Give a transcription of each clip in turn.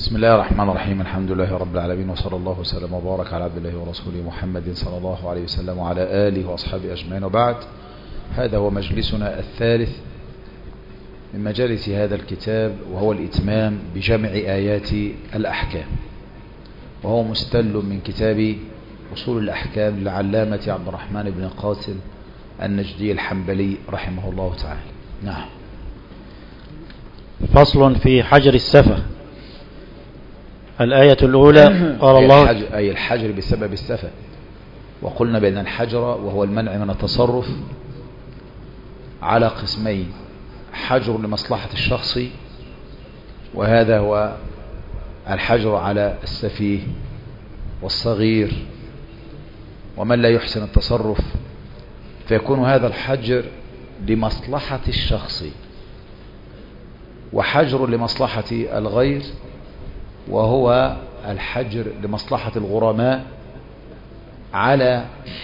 بسم الله الرحمن الرحيم. الحمد لله رب العالمين، وصلى الله وسلم وبارك على عبد الله ورسوله محمد صلى الله عليه وسلم وعلى آله وأصحابه أجمعين، وبعد. هذا هو مجلسنا الثالث من مجالس هذا الكتاب، وهو الإتمام بجمع آيات الأحكام، وهو مستل من كتاب أصول الأحكام للعلامة عبد الرحمن بن قاسم النجدي الحنبلي رحمه الله تعالى. نعم. فصل في حجر السفه. الآية الأولى قال الله أي الحجر بسبب السفه، وقلنا بأن الحجر وهو المنع من التصرف على قسمين: حجر لمصلحة الشخص، وهذا هو الحجر على السفيه والصغير ومن لا يحسن التصرف، فيكون هذا الحجر لمصلحة الشخص، وحجر لمصلحة الغير وهو الحجر لمصلحة الغرماء على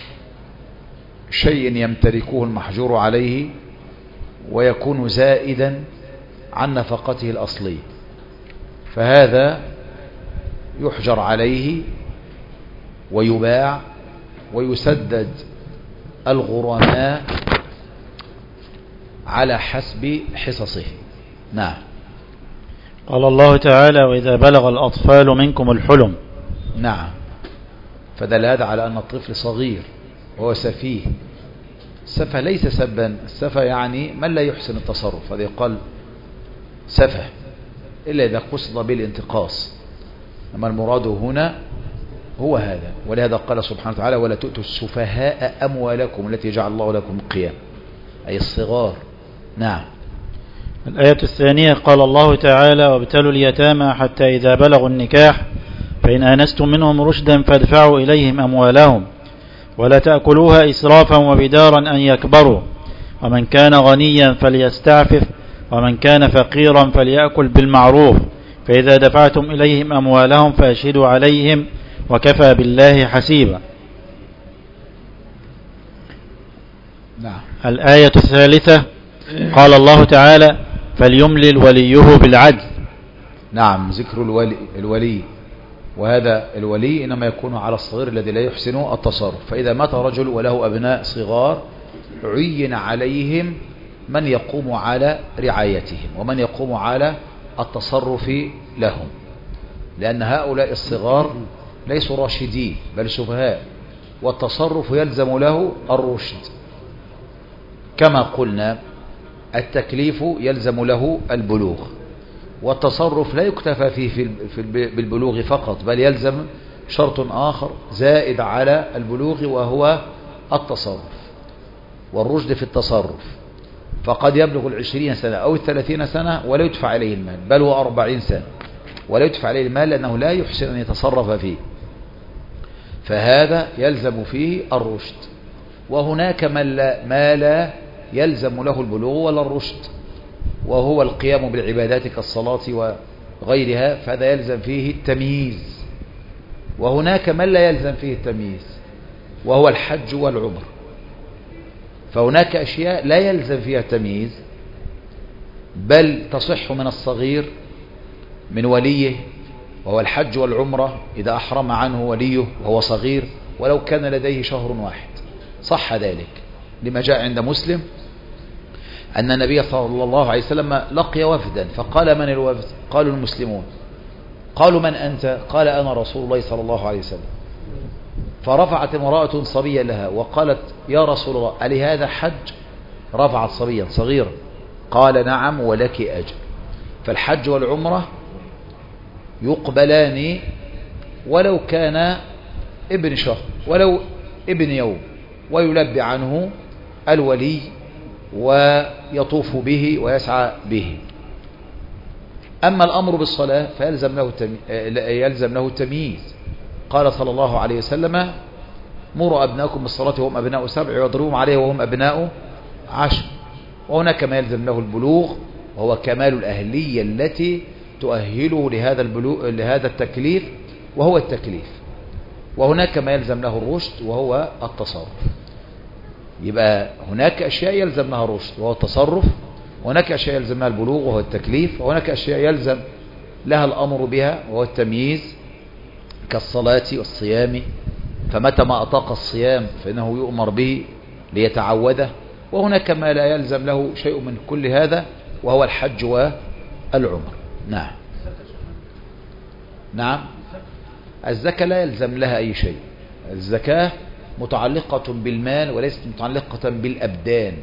شيء يمتلكه المحجور عليه ويكون زائدا عن نفقته الأصلية، فهذا يحجر عليه ويباع ويسدد الغرماء على حسب حصصه. نعم. قال الله تعالى: وإذا بلغ الأطفال منكم الحلم. نعم. فدل هذا على أن الطفل صغير وهو سفيه. السفه ليس سبا، السفه يعني من لا يحسن التصرف، هذا يقال سفه إلا إذا قصد بالانتقاص، أما المراد هنا هو هذا. ولهذا قال سبحانه وتعالى: ولا تؤتوا السفهاء أموالكم التي جعل الله لكم قيام، أي الصغار. نعم. الآية الثانية قال الله تعالى: وابتلوا اليتامى حتى إذا بلغوا النكاح فإن آنستم منهم رشدا فادفعوا إليهم أموالهم ولا تأكلوها إسرافا وبدارا أن يكبروا ومن كان غنيا فليستعفف ومن كان فقيرا فليأكل بالمعروف فإذا دفعتم إليهم أموالهم فأشهدوا عليهم وكفى بالله حسيبا. نعم. الآية الثالثة قال الله تعالى: فليملل وليه بالعدل. نعم. ذكر الولي، وهذا الولي إنما يكون على الصغير الذي لا يحسن التصرف، فإذا مات رجل وله أبناء صغار عين عليهم من يقوم على رعايتهم ومن يقوم على التصرف لهم، لأن هؤلاء الصغار ليسوا راشدين بل سفهاء، والتصرف يلزم له الرشد. كما قلنا التكليف يلزم له البلوغ، والتصرف لا يكتفى فيه بالبلوغ فقط، بل يلزم شرط آخر زائد على البلوغ وهو التصرف والرشد في التصرف. فقد يبلغ 20 سنة أو 30 سنة ولا يدفع عليه المال، بل هو 40 سنة ولا يدفع عليه المال لأنه لا يحسن أن يتصرف فيه، فهذا يلزم فيه الرشد. وهناك ما لا يلزم له البلوغ ولا الرشد، وهو القيام بالعبادات كالصلاة وغيرها، فهذا يلزم فيه التمييز. وهناك من لا يلزم فيه التمييز وهو الحج والعمر، فهناك أشياء لا يلزم فيها التمييز بل تصح من الصغير من وليه، وهو الحج والعمرة إذا أحرم عنه وليه وهو صغير ولو كان لديه شهر واحد صح ذلك، لما جاء عند مسلم أن النبي صلى الله عليه وسلم لقي وفدا فقال: من الوفد؟ قالوا: المسلمون. قالوا: من أنت؟ قال: أنا رسول الله صلى الله عليه وسلم. فرفعت امرأة صبيا لها وقالت: يا رسول الله ألي هذا حج؟ رفعت صبيا صغيرا، قال: نعم ولك أجر. فالحج والعمرة يقبلان ولو كان ابن شهر ولو ابن يوم، ويلبي عنه الولي ويطوف به ويسعى به. أما الأمر بالصلاة فيلزم له التمييز. قال صلى الله عليه وسلم: مروا أبناءكم بالصلاة وهم أبناء 7 واضربوهم عليها وهم أبناء 10. وهناك ما يلزم له البلوغ وهو كمال الأهلية التي تؤهله لهذا التكليف وهو التكليف. وهناك ما يلزم له الرشد وهو التصرف. يبقى هناك أشياء يلزم لها الرشد وهو التصرف، وهناك أشياء يلزم لها البلوغ وهو التكليف، وهناك أشياء يلزم لها الأمر بها وهو التمييز كالصلاة والصيام، فمتى ما أطاق الصيام فإنه يؤمر به ليتعوده. وهناك ما لا يلزم له شيء من كل هذا وهو الحج والعمر. نعم نعم. الزكاة لا يلزم لها أي شيء. الزكاة متعلقة بالمال وليست متعلقة بالأبدان،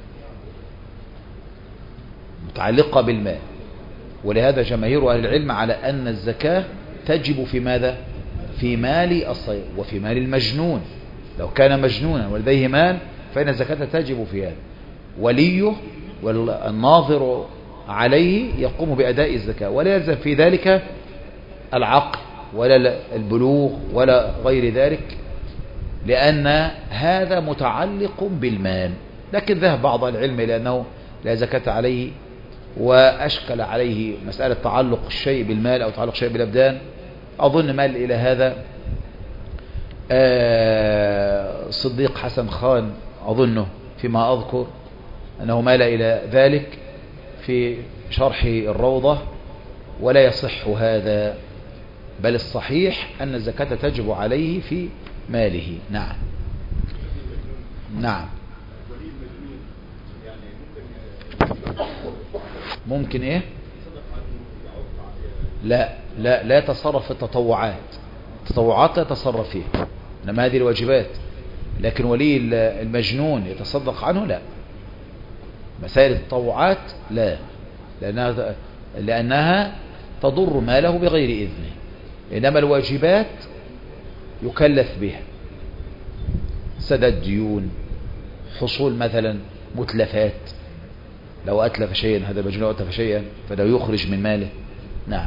متعلقة بالمال. ولهذا جماهير أهل العلم على أن الزكاة تجب في ماذا؟ في مال الصغير وفي مال المجنون. لو كان مجنونا ولديه مال فإن الزكاة تجب في هذا. وليه والناظر عليه يقوم بأداء الزكاة، ولا يلزم في ذلك العقل ولا البلوغ ولا غير ذلك، لأن هذا متعلق بالمال. لكن ذهب بعض العلم إلى أنه لا زكاة عليه، وأشكل عليه مسألة تعلق الشيء بالمال أو تعلق الشيء بالأبدان. أظن مال إلى هذا صديق حسن خان، أظنه فيما أذكر أنه مال إلى ذلك في شرح الروضة، ولا يصح هذا، بل الصحيح أن الزكاة تجب عليه في ماله. نعم نعم. ممكن ايه؟ لا يتصرف في التطوعات. التطوعات لا يتصرف فيها، انما هذه الواجبات. لكن ولي المجنون يتصدق عنه لا. مسائل التطوعات لا، لأنها تضر ماله بغير إذنه. إنما الواجبات يكلف بها، سدد ديون، حصول مثلا متلفات، لو أتلف شيئا هذا المجنون أتلف شيئا فلو يخرج من ماله. نعم.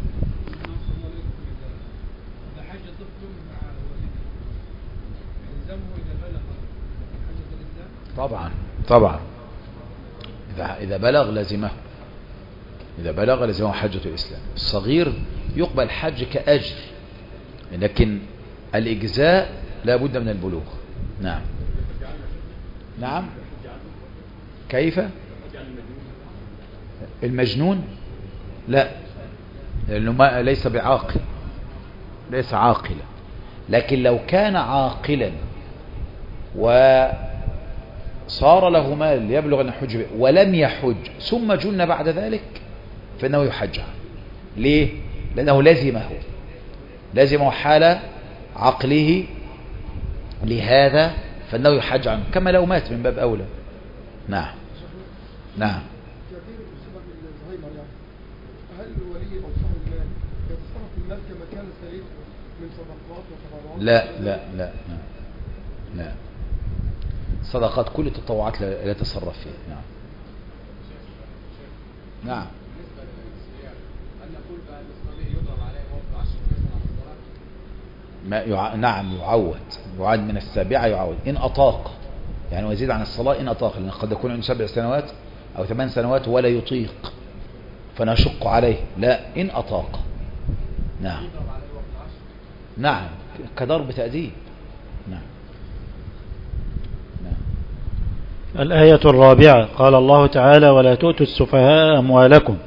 طبعا إذا بلغ لازمه، إذا بلغ لازمه حجة الإسلام. الصغير يقبل حج كأجر، لكن الإجزاء لا بد من البلوغ. نعم نعم. كيف؟ المجنون لا، لأنه ليس بعاقل، ليس عاقلا. لكن لو كان عاقلا وصار له مال يبلغ أن يحج به ولم يحج ثم جن بعد ذلك فإنه يحج. ليه؟ لأنه لازمه حال عقله، لهذا فإنه يحج عنه، كما لو مات من باب أولى. نعم نعم. هل ولي أو صاحب المال يتصرف المال كما كان السليم من صدقات وتبرعات؟ لا. صدقات كل التطوعات لا يتصرف فيها. نعم نعم. بالنسبة للصيام هل نقول بقى الصبي يضرب عليه وقت 10 مثلا على الصلاة؟ نعم يعود من 7 يعود إن أطاق، يعني ويزيد عن الصلاة إن أطاق، لأن قد يكون عنده 7 سنوات أو 8 سنوات ولا يطيق فنشق عليه. لا، إن أطاق. نعم نعم، كضرب تأديب. نعم. الآية الرابعة قال الله تعالى ولا تؤتوا السفهاء أموالكم.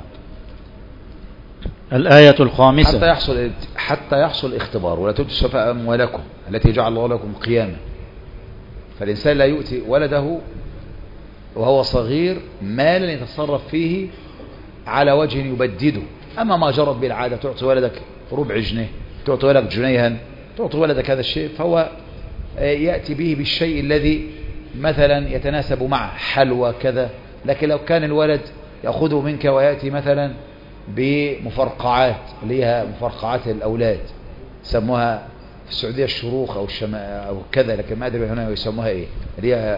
الآية الخامسة حتى يحصل اختبار. ولا تؤتوا السفهاء أموالكم التي جعل الله لكم قياما. فالإنسان لا يؤتي ولده وهو صغير مالا يتصرف فيه على وجه يبدده. أما ما جرت بالعادة تعطي ولدك ربع جنيه، تعطي ولدك جنيها، تعطي ولدك هذا الشيء، فهو يأتي به بالشيء الذي مثلا يتناسب معه، حلوى كذا. لكن لو كان الولد يأخذه منك ويأتي مثلا بمفرقعات، اللي هي مفرقعات الأولاد، سموها في السعودية الشروخ أو كذا، لكن ما أدري هنا يسموها إيه، اللي هي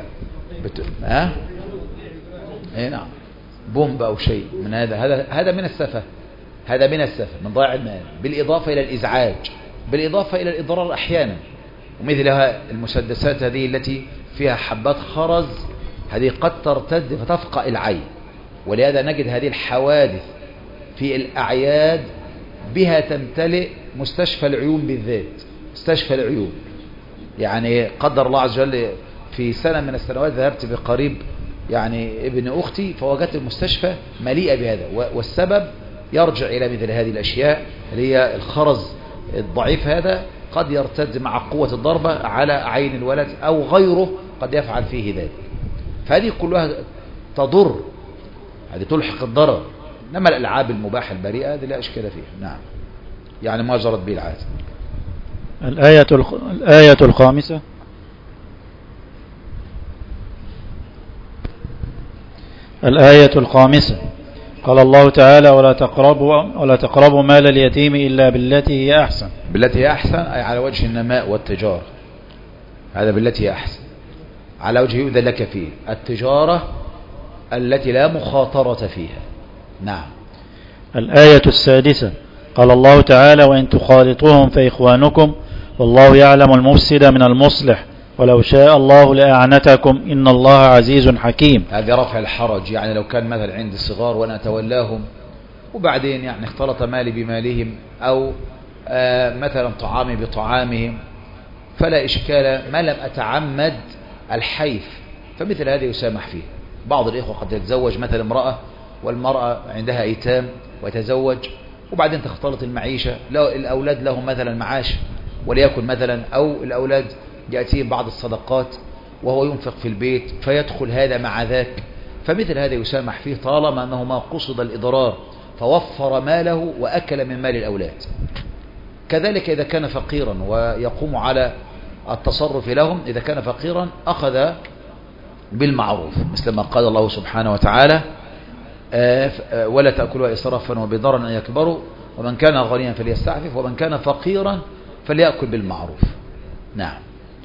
إيه نعم، بومب أو شيء من هذا من السفة، هذا من السفة، من ضياع المال، بالإضافة إلى الإزعاج، بالإضافة إلى الإضرار أحيانا. ومثلها المسدسات هذه التي فيها حبات خرز، هذه قد ترتد فتفقأ العين. ولهذا نجد هذه الحوادث في الأعياد بها تمتلئ مستشفى العيون بالذات، مستشفى العيون. يعني قدر الله عز وجل في سنة من السنوات ذهبت بقريب يعني ابن أختي، فوجدت المستشفى مليئة بهذا. والسبب يرجع إلى مثل هذه الأشياء اللي هي الخرز الضعيف هذا قد يرتد مع قوة الضربة على عين الولد أو غيره قد يفعل فيه ذلك، فهذه كلها تضر، هذه تلحق الضرر. إنما الألعاب المباحة البريئة هذه لا إشكال فيها. نعم، يعني ما جرت به العادة. الآية الخامسة. الآية الخامسة قال الله تعالى ولا تقربوا مال اليتيم إلا بالتي هي أحسن. بالتي هي أحسن أي على وجه النماء والتجارة، هذا بالتي هي أحسن على وجه يؤذن لك فيه، التجارة التي لا مخاطرة فيها. نعم. الآية السادسة قال الله تعالى وإن تخالطوهم فإخوانكم والله يعلم المفسد من المصلح ولو شاء الله لأعنتكم إن الله عزيز حكيم. هذا رفع الحرج، يعني لو كان مثلا عندي الصغار وأنا أتولاهم وبعدين يعني اختلط مالي بمالهم أو مثلا طعامي بطعامهم فلا إشكال ما لم أتعمد الحيف، فمثل هذا يسامح فيه. بعض الإخوة قد يتزوج مثلا امرأة والمرأة عندها أيتام ويتزوج وبعدين تختلط المعيشة، الأولاد لهم مثلا معاش وليكن مثلا أو الأولاد يأتيهم بعض الصدقات وهو ينفق في البيت فيدخل هذا مع ذاك، فمثل هذا يسامح فيه طالما أنه ما قصد الإضرار فوفر ماله وأكل من مال الأولاد. كذلك إذا كان فقيرا ويقوم على التصرف لهم، إذا كان فقيرا أخذ بالمعروف مثل ما قال الله سبحانه وتعالى ولا تأكلوا إسرافا وبضرا أن يكبروا ومن كان غنيا فليستعفف ومن كان فقيرا فليأكل بالمعروف. نعم.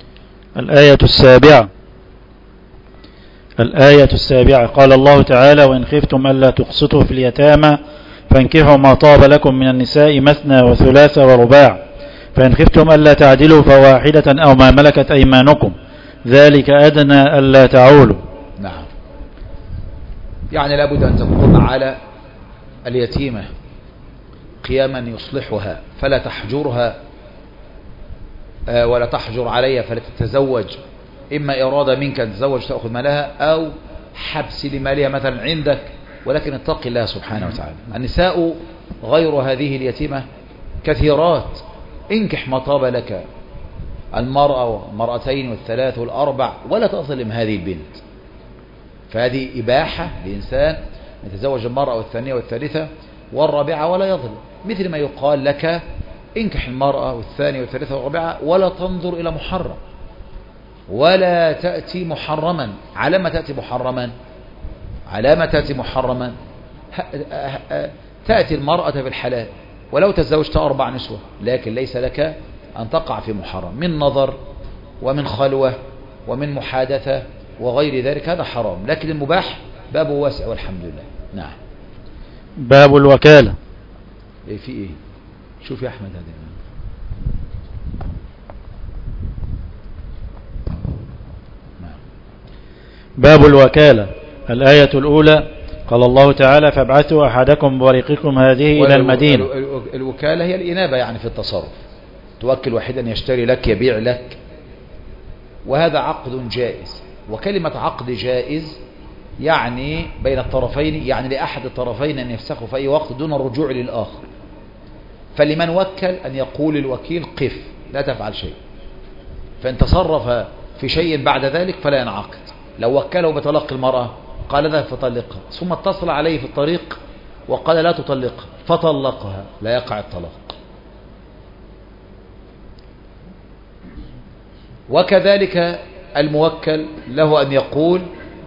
الآية السابعة قال الله تعالى وإن خفتم ألا تقسطوا في اليتامى فانكحوا ما طاب لكم من النساء مثنى وثلاث ورباع فإن خفتم ألا تعدلوا فواحدة أو ما ملكت أيمانكم ذلك أدنى ألا تعولوا. نعم، يعني لابد أن تكون على اليتيمة قياما يصلحها فلا تحجرها ولا تحجر عليها فلا تتزوج، إما إرادة منك أن تتزوج تأخذ مالها أو حبس لمالها مثلا عندك، ولكن اتق الله سبحانه وتعالى. النساء غير هذه اليتيمة كثيرات، انكح ما طاب لك، المرأة والمرأتين والثلاث والأربع ولا تظلم هذه البنت، فهذه إباحة لإنسان يتزوج المرأة والثانية والثالثة والرابعة ولا يظلم، مثل ما يقال لك انكح المرأة والثانية والثالثة والرابعة ولا تنظر إلى محرم ولا تأتي محرما. على ما تأتي محرما؟ على ما تأتي محرما؟ تأتي المرأة بالحلال ولو تزوجت 4 نسوة، لكن ليس لك أن تقع في محرم من نظر ومن خلوة ومن محادثة وغير ذلك، هذا حرام، لكن المباح بابه واسع والحمد لله. نعم. باب الوكالة. في ايه؟ شوف يا احمد هذا. باب الوكالة. الآية الأولى قال الله تعالى فابعثوا أحدكم بورقكم هذه إلى المدينة. الوكالة هي الإنابة يعني في التصرف، توكل واحدا يشتري لك يبيع لك، وهذا عقد جائز. وكلمة عقد جائز يعني بين الطرفين، يعني لأحد الطرفين أن يفسخوا في أي وقت دون الرجوع للآخر. فلمن وكل أن يقول الوكيل قف لا تفعل شيء، فإن تصرف في شيء بعد ذلك فلا ينعقد. لو وكله بطلاق المرأة قال اذهب فطلقها، ثم اتصل عليه في الطريق وقال لا تطلقها فطلقها، لا يقع الطلاق. وكذلك الموكل له أن يقول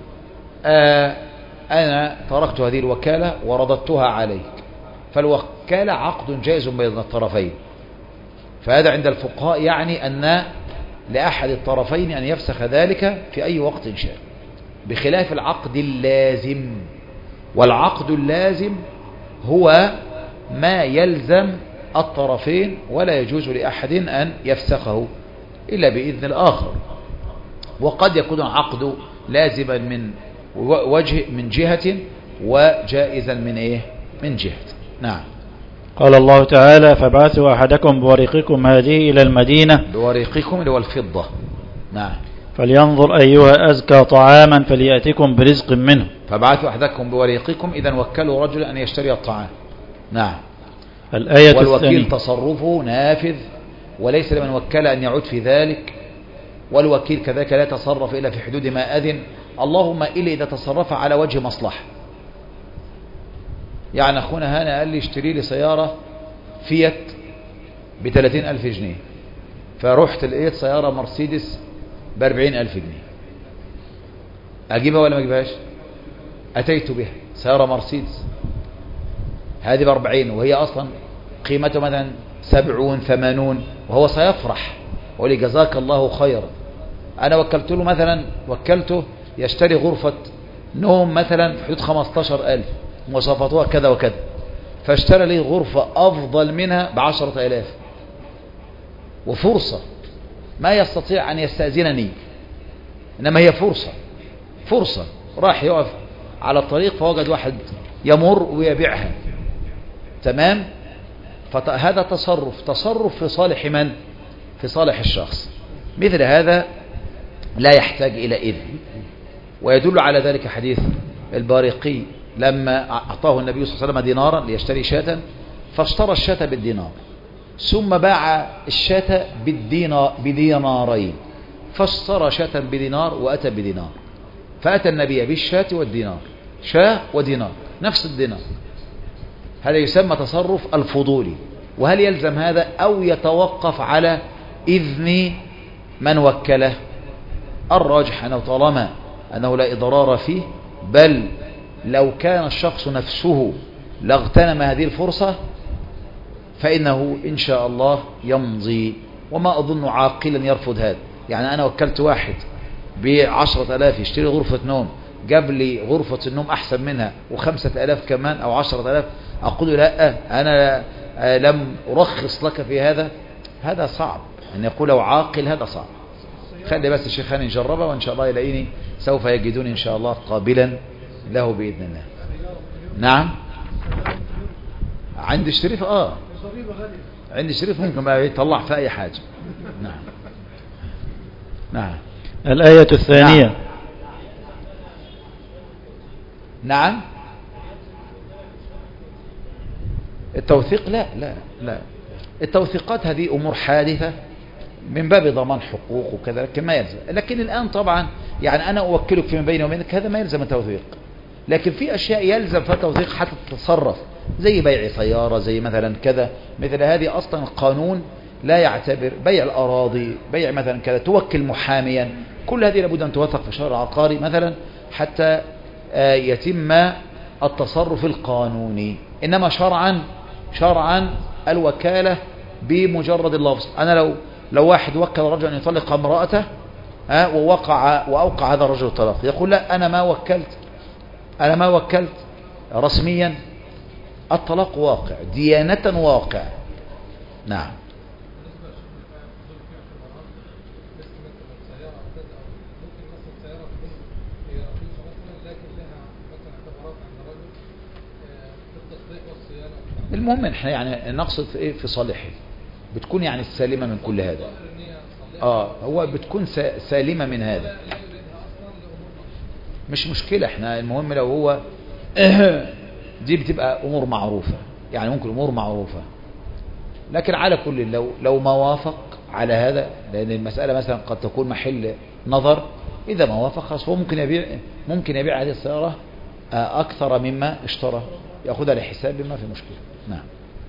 أنا تركت هذه الوكالة ورددتها عليك، فالوكالة عقد جائز بين الطرفين. فهذا عند الفقهاء يعني أن لأحد الطرفين أن يفسخ ذلك في أي وقت شاء، بخلاف العقد اللازم. والعقد اللازم هو ما يلزم الطرفين ولا يجوز لأحد أن يفسخه إلا بإذن الآخر. وقد يكون العقد لازما من وجه من جهة وجائزا من إيه؟ من جهة. نعم. قال الله تعالى فابعثوا أحدكم بورقكم هذه إلى المدينة. بورقكم اللي هو الفضة. نعم. فلينظر أيها أزكى طعاما فليأتكم برزق منه. فابعثوا أحدكم بورقكم، إذا وكلوا رجلا أن يشتري الطعام نعم. الآية والوكيل الثانية. تصرفه نافذ وليس لمن وكل أن يعود في ذلك، والوكيل كذلك لا يتصرف إلا في حدود ما أذن، اللهم إلا إذا تصرف على وجه مصلحة. يعني أخونا هانا قال لي اشتري لي سيارة فيات ب30,000 جنيه، فرحت لقيت سيارة مرسيدس ب40,000 جنيه، أجيبها ولا ما أجيبهاش؟ أتيت بها سيارة مرسيدس هذه ب40 وهي أصلا قيمته مثلا 70 80، وهو سيفرح ويقول لي جزاك الله خيرا. أنا وكلته يشتري غرفة نوم مثلا في حدود 15,000 مواصفاتها كذا وكذا، فاشترى لي غرفة أفضل منها ب10,000، وفرصة ما يستطيع أن يستأذنني، إنما هي فرصة راح يقف على الطريق فوجد واحد يمر ويبيعها، تمام. فهذا تصرف في صالح من؟ في صالح الشخص. مثل هذا لا يحتاج إلى إذن، ويدل على ذلك حديث البارقي لما أعطاه النبي صلى الله عليه وسلم دينارا ليشتري شاة، فاشترى الشاة بالدينار ثم باع الشاة بدينارين، فاشترى شاة بدينار وأتى بدينار، فأتى النبي بالشاة والدينار، شاة ودينار نفس الدينار. هذا يسمى تصرف الفضولي. وهل يلزم هذا أو يتوقف على إذن من وكله؟ الراجح أنه طالما أنه لا إضرار فيه، بل لو كان الشخص نفسه لاغتنم هذه الفرصة فإنه إن شاء الله يمضي. وما أظن عاقلا يرفض هذا. يعني أنا وكلت واحد ب10,000 يشتري غرفة نوم، جاب لي غرفة النوم أحسن منها و5,000 كمان أو 10,000، أقول له لا أنا لم أرخص لك في هذا صعب أن يقوله عاقل، هذا صعب. خلي بس الشيخان نجربه وإن شاء الله يلاقيني سوف يجدون إن شاء الله قابلا له بإذن الله. نعم. عندي شريف عندي شريف ممكن ما يطلع في أي حاجة. نعم. الآية الثانية. نعم. التوثيق لا التوثيقات هذه أمور حادثة من باب ضمان حقوق وكذا، لكن ما يلزم. لكن الآن طبعا يعني أنا أوكلك فيما بيني وبينك، هذا ما يلزم التوثيق. لكن في أشياء يلزم فيها توثيق حتى تتصرف، زي بيع سيارة، زي مثلا كذا، مثل هذه أصلا القانون لا يعتبر. بيع الأراضي، بيع مثلا كذا، توكل محاميا، كل هذه لابد أن توثق في الشرع العقاري مثلا حتى يتم التصرف القانوني. إنما شرعا الوكالة بمجرد اللفظ. أنا لو واحد وكل رجل أن يطلق امرأته وأوقع هذا الرجل الطلاق، يقول لا أنا ما وكلت رسميا، الطلاق واقع ديانة واقع. نعم. المهم احنا يعني نقصد ايه في صالحه، بتكون يعني السالمة من كل هذا. هو بتكون سالمة من هذا، مش مشكلة. احنا المهم لو هو دي بتبقى امور معروفة، يعني ممكن امور معروفة. لكن على كل لو ما وافق على هذا، لان المسألة مثلا قد تكون محل نظر، اذا ما وافق خلاص هو ممكن يبيع هذه السيارة اكثر مما اشترى، ياخذها لحساب ما في مشكلة. نعم.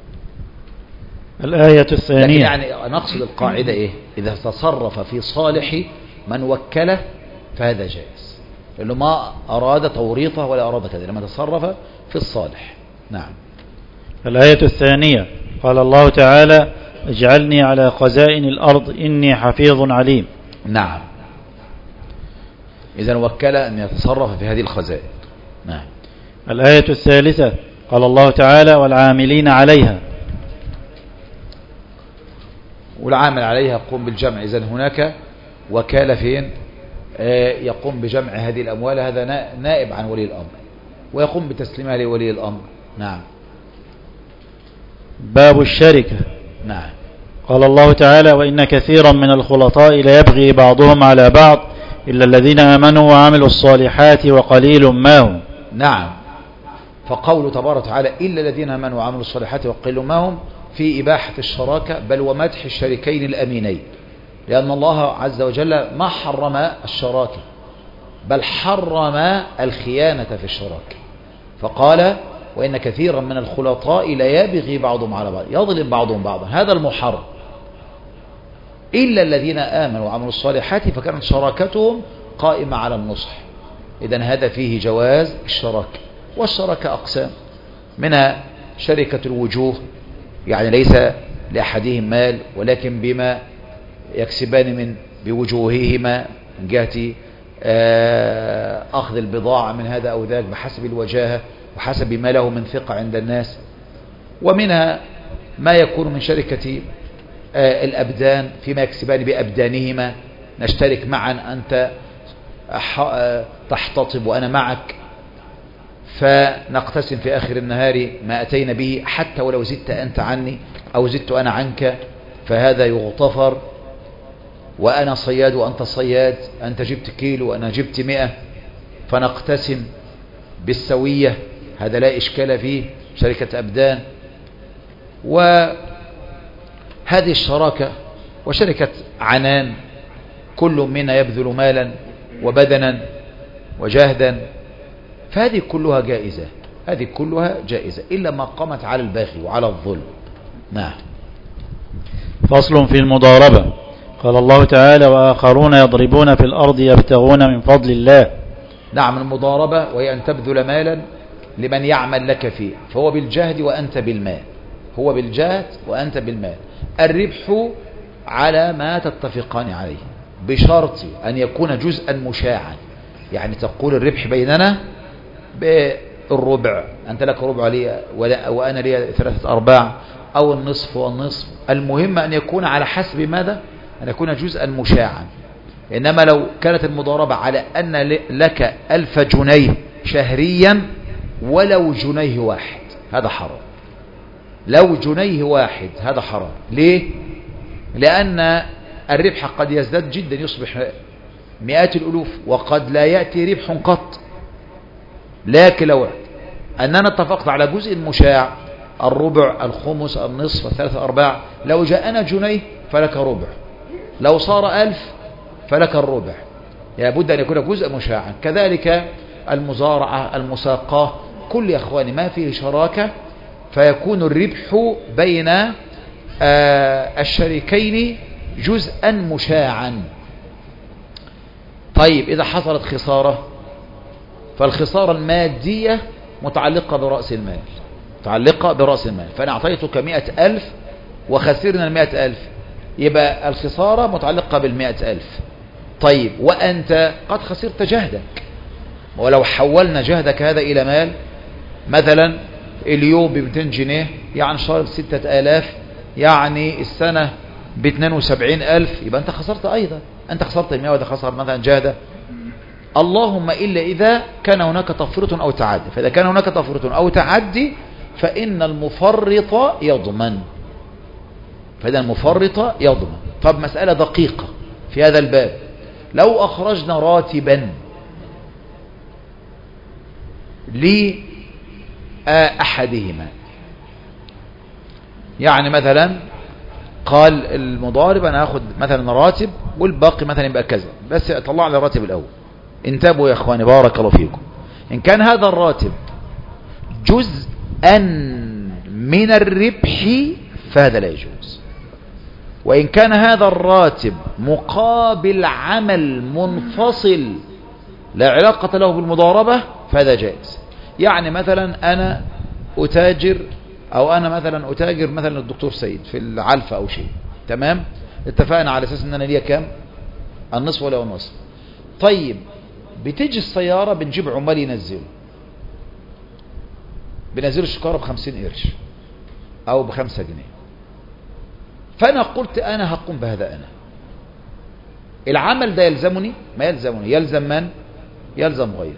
الآية الثانية. لكن يعني نقصد القاعدة ايه؟ اذا تصرف في صالح من وكله فهذا جائز، لأنه ما أراد توريطه ولا أراد كذا، لما تصرف في الصالح. نعم. الآية الثانية. قال الله تعالى اجعلني على خزائن الأرض إني حفيظ عليم. نعم. إذن وكل أن يتصرف في هذه الخزائن. نعم. الآية الثالثة. قال الله تعالى والعاملين عليها. والعامل عليها يقوم بالجمع. إذن هناك وكالة فين؟ يقوم بجمع هذه الأموال، هذا نائب عن ولي الأمر، ويقوم بتسليمها لولي الأمر. نعم. باب الشركة. نعم. قال الله تعالى وإن كثيرا من الخلطاء ليبغي بعضهم على بعض إلا الذين آمنوا وعملوا الصالحات وقليل ما هم. نعم. فقوله تبارك وتعالى إلا الذين آمنوا وعملوا الصالحات وقلوا ما هم في إباحة الشراكة بل ومدح الشريكين الأمينين، لأن الله عز وجل ما حرم الشراكة بل حرم الخيانة في الشراكة، فقال وإن كثيرا من الخلطاء لا يبغي بعضهم على بعض يظلم بعضهم بعضا، هذا المحرم. إلا الذين آمنوا وعملوا الصالحات فكانت شراكتهم قائمة على النصح. إذن هذا فيه جواز الشراكة. والشراكة أقسام، منها شركة الوجوه، يعني ليس لأحدهم مال ولكن بما يكسبان من بوجوههما من جهة أخذ البضاعة من هذا أو ذاك بحسب الوجاهة وحسب ما له من ثقة عند الناس. ومنها ما يكون من شركة الأبدان فيما يكسبان بأبدانهما، نشترك معا، أنت تحتطب وأنا معك، فنقتسم في آخر النهار ما أتينا به، حتى ولو زدت أنت عني أو زدت أنا عنك فهذا يغتفر. وأنا صياد وأنت صياد، أنت جبت كيلو وأنا جبت 100 فنقتسم بالسوية، هذا لا إشكال فيه، شركة أبدان. وهذه الشراكة وشركة عنان كل منا يبذل مالا وبدنا وجهدا، فهذه كلها جائزة، هذه كلها جائزة إلا ما قامت على الباغي وعلى الظلم. نعم. فصل في المضاربة. قال الله تعالى وآخرون يضربون في الأرض يبتغون من فضل الله. نعم، المضاربة وهي أن تبذل مالا لمن يعمل لك فيه، فهو بالجهد وأنت بالمال، هو بالجهد وأنت بالمال. الربح على ما تتفقان عليه بشرط أن يكون جزءا مشاعا، يعني تقول الربح بيننا بالربع، أنت لك ربع لي وأنا لي 3/4 أو النصف والنصف، المهم أن يكون على حسب ماذا؟ أن يكون جزءا مشاعا. إنما لو كانت المضاربة على أن لك 1000 جنيه شهريا ولو جنيه واحد، هذا حرام. لو جنيه واحد هذا حرام. ليه؟ لأن الربح قد يزداد جدا يصبح مئات الألوف وقد لا يأتي ربح قط. لكن لو أننا اتفقت على جزء مشاع، الربع، الخمس، النصف، 3/4، لو جاءنا جنيه فلك ربع، لو صار 1000 فلك الربع، لابد أن يكون جزء مشاعا. كذلك المزارعة، المساقاه، كل يا أخواني ما فيه شراكة فيكون الربح بين الشريكين جزءا مشاعا. طيب إذا حصلت خسارة، فالخسارة المادية متعلقة برأس المال، متعلقة برأس المال، فأنا أعطيتك 100,000 وخسرنا 100,000، يبقى الخسارة متعلقة بال100,000. طيب وأنت قد خسرت جهدك، ولو حولنا جهدك هذا إلى مال، مثلا اليوم ب200 جنيه يعني شهر 6000، يعني السنة ب72,000، يبقى أنت خسرت أيضا، أنت خسرت 100 وده خسر مثلا جهده. اللهم إلا إذا كان هناك تفرط أو تعدي، فإذا كان هناك تفرط أو تعدي فإن المفرط يضمن، فإذا المفرط يضمن. طب مسألة دقيقة في هذا الباب، لو أخرجنا راتبا لأحدهما، يعني مثلا قال المضارب أنا أخذ مثلا راتب والباقي مثلا يبقى كذا، بس طلع لي الراتب الأول. انتبهوا يا أخواني بارك الله فيكم، إن كان هذا الراتب جزءا من الربح فهذا لا يجوز، وإن كان هذا الراتب مقابل عمل منفصل لا علاقة له بالمضاربة فهذا جائز. يعني مثلا أنا أتاجر، أو أنا مثلا أتاجر مثلا الدكتور سيد في العلفة أو شيء، تمام، اتفقنا على أساس أن أنا ليا كام؟ النصف ولا النصف. طيب بتيجي السيارة بنجيب عمال ينزلوا، بنزلوا الشكارة ب50 قرش أو ب5 جنيه، فأنا قلت أنا هقوم بهذا، أنا العمل ده يلزمني؟ ما يلزمني، يلزم من؟ يلزم غير،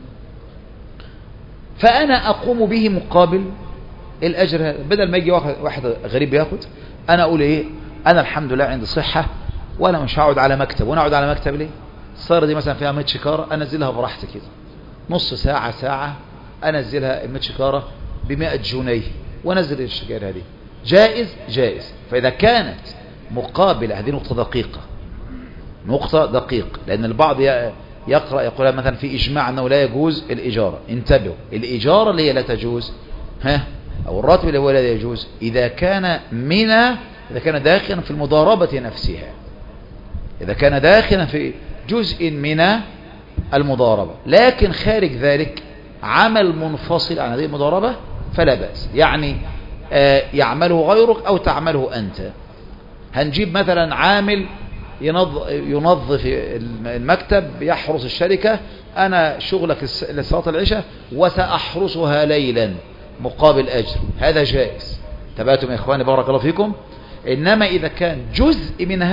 فأنا أقوم به مقابل الأجر. بدل ما يجي واحد غريب ياخد، أنا أقول إيه؟ أنا الحمد لله عندي صحة وأنا مش هقعد على مكتب، وأنا أقعد على مكتب ليه؟ السيارة دي مثلا فيها 100 شكارة، أنزلها براحتي كده، نص ساعة، ساعة، أنزلها 100 شكارة ب100 جنيه ونزل الشجائر هذه، جائز جائز. فإذا كانت مقابلة، هذه نقطة دقيقة، نقطة دقيقة، لأن البعض يقرأ يقول مثلا في إجماع أنه لا يجوز الإجارة. انتبهوا، الإجارة اللي هي لا تجوز أو الراتب اللي هو لا يجوز إذا كان داخلا في المضاربة نفسها، إذا كان داخلا في جزء من المضاربة، لكن خارج ذلك عمل منفصل عن هذه المضاربة فلا بأس. يعني يعمله غيرك أو تعمله أنت. هنجيب مثلا عامل ينظف المكتب، يحرس الشركة، أنا شغلك لصلاة العشاء وسأحرسها ليلا مقابل أجر، هذا جائز. تبعتم يا إخواني بارك الله فيكم. إنما إذا كان جزء من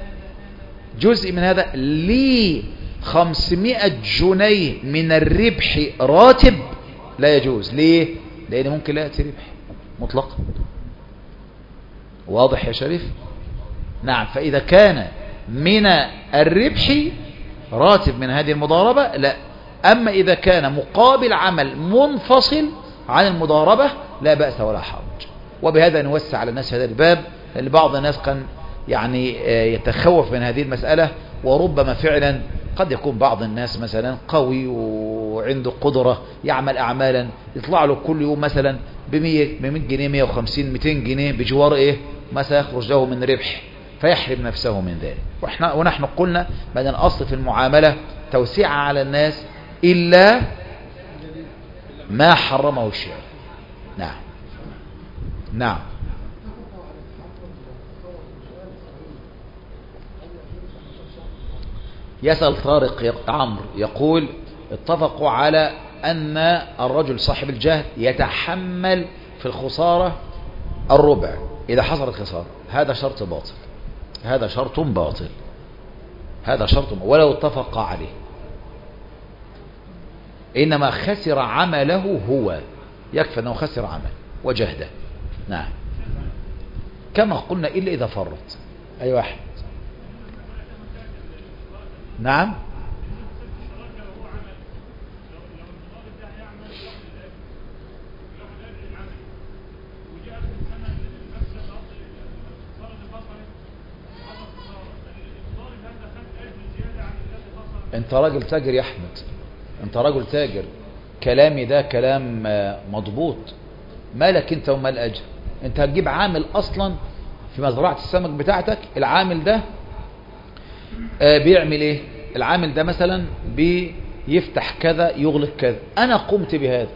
هذا لي 500 جنيه من الربح راتب، لا يجوز. ليه؟ لأن ممكن لا يأتي ربح مطلقا. واضح يا شريف؟ نعم. فإذا كان من الربح راتب من هذه المضاربة لا. أما إذا كان مقابل عمل منفصل عن المضاربة لا بأس ولا حرج. وبهذا نوسع على الناس هذا الباب، لأن بعض الناس كان يعني يتخوف من هذه المسألة، وربما فعلا قد يكون بعض الناس مثلا قوي وعنده قدرة يعمل أعمالا يطلع له كل يوم مثلا ب100 جنيه 150 200 جنيه بجوار ما سيخرج له من ربح، فيحرم نفسه من ذلك. ونحن قلنا بأن الأصل في المعاملة توسيع على الناس إلا ما حرمه الشارع. نعم نعم. يسأل طارق عمرو يقول اتفقوا على أن الرجل صاحب الجهد يتحمل في الخسارة الربع إذا حصلت خسارة. هذا شرط باطل، هذا شرط باطل، هذا شرط ولو اتفق عليه. إنما خسر عمله هو، يكفي أنه خسر عمل وجهده. نعم كما قلنا إلا إذا فرط. أي واحد. نعم انت راجل تاجر يا احمد، انت راجل تاجر، كلامي ده كلام مضبوط. مالك انت ومال الاجر؟ انت هتجيب عامل اصلا في مزرعة السمك بتاعتك، العامل ده بيعمل ايه؟ العامل ده مثلا بيفتح كذا يغلق كذا، انا قمت بهذا،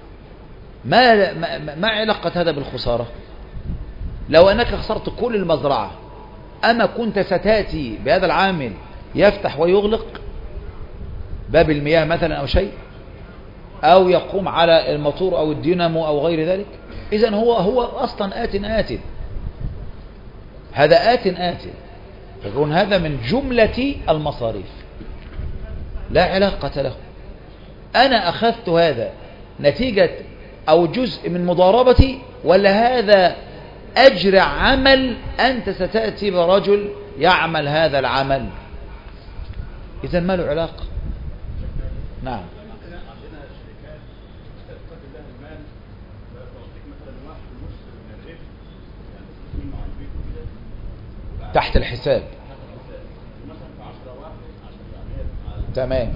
ما علاقة هذا بالخسارة؟ لو انك خسرت كل المزرعة، اما كنت ستاتي بهذا العامل يفتح ويغلق باب المياه مثلا او شيء، او يقوم على الموتور او الدينامو او غير ذلك. اذن هو اصلا آت هذا آت يكون هذا من جملة المصاريف لا علاقة له. انا اخذت هذا نتيجة او جزء من مضاربتي، ولا هذا اجر عمل انت ستأتي برجل يعمل هذا العمل؟ اذا ما له علاقة. نعم تحت الحساب. تمام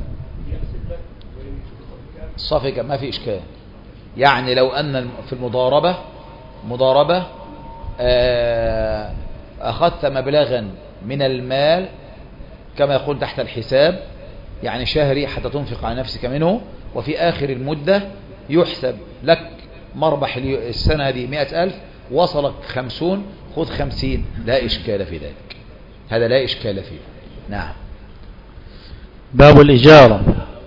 صافي ما في إشكال. يعني لو أن في مضاربة أخذت مبلغا من المال كما يقول تحت الحساب، يعني شهري حتى تنفق على نفسك منه، وفي آخر المدة يحسب لك مربح السنة دي 100,000، وصلك 50 خذ 50، لا إشكال في ذلك، هذا لا إشكال فيه. نعم. باب الإجارة.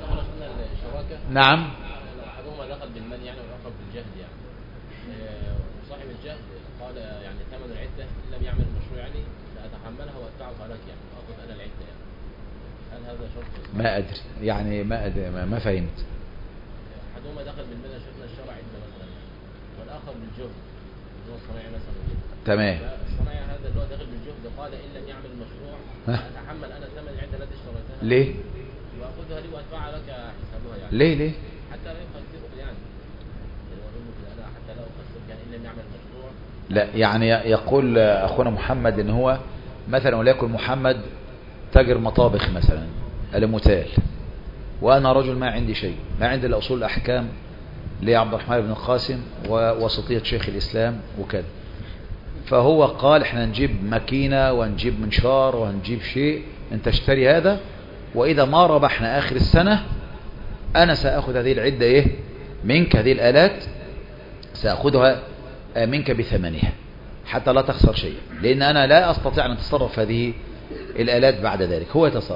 نعم. أحدهما دخل بالمال يعني والآخر بالجهد يعني. وصاحب الجهد قال يعني ثمن العدة إن لم يعمل المشروع يعني سأتحملها وأدفعها لك يعني وأخذ أنا العدة يعني. هل هذا شرط؟ ما أدري يعني ما فهمت. أحدهما دخل بالمال شفنا الشرع عدة مثلا، والآخر بالجهد هو الصنايعي مثلا. تمام. الصنايعي هذا اللي هو داخل بالجهد قال إن لم يعمل المشروع أتحمل أنا ثمن العدة التي اشتريتها. ليه؟ وأخذها لي وأدفعها لك حسابها يعني. ليه؟ حتى لا يبقى كثير يعني. لا يعني يقول أخونا محمد إن هو مثلا وليكن محمد تاجر مطابخ مثلا المثال، وأنا رجل ما عندي شيء، ما عندي إلا أصول الأحكام لعبد الرحمن بن القاسم ووسطية شيخ الإسلام وكذا. فهو قال احنا نجيب ماكينة ونجيب منشار ونجيب شيء، انت اشتري هذا، وإذا ما ربحنا آخر السنة أنا سأخذ هذه العدة إيه منك، هذه الآلات سأخذها منك بثمنها حتى لا تخسر شيء، لأن أنا لا أستطيع أن أتصرف هذه الآلات بعد ذلك، هو يتصرف.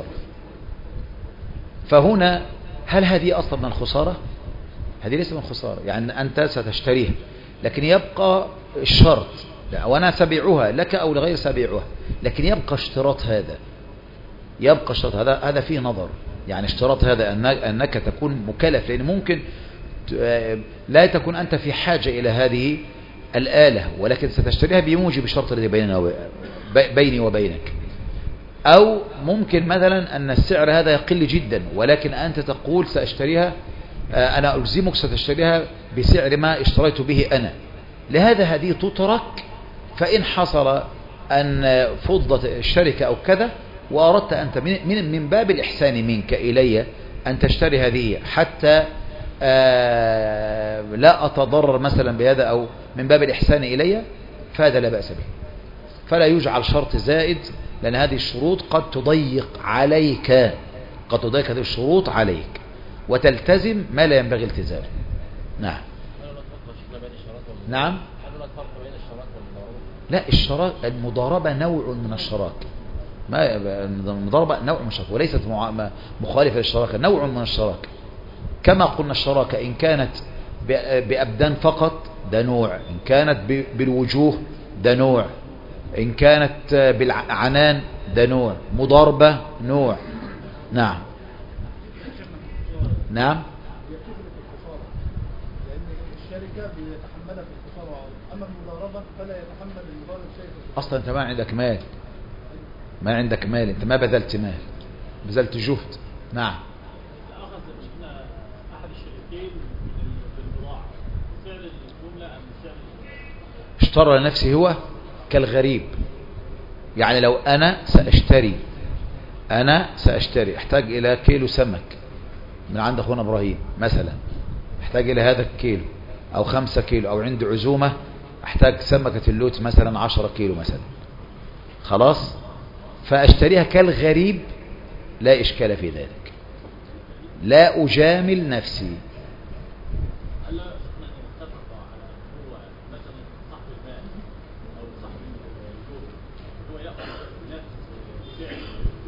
فهنا هل هذه أصلا من الخسارة؟ هذه ليس من الخسارة، يعني أنت ستشتريها لكن يبقى الشرط، وأنا سبيعها لك أو لغير سبيعها، لكن يبقى اشتراط هذا، يبقى اشتراط هذا فيه نظر، يعني اشتراط هذا أنك تكون مكلف، لأن ممكن لا تكون أنت في حاجة إلى هذه الآلة ولكن ستشتريها بموجب الشرط الذي بيني وبينك، أو ممكن مثلا أن السعر هذا يقل جدا ولكن أنت تقول سأشتريها، أنا ألزمك ستشتريها بسعر ما اشتريت به أنا، لهذا هذه تترك. فإن حصل أن فضت الشركة أو كذا وأردت أنت من باب الإحسان منك إلي أن تشتري هذه حتى لا أتضرر مثلا بهذا، أو من باب الإحسان إلي، فهذا لا بأس به، فلا يجعل شرط زائد، لأن هذه الشروط قد تضيق عليك، قد تضيق هذه الشروط عليك وتلتزم ما لا ينبغي التزامه. نعم. نعم. لا، الشراك المضاربة نوع من الشراك، ما المضاربة نوع من الشراك وليست مخالفة للشراكة، نوع من الشراكة. كما قلنا الشراكة إن كانت بأبدان فقط ده نوع، إن كانت بالوجوه ده نوع، إن كانت بالعنان ده نوع، مضاربة نوع. نعم. نعم. الشركة بيتحملها في الخسارة، أما المضاربة فلا يتحمل المضارب شيء. أصلا أنت ما عندك مال، ما عندك مال، أنت ما بذلت مال، بذلت جهد. نعم. أخذ مشكلة أحد الشريكين بالبضاعة، سعر الجملة أم سعر اشترى لنفسه هو كالغريب، يعني لو أنا سأشتري أحتاج إلى كيلو سمك من عند أخونا إبراهيم مثلا، أحتاج إلى هذا الكيلو أو 5 كيلو، أو عندي عزومة أحتاج سمكة اللوت مثلا 10 كيلو مثلا، خلاص فأشتريها كالغريب لا إشكال في ذلك، لا أجامل نفسي. ألا اتفق على هو مثلا صاحب المال أو صاحب الجهد هو يأخذ نفس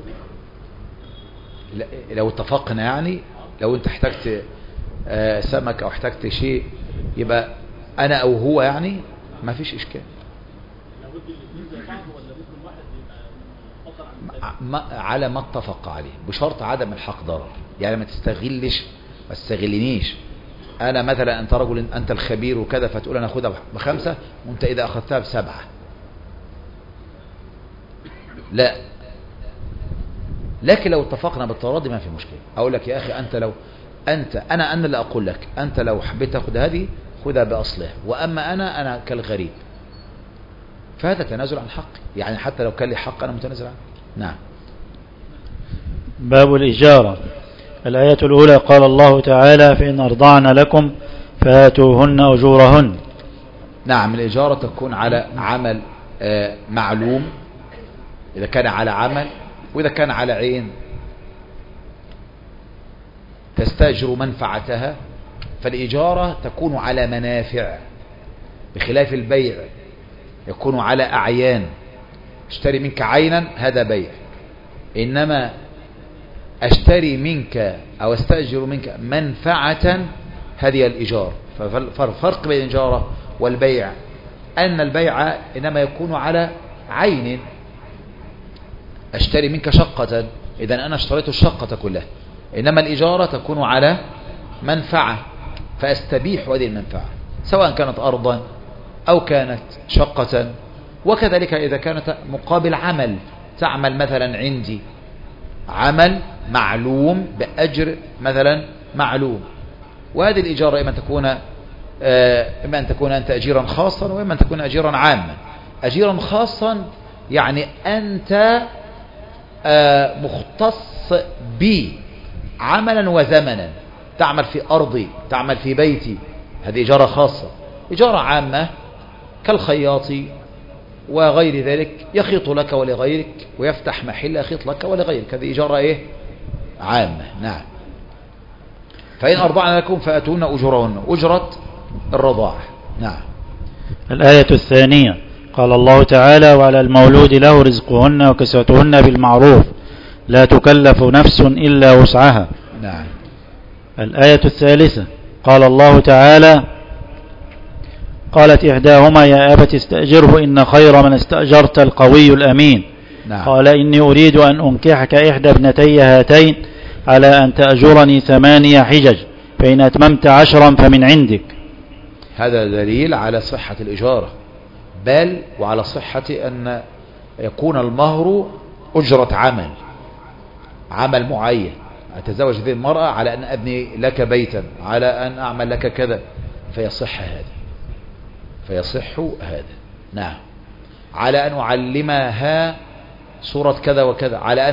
سعر، لو اتفقنا يعني لو أنت احتجت سمك أو احتجت شيء يبقى أنا أو هو، يعني ما فيش إشكال. لابد الاثنين زي بعض ولا لازم واحد يبقى منفصل عن الثاني؟ على ما اتفق عليه بشرط عدم الحق ضرر، يعني ما تستغلنيش أنا مثلا، أنت رجل أنت الخبير وكذا، فتقول أنا أخذها ب5 وأنت إذا أخذتها ب7، لا. لكن لو اتفقنا بالتراضي ما في مشكلة، أقول لك يا أخي أنت لو أنا اللي أقول لك أنت لو حبيت تأخذ هذه خذها بأصلها، وأما أنا كالغريب، فهذا تنازل عن حقي، يعني حتى لو كان لي حق أنا متنازل عنه. نعم. باب الإجارة. الآية الأولى قال الله تعالى فإن أرضعن لكم فآتوهن أجورهن. نعم. الإجارة تكون على عمل معلوم، إذا كان على عمل، وإذا كان على عين تستأجر منفعتها، فالإجارة تكون على منافع، بخلاف البيع يكون على أعيان، اشتري منك عينا هذا بيع، إنما أشتري منك أو أستأجر منك منفعة هذه الإيجار. فالفرق بين الإجارة والبيع أن البيع إنما يكون على عين، أشتري منك شقة، إذن أنا اشتريت الشقة كلها، إنما الإجارة تكون على منفعة، فأستبيح هذه المنفعة سواء كانت أرضا أو كانت شقة، وكذلك إذا كانت مقابل عمل، تعمل مثلا عندي عمل معلوم بأجر مثلا معلوم، وهذه الإجارة إما تكون إما أن تكون أنت أجيرا خاصا وإما أن تكون أجيرا عاما. أجيرا خاصا يعني أنت مختص بي عملا وزمنا، تعمل في أرضي، تعمل في بيتي، هذه إجارة خاصة. إجارة عامة كالخياط وغير ذلك، يخيط لك ولغيرك ويفتح محل يخيط لك ولغيرك، هذه إجارة إيه؟ عامة. نعم. فإن أرضعن لكم فأتون أجورهن، أجرة الرضاعة. نعم. الآية الثانية قال الله تعالى: وعلى المولود له رزقهن وكسوتهن بالمعروف لا تكلف نفس إلا وسعها. نعم. الآية الثالثة قال الله تعالى: قالت إحداهما يا أبت استأجره إن خير من استأجرت القوي الأمين. نعم. قال إني أريد أن أنكحك إحدى ابنتي هاتين على أن تأجرني 8 حجج فإن أتممت 10 فمن عندك. هذا دليل على صحة الإجارة، بل وعلى صحة أن يكون المهر أجرة عمل معين. أتزوج هذه المرأة على أن أبني لك بيتا، على أن أعمل لك كذا، فيصح هذا. نعم. على أن أعلمها صورة كذا وكذا، على أن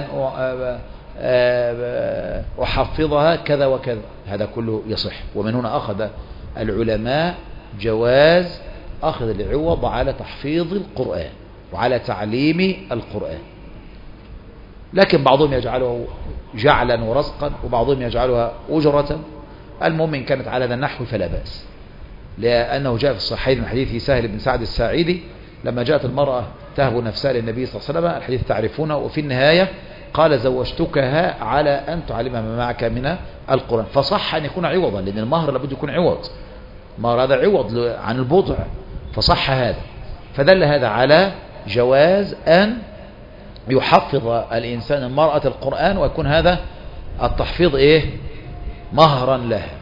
أحفظها كذا وكذا، هذا كله يصح. ومن هنا أخذ العلماء جواز أخذ العوض على تحفيظ القرآن وعلى تعليم القرآن، لكن بعضهم يجعله جعلا ورزقا وبعضهم يجعلها أجرة. المهم إن كانت على هذا النحو فلا بأس، لأنه جاء في الصحيحين من حديث سهل بن سعد الساعدي لما جاءت المرأة تهب نفسها للنبي صلى الله عليه وسلم، الحديث تعرفونه، وفي النهاية قال زوجتكها على أن تعلمها ما معك من القرآن، فصح أن يكون عوضا، لأن المهر لابد يكون عوض، المهر هذا عوض عن البضع، فصح هذا. فدل هذا على جواز أن يحفظ الإنسان المرأة القرآن، ويكون هذا التحفيظ إيه؟ مهرا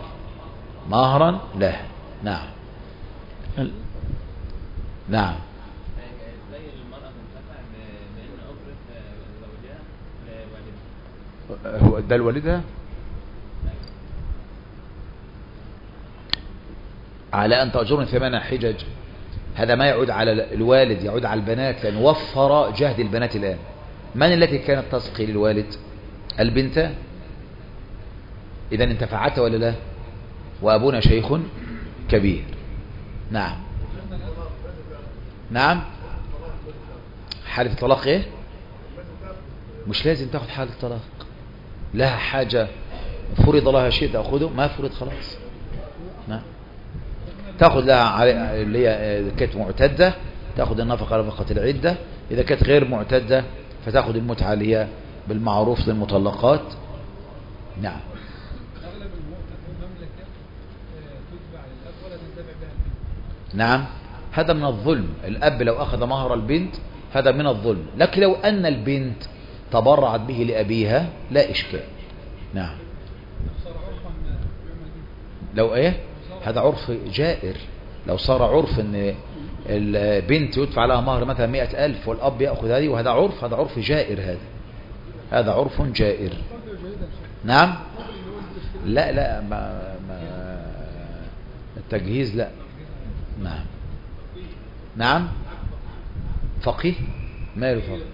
لها. نعم. نعم. زي المرأة تنتفع بأن أجرة زوجها لوالدها. هو ده لوالدها على أن تأجرني 8 حجج، هذا ما يعود على الوالد، يعود على البنات، لأن وفر جهد البنات الآن. من التي كانت تسقي للوالد؟ البنت. إذن انتفعت ولا لا؟ وأبونا شيخ كبير. نعم. نعم. حالة الطلاق إيه؟ مش لازم تأخذ حالة الطلاق، لها حاجة فرض لها شيء تأخذه، ما فرض خلاص. نعم. تأخذ لها اللي هي كانت معتدة تأخذ النفقة نفقة العدة، إذا كانت غير معتدة فتأخذ المتعة اللي هي بالمعروف للمطلقات. نعم. أغلب المملكة تتبع للأب ولا تنتفع بها البنت. نعم. هذا من الظلم، الأب لو أخذ مهر البنت هذا من الظلم، لكن لو أن البنت تبرعت به لأبيها لا إشكال. نعم. لو إيه؟ هذا عرف جائر. لو صار عرف أن البنت يدفع لها مهر مثلا 100,000 والأب يأخذ هذه، وهذا عرف جائر، هذا عرف جائر. نعم. لا ما التجهيز لا. نعم. نعم. فقيه ماله فقيه؟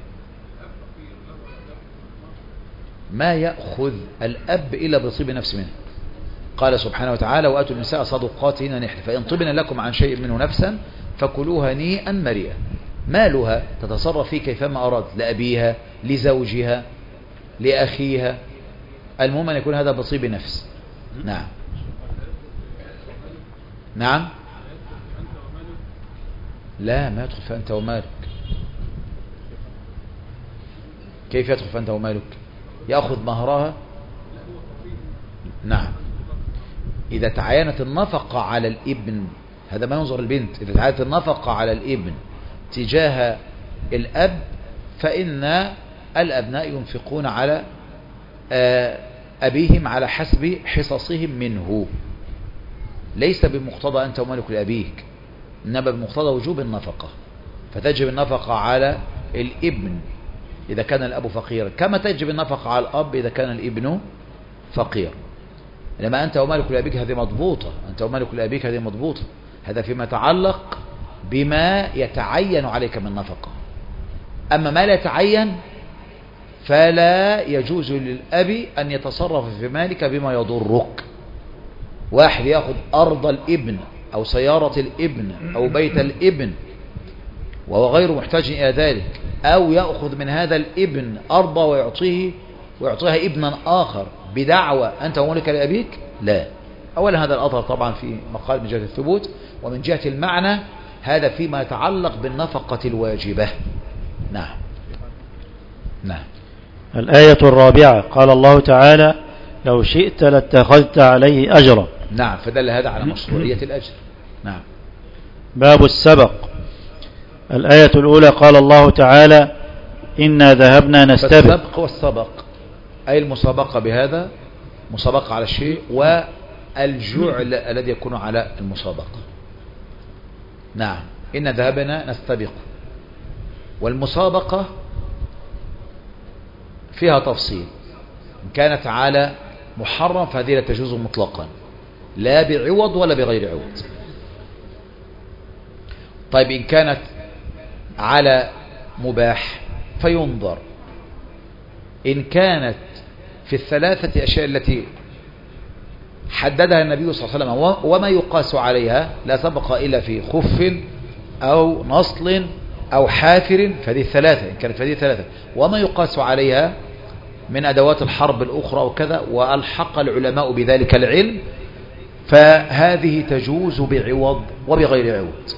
ما يأخذ الأب إلا بطيب نفس منه. قال سبحانه وتعالى: وآتوا النساء صدقاتهن نحلة فإن طبن لكم عن شيء منه نفسا فكلوها هنيئا مريئا. مالها تتصرف فيه كيفما أراد، لأبيها، لزوجها، لأخيها، المهم أن يكون هذا بطيب نفس. نعم. نعم. لا، ما يدخل فأنت ومالك. كيف يدخل فأنت ومالك؟ يأخذ مهرها. نعم. إذا تعينت النفقة على الابن، هذا ما ينظر البنت، إذا تعينت النفقة على الابن تجاه الأب فإن الأبناء ينفقون على أبيهم على حسب حصصهم منه، ليس بمقتضى أنت ومالك لأبيك، إنما بمقتضى وجوب النفقة، فتجب النفقة على الابن إذا كان الأب فقيرا، كما تجب النفقة على الأب إذا كان الابن فقير. إنما أنت ومالك لأبيك هذه مضبوطة، أنت ومالك لأبيك هذه مضبوطة. هذا فيما يتعلق بما يتعين عليك من نفقة. أما ما لا يتعين فلا يجوز للأب أن يتصرف في مالك بما يضرك. واحد يأخذ أرض الابن أو سيارة الابن أو بيت الابن وهو غير محتاج إلى ذلك، أو يأخذ من هذا الابن أرضا ويعطيها ابنا آخر بدعوى أنت ومالك لأبيك، لا. أولا هذا الأظهر طبعا في مقال من جهة الثبوت، ومن جهة المعنى هذا فيما يتعلق بالنفقة الواجبة. نعم. نعم. الآية الرابعة قال الله تعالى لو شئت لاتخذت عليه أجرا. نعم، فدل هذا على مشروعية الأجر. نعم. باب السبق. الآية الأولى قال الله تعالى إنا ذهبنا نستبق. السبق والسبق أي المسابقة بهذا، مسابقة على الشيء، والجعل الذي يكون على المسابقة. نعم، إنا ذهبنا نستبق. والمسابقة فيها تفصيل، إن كانت على محرم فهذه لا تجوز مطلقا، لا بعوض ولا بغير عوض. طيب إن كانت على مباح فينظر. إن كانت في الثلاثة أشياء التي حددها النبي صلى الله عليه وسلم وما يقاس عليها، لا سبق إلا في خف أو نصل أو حافر، فهذه الثلاثة. إن كانت فهذه الثلاثة وما يقاس عليها من أدوات الحرب الأخرى وكذا، وألحق العلماء بذلك العلم، فهذه تجوز بعوض وبغير عوض.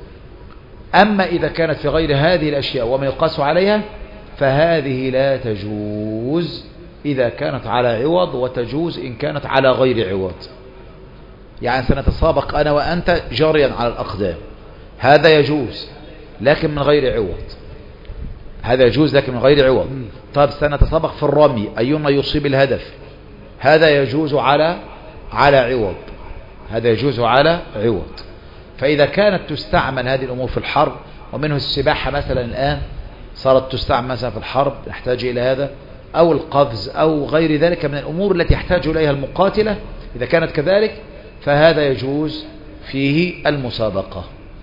أما إذا كانت في غير هذه الأشياء وما يقاس عليها فهذه لا تجوز إذا كانت على عوض، وتجوز إن كانت على غير عوض. يعني سنتسابق أنا وأنت جريا على الأقدام، هذا يجوز لكن من غير عوض. هذا يجوز لكن من غير عوض. طيب سنتسابق في الرمي أيما يصيب الهدف، هذا يجوز على عوض، هذا يجوز على عوض. فإذا كانت تستعمل هذه الأمور في الحرب، ومنه السباحة مثلا الآن صارت تستعمل مثلا في الحرب، نحتاج إلى هذا، أو القفز أو غير ذلك من الأمور التي يحتاج إليها المقاتلة، إذا كانت كذلك فهذا يجوز فيه المسابقة.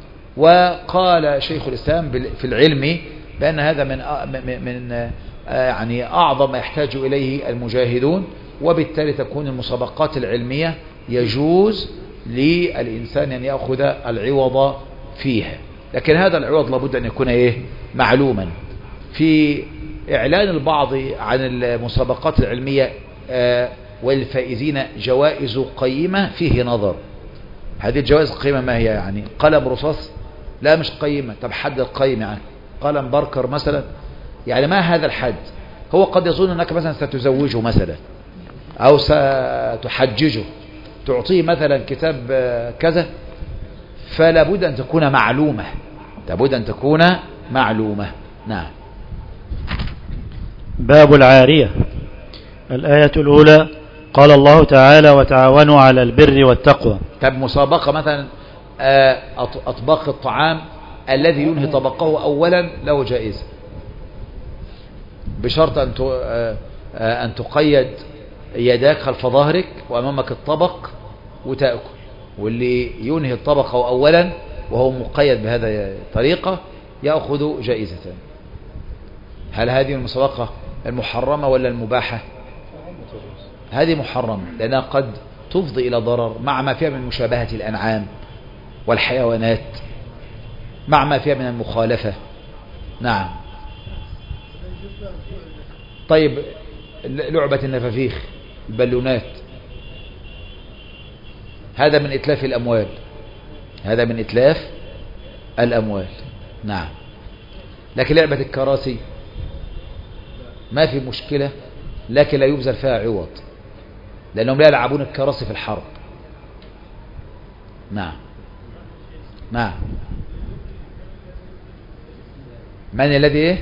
وقال شيخ الإسلام في العلم بأن هذا من يعني أعظم ما يحتاج إليه المجاهدون، وبالتالي تكون المسابقات العلمية يجوز للإنسان أن يأخذ العوض فيها. لكن هذا العوض لابد أن يكون معلوما. في إعلان البعض عن المسابقات العلمية والفائزين جوائز قيمة فيه نظر. هذه الجوائز القيمة ما هي؟ يعني قلم رصاص؟ لا مش قيمة. طب حد القيم يعني قلم باركر مثلا؟ يعني ما هذا الحد؟ هو قد يظن أنك مثلا ستزوجه مثلا، أو ستحججه، تعطيه مثلا كتاب كذا، فلا بد أن تكون معلومة، لابد أن تكون معلومة. نعم. باب العارية. الآية الأولى قال الله تعالى وتعاونوا على البر والتقوى. طب مسابقة مثلا أطباق الطعام، الذي ينهي طبقه أولا له جائزة، بشرط أن تقيد يداك خلف ظهرك وأمامك الطبق وتأكل، واللي ينهي الطبق أولا وهو مقيد بهذا الطريقة يأخذ جائزة. هل هذه المسابقة المحرمة ولا المباحة؟ هذه محرمة، لأنها قد تفضي إلى ضرر، مع ما فيها من مشابهة الأنعام والحيوانات، مع ما فيها من المخالفة. نعم. طيب لعبة النفافيخ، البالونات، هذا من إتلاف الأموال، هذا من إتلاف الأموال. نعم. لكن لعبة الكراسي ما في مشكلة، لكن لا يبذل فيها عوض، لأنهم لا يلعبون الكراسي في الحرب. نعم. نعم. من الذي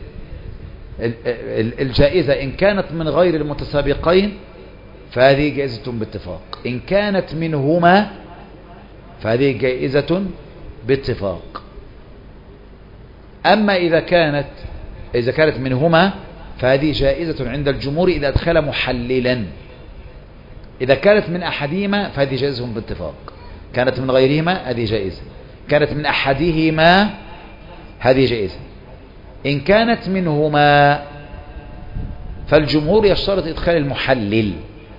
الجائزة إن كانت من غير المتسابقين فهذه جائزة باتفاق، إن كانت منهما فهذه جائزة باتفاق. أما إذا كانت منهما فهذه جائزة عند الجمهور إذا أدخل محللا، إذا كانت من أحدهما فهذه جائزة باتفاق، كانت من غيرهما هذه جائزة، كانت من أحدهما هذه جائزة. إن كانت منهما فالجمهور يشترط إدخال المحلل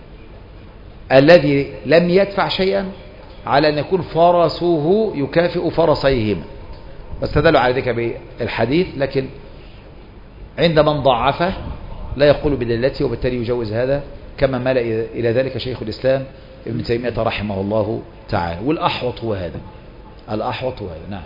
الذي لم يدفع شيئا على أن يكون فرسه يكافئ فرسيهما، واستدلوا على ذلك بالحديث، لكن عند من ضعفه لا يقول بدلته، وبالتالي يجوز هذا كما مال إلى ذلك شيخ الإسلام ابن تيمية رحمه الله تعالى. والأحوط هو هذا، الأحوط هو هذا. نعم.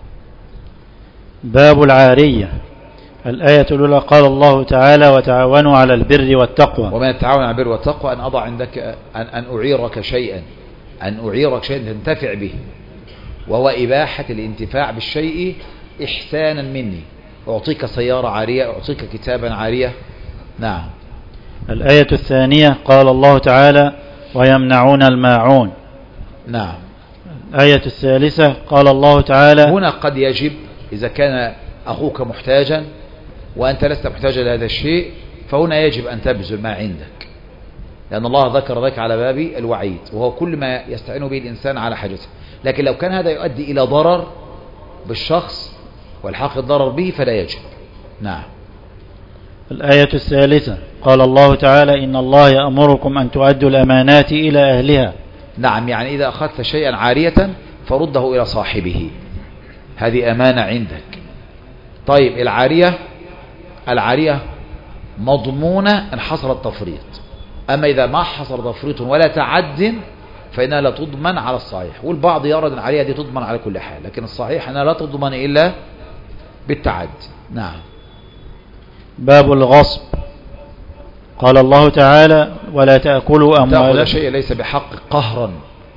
باب العارية. الآية الأولى قال الله تعالى وتعاونوا على البر والتقوى. ومن التعاون على البر والتقوى أن أضع عندك أن أعيرك شيئا، أن أعيرك شيئا تنتفع به، وهو إباحة الانتفاع بالشيء إحسانا مني. أعطيك سيارة عارية، أعطيك كتابا عارية. نعم. الآية الثانية قال الله تعالى ويمنعون الماعون. نعم. الآية الثالثة قال الله تعالى هنا قد يجب إذا كان أخوك محتاجا وأنت لست محتاجا لهذا الشيء، فهنا يجب أن تبذل ما عندك، لأن الله ذكر ذلك على باب الوعيد، وهو كل ما يستعين به الإنسان على حاجته. لكن لو كان هذا يؤدي إلى ضرر بالشخص والحق الضرر به فلا يجب. نعم. الآية الثالثة قال الله تعالى إن الله يأمركم أن تؤدوا الأمانات إلى أهلها. نعم، يعني إذا أخذت شيئا عارية فرده إلى صاحبه، هذه أمانة عندك. طيب العارية مضمونة إن حصل التفريط، أما إذا ما حصل تفريط ولا تعد فإنها لا تضمن على الصحيح. والبعض يرى أن العارية دي تضمن على كل حال، لكن الصحيح أنها لا تضمن إلا بالتعد. نعم. باب الغصب. قال الله تعالى ولا تأكلوا أموالكم. تأخذ شيء ليس بحق قهرا،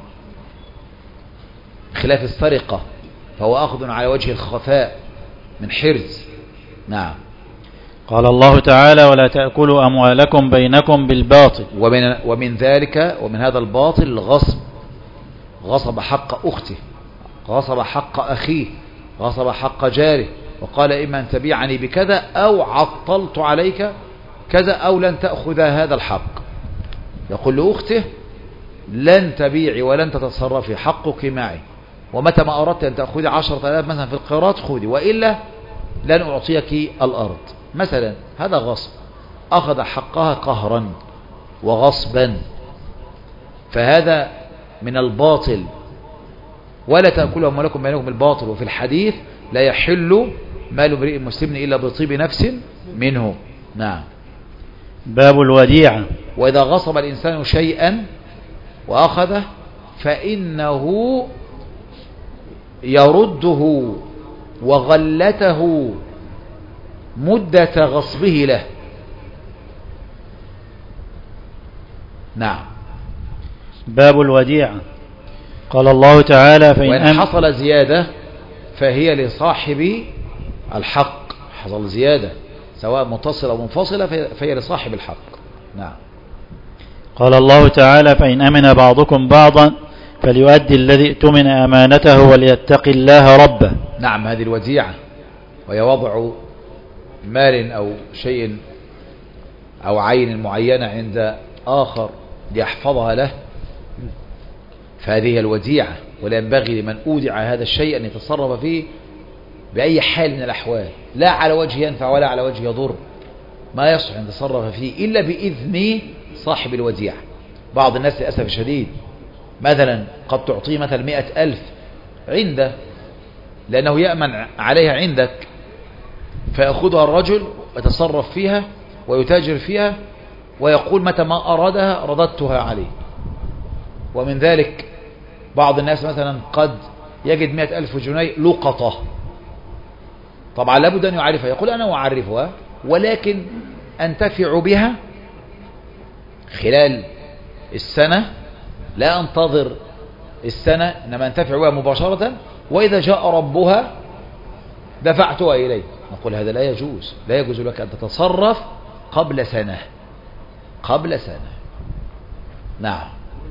خلاف السرقة فهو أخذ على وجه الخفاء من حرز. نعم. قال الله تعالى ولا تأكلوا أموالكم بينكم بالباطل. ومن ذلك ومن هذا الباطل الغصب، غصب حق أخته، غصب حق أخيه، غصب حق جاره، وقال إما أن تبيعني بكذا أو عطلت عليك كذا أو لن تأخذ هذا الحق. يقول لأخته لن تبيعي ولن تتصرفي، حقك معي، ومتى ما أردت أن تأخذي 10,000 مثلا في القيراط خذي، وإلا لن أعطيك الأرض مثلا. هذا غصب، أخذ حقها قهرا وغصبا، فهذا من الباطل. ولا تأكلوا أموالكم بينكم بالباطل. وفي الحديث لا يحل مال امرئ مسلم إلا بطيب نفس منه. نعم. باب الوديعة. وإذا غصب الإنسان شيئا وأخذه فإنه يرده وغلته مدة غصبه له. نعم. باب الوديعة. قال الله تعالى وإن حصل زيادة فهي لصاحب الحق، حصل زيادة سواء متصلة أو منفصلة فهي لصاحب الحق. نعم. قال الله تعالى فإن أمن بعضكم بعضا فليؤدي الذي اؤتمن أمانته وليتق الله ربه. نعم. هذه الوديعة وهي وضع مال أو شيء أو عين معينة عند آخر ليحفظها له، فهذه الوديعة. ولا ينبغي لمن أودع هذا الشيء أن يتصرف فيه بأي حال من الأحوال، لا على وجه ينفع ولا على وجه يضر، ما يصح أن يتصرف فيه إلا بإذن صاحب الوديعة. بعض الناس للأسف الشديد مثلا قد تعطيه مثلا 100,000 عنده لأنه يأمن عليها عندك، فيأخذها الرجل ويتصرف فيها ويتاجر فيها ويقول متى ما أرادها رددتها عليه. ومن ذلك بعض الناس مثلا قد يجد 100,000 جنيه لقطة، طبعا لابد أن يعرفها، يقول أنا أعرفها ولكن أنتفع بها خلال السنة، لا أنتظر السنة إنما أنتفع بها مباشرة، وإذا جاء ربها دفعتها إليه. نقول هذا لا يجوز، لا يجوز لك أن تتصرف قبل سنة، قبل سنة. نعم.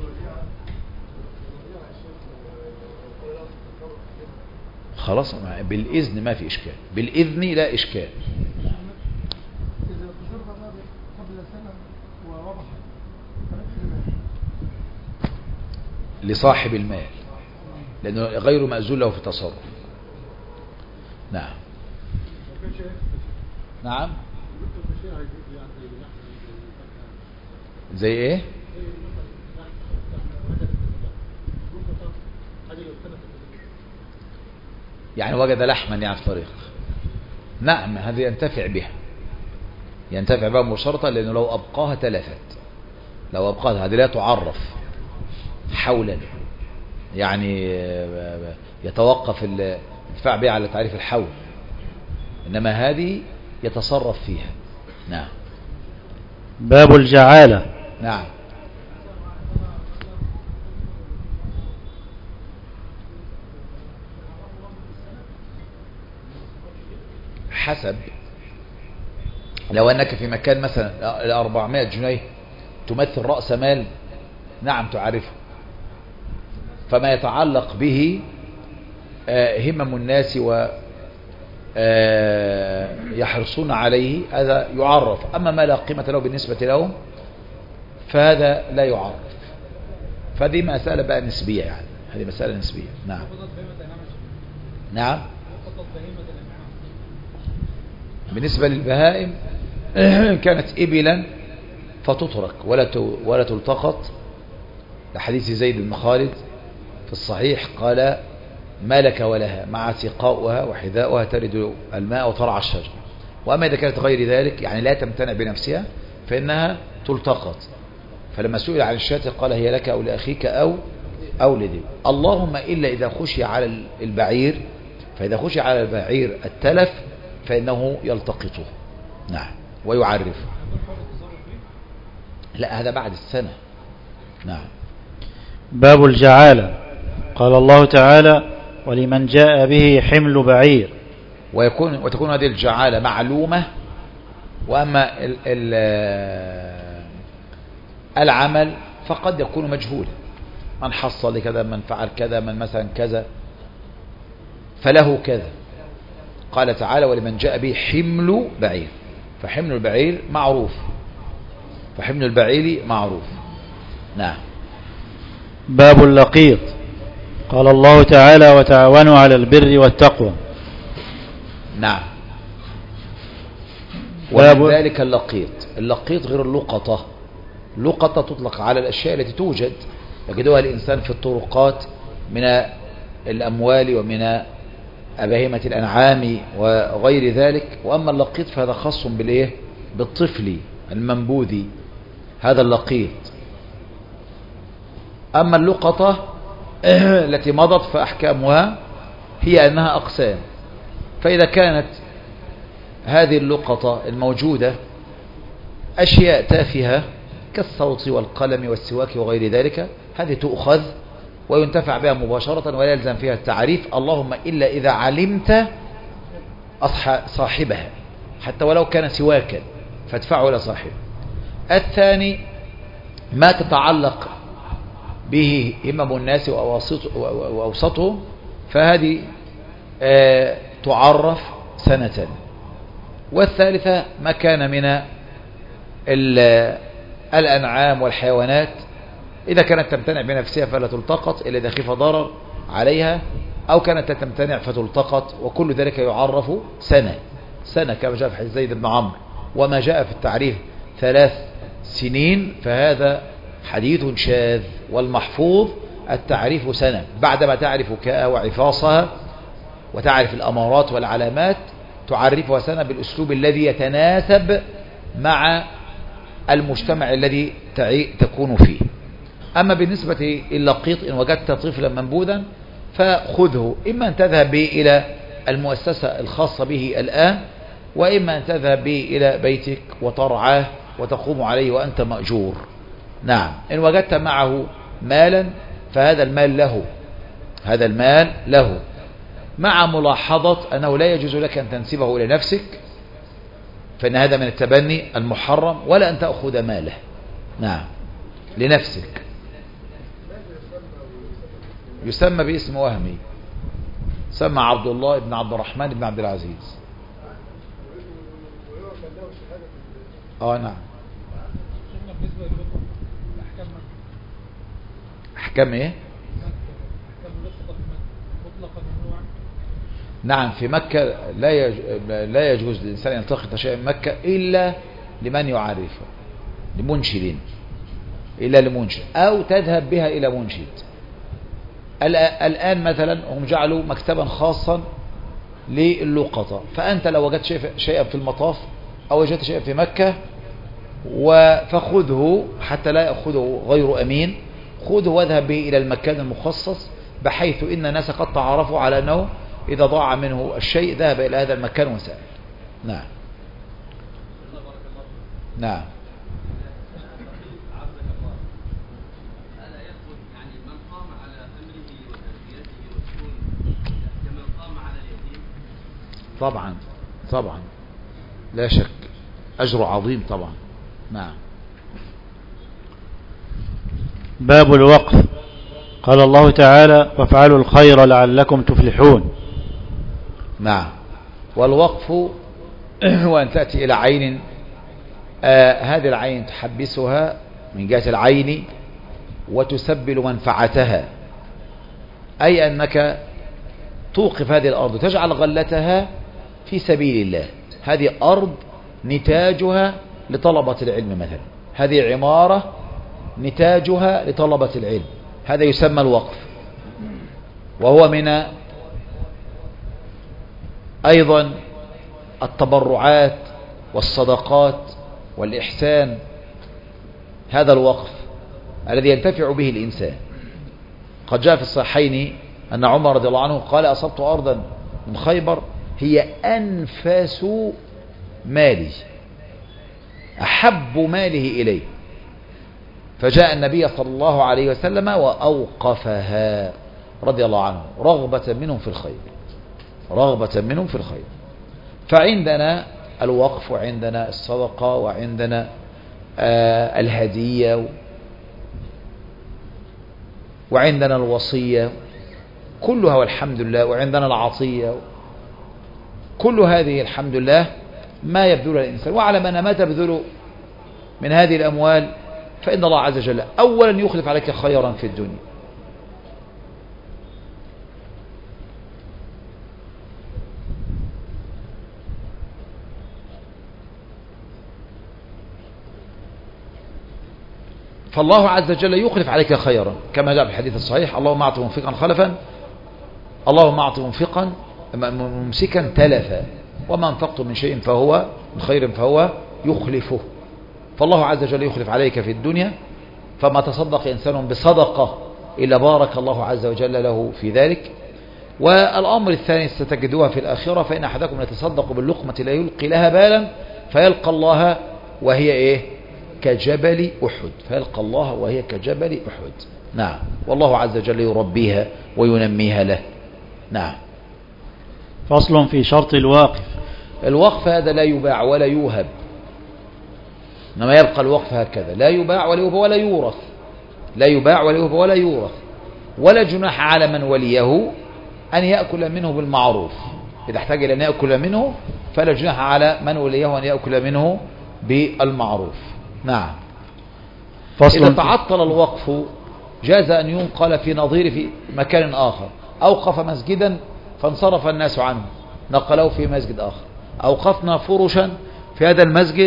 خلاص بالإذن ما في إشكال، بالإذن لا إشكال. إذا تصرف قبل سنة وربح لصاحب المال، لأنه غير مأذون له في التصرف. نعم. نعم. زي ايه؟ يعني وجد لحما يعني في الطريق. نعم، هذا ينتفع بها، ينتفع بها مباشرة، لأنه لو أبقاها تلفت. لو أبقاها هذه لا تعرف حولا، يعني يتوقف الانتفاع بها على تعريف الحول، إنما هذه يتصرف فيها. نعم. باب الجعالة. نعم. حسب، لو أنك في مكان مثلا 400 جنيه تمثل رأس مال، نعم تعرفه، فما يتعلق به همم الناس ويحرصون عليه هذا يعرف. أما ما لا قيمة له بالنسبة لهم فهذا لا يعرف. فهذه مسألة بقى نسبية، يعني هذه مسألة نسبية. نعم. نعم. بالنسبة للبهائم كانت إبلا فتترك ولا تلتقط، لحديث زيد بن خالد في الصحيح قال: ما لك ولها مع سقاؤها وحذاؤها ترد الماء وترعى الشجر. وأما إذا كانت غير ذلك، يعني لا تمتنع بنفسها، فإنها تلتقط. فلما سئل عن الشاة قال: هي لك أو لأخيك أو لذي. اللهم إلا إذا خشي على البعير، فإذا خشي على البعير التلف فإنه يلتقطه. نعم. ويعرف. لا، هذا بعد السنة. نعم. باب الجعالة. قال الله تعالى: ولمن جاء به حمل بعير. وتكون هذه الجعالة معلومة. وأما العمل فقد يكون مجهولا، من حصل كذا، من فعل كذا، من مثلا كذا فله كذا. قال تعالى: ولمن جاء به حمل بعير، فحمل البعير معروف، فحمل البعير معروف. نعم. باب اللقيط. قال الله تعالى: وتعاونوا على البر والتقوى. نعم. ومن ذلك اللقيط غير اللقطة. اللقطة تطلق على الأشياء التي توجد يجدها الإنسان في الطرقات من الأموال ومن بهيمة الأنعام وغير ذلك. وأما اللقيط فهذا خاص بالطفل المنبوذ، هذا اللقيط. أما اللقطة التي مضت فأحكامها هي أنها أقسام. فإذا كانت هذه اللقطة الموجودة أشياء تافهة كالصوت والقلم والسواك وغير ذلك، هذه تؤخذ وينتفع بها مباشرة ولا يلزم فيها التعريف، اللهم إلا إذا علمت صاحبها حتى ولو كان سواكا فادفعه إلى صاحبه. الثاني ما تتعلق به همم الناس وأوسطهم، فهذه تعرف سنة. والثالثة ما كان من الأنعام والحيوانات، إذا كانت تمتنع بنفسها فلا تلتقط إلا إذا خف ضرر عليها، أو كانت تمتنع فتلتقط، وكل ذلك يعرف سنة كما جاء في حديث زيد بن عمرو. وما جاء في التعريف 3 سنين فهذا حديث شاذ، والمحفوظ التعريف سنة. بعدما تعرف كاء وعفاصها وتعرف الأمارات والعلامات تعرفها سنة بالأسلوب الذي يتناسب مع المجتمع الذي تكون فيه. أما بالنسبة اللقيط إن وجدت طفلا منبوذا فخذه، إما أن تذهب به إلى المؤسسة الخاصة به الآن، وإما أن تذهب به إلى بيتك وترعاه وتقوم عليه وأنت مأجور. نعم. إن وجدت معه مالا فهذا المال له، هذا المال له، مع ملاحظة أنه لا يجوز لك أن تنسبه إلى نفسك، فإن هذا من التبني المحرم، ولا أن تأخذ ماله. نعم. لنفسك. يسمى باسم وهمي، سمى عبد الله بن عبد الرحمن بن عبد العزيز. نعم. أحكام إيه؟ مطلقا ممنوعا. نعم، في مكة لا يجوز للإنسان يلتقط شيئا من مكة إلا لمن يعرفه، لمنشد، إلا لمنشد، أو تذهب بها إلى منشد. الآن مثلا هم جعلوا مكتبا خاصا للقطة، فأنت لو وجدت شيئا في المطاف أو وجدت شيئا في مكة فخذه حتى لا يأخذه غير أمين، خذه واذهب به إلى المكان المخصص، بحيث إن الناس قد تعرفوا على أنه إذا ضاع منه الشيء ذهب إلى هذا المكان وسأل. نعم نعم. طبعا طبعا لا شك، أجر عظيم طبعا. نعم. باب الوقف. قال الله تعالى: وافعلوا الخير لعلكم تفلحون. نعم. والوقف هو أن تأتي إلى عين، هذه العين تحبسها من جهة العين وتسبل منفعتها، أي أنك توقف هذه الأرض وتجعل غلتها في سبيل الله. هذه أرض نتاجها لطلبة العلم مثلا، هذه عمارة نتاجها لطلبة العلم، هذا يسمى الوقف. وهو من أيضا التبرعات والصدقات والإحسان، هذا الوقف الذي ينتفع به الإنسان. قد جاء في الصحيحين أن عمر رضي الله عنه قال: أصبت أرضا من خيبر هي أنفس مالي، أحب ماله إليه، فجاء النبي صلى الله عليه وسلم وأوقفها رضي الله عنه رغبة منهم في الخير، رغبة منهم في الخير. فعندنا الوقف، وعندنا الصدقة، وعندنا الهدية، وعندنا الوصية كلها والحمد لله، وعندنا العطية، كل هذه الحمد لله ما يبذلها الإنسان. واعلم أن ما تبذل من هذه الأموال فإن الله عز وجل أولا يخلف عليك خيرا في الدنيا. فالله عز وجل يخلف عليك خيرا، كما جاء في الحديث الصحيح: اللهم أعط منفقا خلفا، اللهم أعط منفقا ممسكا تلفا، وما انفقتم من شيء فهو من خير فهو يخلفه. فالله عز وجل يخلف عليك في الدنيا، فما تصدق إنسان بصدقة إلا بارك الله عز وجل له في ذلك. والأمر الثاني ستجدوها في الآخرة: فإن أحدكم يتصدق باللقمة لا يلقي لها بالا فيلقى الله وهي إيه؟ كجبل أحد، فيلقى الله وهي كجبل أحد. نعم. والله عز وجل يربيها وينميها له. نعم. فصل في شرط الواقف. الوقف هذا لا يباع ولا يوهب، إنما يبقى الوقف هكذا، لا يباع ولا يوهب ولا يورث، لا يباع ولا يوهب ولا يورث. ولا جناح على من وليه أن يأكل منه بالمعروف، إذا احتاج إلى أن يأكل منه فلا جناح على من وليه أن يأكل منه بالمعروف. نعم. إذا تعطل الوقف جاز أن ينقل في نظير في مكان آخر. أوقف مسجدا فانصرف الناس عنه، نقلوه في مسجد آخر. أوقفنا فرشا في هذا المسجد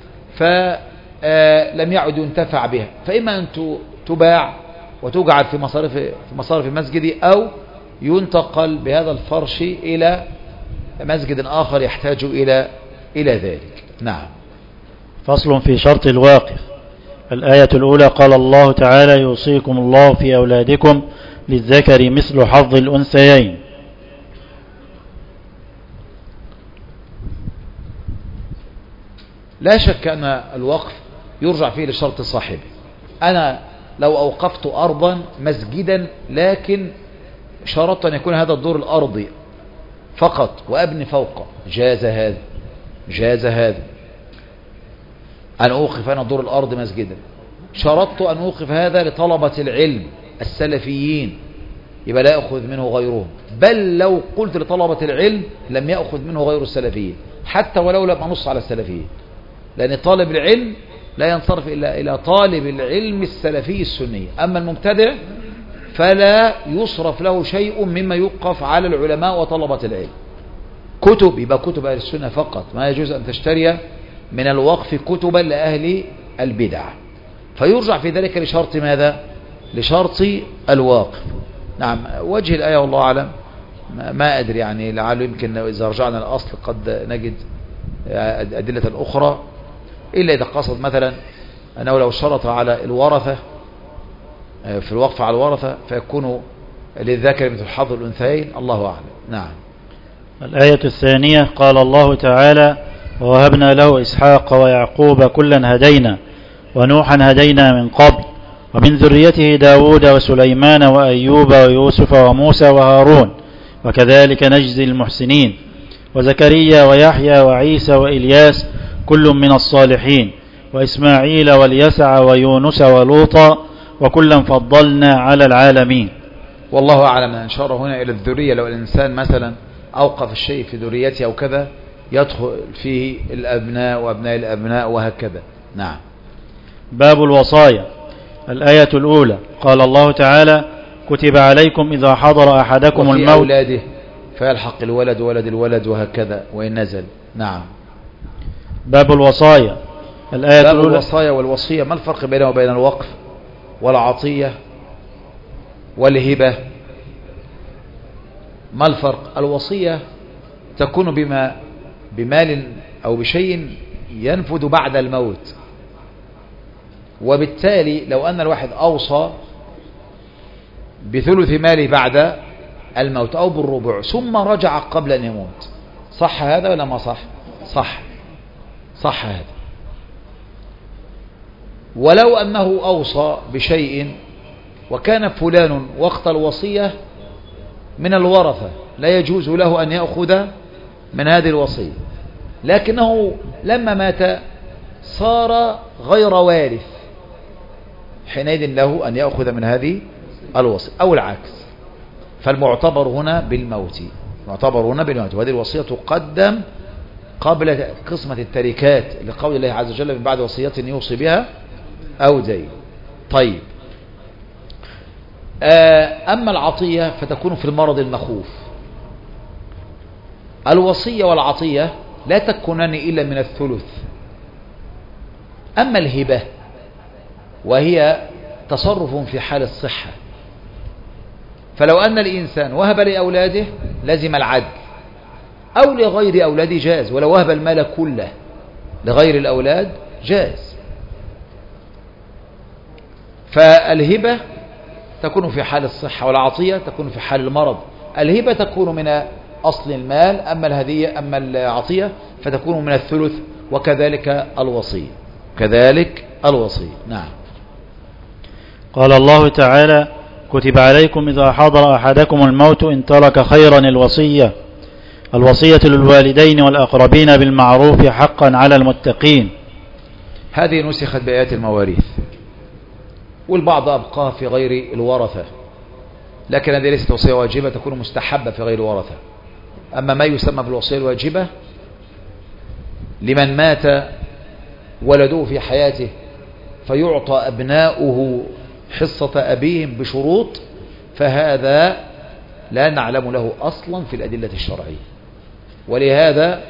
فلم يعد ينتفع بها، فإما أن تباع وتجعل في مصارف المسجد، أو ينتقل بهذا الفرش إلى مسجد آخر يحتاج إلى ذلك. نعم. فصل في شرط الواقف. الآية الأولى: قال الله تعالى: يوصيكم الله في أولادكم للذكر مثل حظ الأنثيين. لا شك أن الوقف يرجع فيه لشرط صاحبه. أنا لو أوقفت أرضا مسجدا لكن شرطت أن يكون هذا الدور الأرضي فقط وأبني فوقه، جاز هذا، جاز هذا أن أوقف أنا دور الأرض مسجدا. شرطت أن أوقف هذا لطلبة العلم السلفيين، يبقى لا يأخذ منه غيرهم، بل لو قلت لطلبة العلم لم يأخذ منه غير السلفيين، حتى ولو لم أنص على السلفيين، لأن طالب العلم لا ينصرف إلا إلى طالب العلم السلفي السني. أما المبتدع فلا يصرف له شيء مما يوقف على العلماء وطلبة العلم. كتب يبقى كتب أهل السنة فقط، ما يجوز أن تشتري من الوقف كتبا لأهل البدع، فيرجع في ذلك لشرط ماذا؟ لشرط الواقف. نعم. وجه الآية والله أعلم ما أدري، يعني لعله يمكن إذا رجعنا الأصل قد نجد أدلة أخرى، إلا إذا قصد مثلا أنه لو شرط على الورثة في الوقف على الورثة فيكون للذكر مثل حظ الأنثيين، الله أعلم. نعم. الآية الثانية قال الله تعالى: ووهبنا له إسحاق ويعقوب كلا هدينا ونوحا هدينا من قبل ومن ذريته داود وسليمان وأيوب ويوسف وموسى وهارون وكذلك نجزي المحسنين وزكريا ويحيى وعيسى وإلياس كل من الصالحين وإسماعيل واليسع ويونس ولوطا وكلا فضلنا على العالمين. والله أعلم. أشار هنا إلى الذرية، لو الإنسان مثلا أوقف الشيء في ذريته أو كذا يدخل فيه الأبناء وأبناء الأبناء وهكذا. نعم. باب الوصايا. الآية الأولى قال الله تعالى: كتب عليكم إذا حضر أحدكم الموت أولاده فيلحق الولد ولد الولد وهكذا وإن نزل. نعم. باب الوصايا. الآية باب الأولى. الوصايا والوصية، ما الفرق بينه وبين الوقف والعطية والهبة؟ ما الفرق؟ الوصية تكون بمال أو بشيء ينفذ بعد الموت، وبالتالي لو أن الواحد أوصى بثلث ماله بعد الموت أو بالربع ثم رجع قبل أن يموت، صح هذا ولا ما صح؟ صح هذا. ولو أنه أوصى بشيء وكان فلان وقت الوصية من الورثة لا يجوز له أن يأخذ من هذه الوصية، لكنه لما مات صار غير وارث، حينئذ له أن يأخذ من هذه الوصية أو العكس. فالمعتبر هنا بالموت، وهذه الوصية تقدم قبل قسمة التركات لقول الله عز وجل: من بعد وصية يوصي بها أو دين. طيب. أما العطية فتكون في المرض المخوف. الوصية والعطية لا تكونان إلا من الثلث. أما الهبة وهي تصرف في حال الصحة، فلو أن الإنسان وهب لأولاده لزم العدل، أو لغير أولاده جاز، ولو وهب المال كله لغير الأولاد جاز. فالهبة تكون في حال الصحة والعطية تكون في حال المرض. الهبة تكون من أصل المال، أما العطية فتكون من الثلث، وكذلك الوصية. نعم. قال الله تعالى: كتب عليكم إذا حضر أحدكم الموت إن ترك خيرا الوصية للوالدين والأقربين بالمعروف حقا على المتقين. هذه نسخت بآيات المواريث، والبعض أبقاها في غير الورثة، لكن هذه ليست وصية واجبة، تكون مستحبة في غير الورثة. أما ما يسمى بالوصية الواجبة لمن مات ولده في حياته فيعطى أبناؤه حصة أبيهم بشروط، فهذا لا نعلم له أصلا في الأدلة الشرعية. ولهذا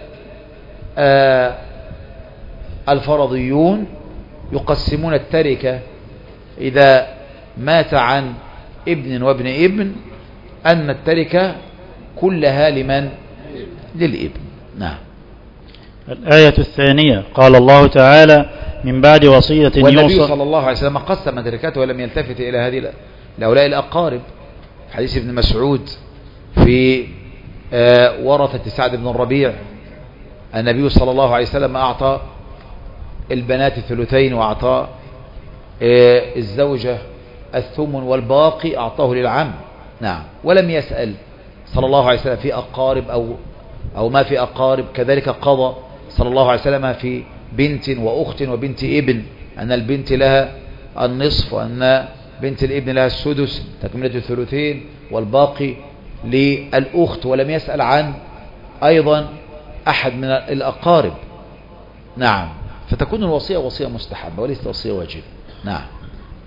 الفرضيون يقسمون التركة إذا مات عن ابن وابن ابن أن التركة كلها للابن. نعم. الآية الثانية قال الله تعالى: من بعد وصية والنبي صلى الله عليه وسلم قسم تركته ولم يلتفت إلى هؤلاء الأقارب. حديث ابن مسعود في ورثة سعد بن الربيع، النبي صلى الله عليه وسلم أعطى البنات الثلثين وأعطى الزوجة الثمن والباقي أعطاه للعم. نعم. ولم يسأل صلى الله عليه وسلم في أقارب أو ما في أقارب. كذلك قضى صلى الله عليه وسلم في بنت وأخت وبنت ابن أن البنت لها النصف وأن بنت الابن لها السدس تكملة الثلثين والباقي للأخت، ولم يسأل عن أيضا أحد من الأقارب. نعم. فتكون الوصية وصية مستحبة وليست وصية واجبة. نعم.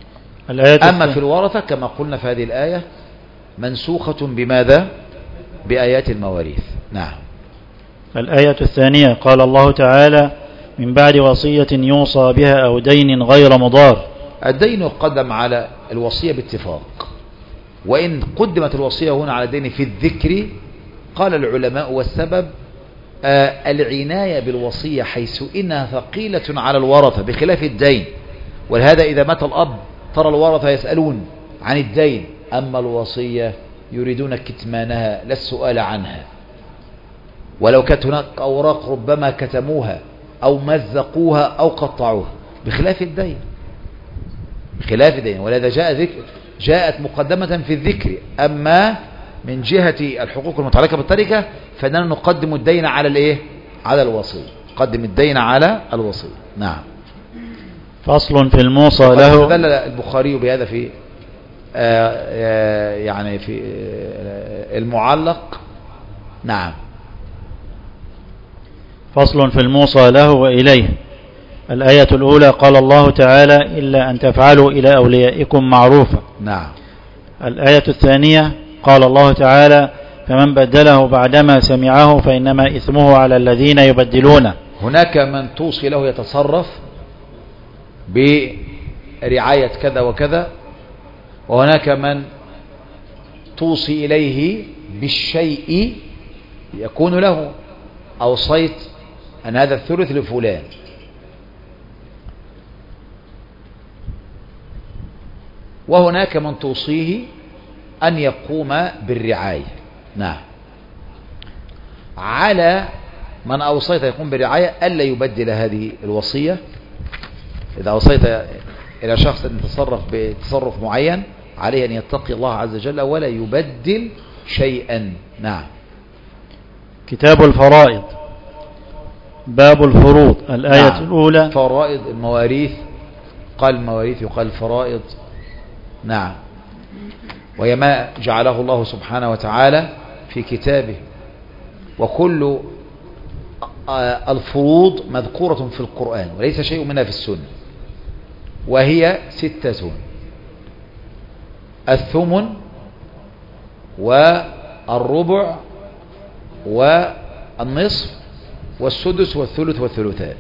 أما في الورثة كما قلنا في هذه الآية منسوخة بماذا؟ بآيات المواريث. نعم. الآية الثانية قال الله تعالى من بعد وصية يوصى بها أو دين غير مضار. الدين يقدم على الوصية باتفاق، وإن قدمت الوصية هنا على الدين في الذكر قال العلماء والسبب العناية بالوصية حيث إنها ثقيلة على الورثة بخلاف الدين، ولهذا إذا مات الأب ترى الورثة يسألون عن الدين، أما الوصية يريدون كتمانها لا السؤال عنها، ولو كانت هناك أوراق ربما كتموها أو مزقوها أو قطعوها، بخلاف الدين. بخلاف الدين، ولهذا جاءت مقدمة في الذكر. أما من جهة الحقوق المتعلقة بالتركة فإننا نقدم الدين على الإيه؟ على الوصي. نقدم الدين على الوصي. نعم. فصل في الموصى له. استدل البخاري بهذا في يعني في المعلق. نعم. فصل في الموصى له وإليه. الآية الأولى قال الله تعالى إلا أن تفعلوا إلى أوليائكم معروفا. نعم. الآية الثانية قال الله تعالى فمن بدله بعدما سمعه فإنما إثمه على الذين يبدلونه. هناك من توصي له يتصرف برعاية كذا وكذا، وهناك من توصي إليه بالشيء يكون له، أوصيت أن هذا الثلث لفلان، وهناك من توصيه أن يقوم بالرعاية. نعم. على من أوصيت يقوم بالرعاية ألا يبدل هذه الوصية. إذا أوصيت إلى شخص أن يتصرف بتصرف معين عليه أن يتقي الله عز وجل ولا يبدل شيئا. نعم. كتاب الفرائض. باب الفروض. الآية نعم. الأولى فرائض المواريث، قال المواريث يقال فرائض. نعم. وهي ما جعله الله سبحانه وتعالى في كتابه، وكل الفروض مذكورة في القرآن وليس شيء منها في السنة، وهي 6: الثمن والربع والنصف والسدس والثلث والثلثان.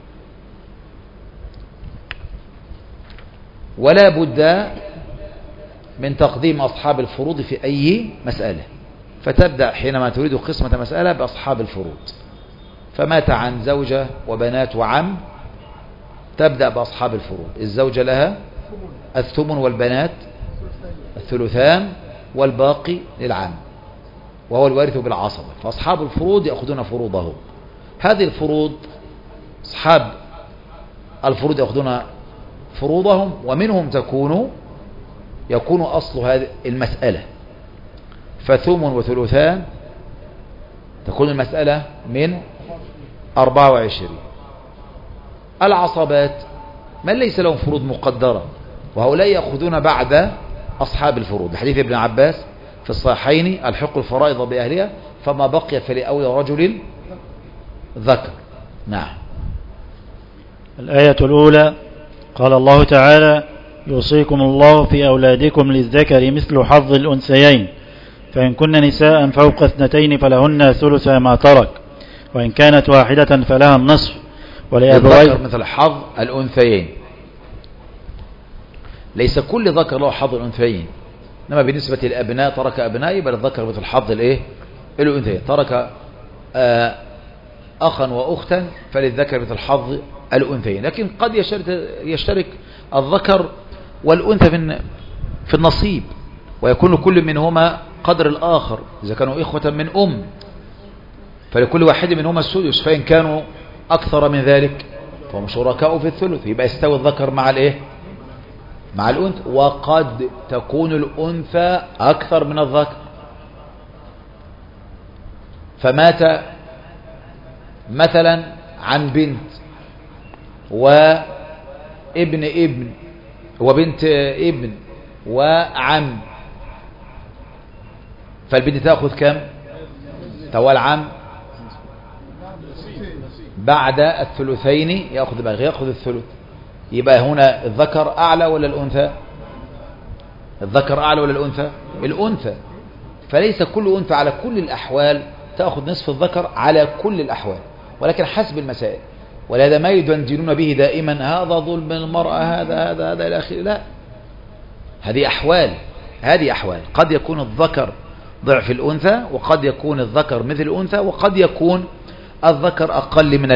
ولا بد من تقديم أصحاب الفروض في أي مسألة، فتبدأ حينما تريد قسمة مسألة بأصحاب الفروض. فمات عن زوجة وبنات وعم تبدأ بأصحاب الفروض. الزوجة لها الثمن والبنات الثلثان والباقي للعم، وهو الوارث بالعصبة. فأصحاب الفروض يأخذون فروضهم. هذه الفروض أصحاب الفروض يأخذون فروضهم، ومنهم يكون أصل هذه المسألة. فثمن وثلثان تكون المسألة من 24. العصبات من ليس لهم فروض مقدرة، وهؤلاء يأخذون بعد أصحاب الفروض، لحديث ابن عباس في الصحيحين الحق الفرائض بأهلها فما بقي فلأولى رجل ذكر. نعم. الآية الأولى قال الله تعالى يوصيكم الله في أولادكم للذكر مثل حظ الأنثيين، فإن كن نساء فوق 2 فلهن ثلث ما ترك، وإن كانت واحدة فلها النصف. الذكر مثل حظ الأنثيين، ليس كل ذكر له حظ الأنثيين، إنما بالنسبة للأبناء ترك أبناء بل الذكر مثل حظ الأنثيين. ترك أخا وأختا فللذكر مثل حظ الأنثيين. لكن قد يشترك الذكر والأنثى في النصيب، ويكون كل منهما قدر الآخر. إذا كانوا إخوة من فلكل واحد منهما السدس، فإن كانوا أكثر من ذلك فهم شركاء في الثلث، يبقى يستوي الذكر مع الأنثى. وقد تكون الأنثى أكثر من الذكر، فمات مثلا عن بنت وابن ابن وبنت ابن وعم، فالبنت تأخذ كم؟ توال عم بعد الثلثين يأخذ الثلث. يبقى هنا الذكر أعلى ولا الأنثى؟ الذكر أعلى ولا الأنثى؟ الأنثى. فليس كل أنثى على كل الأحوال تأخذ نصف الذكر على كل الأحوال، ولكن حسب المسائل. ولهذا ما يدندنون به دائما هذا ظلم المرأة، هذا إلى آخره. لا، هذه أحوال. قد يكون الذكر ضعف الأنثى، وقد يكون الذكر مثل الأنثى، وقد يكون الذكر أقل من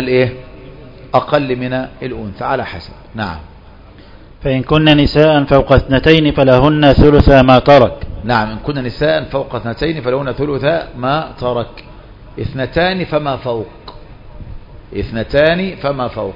الأنثى على حسب. نعم. فإن كن نساء فوق 2 فلهن ثلث ما ترك. نعم، إن كن نساء فوق 2 فلهن ثلث ما ترك. 2 فما فوق.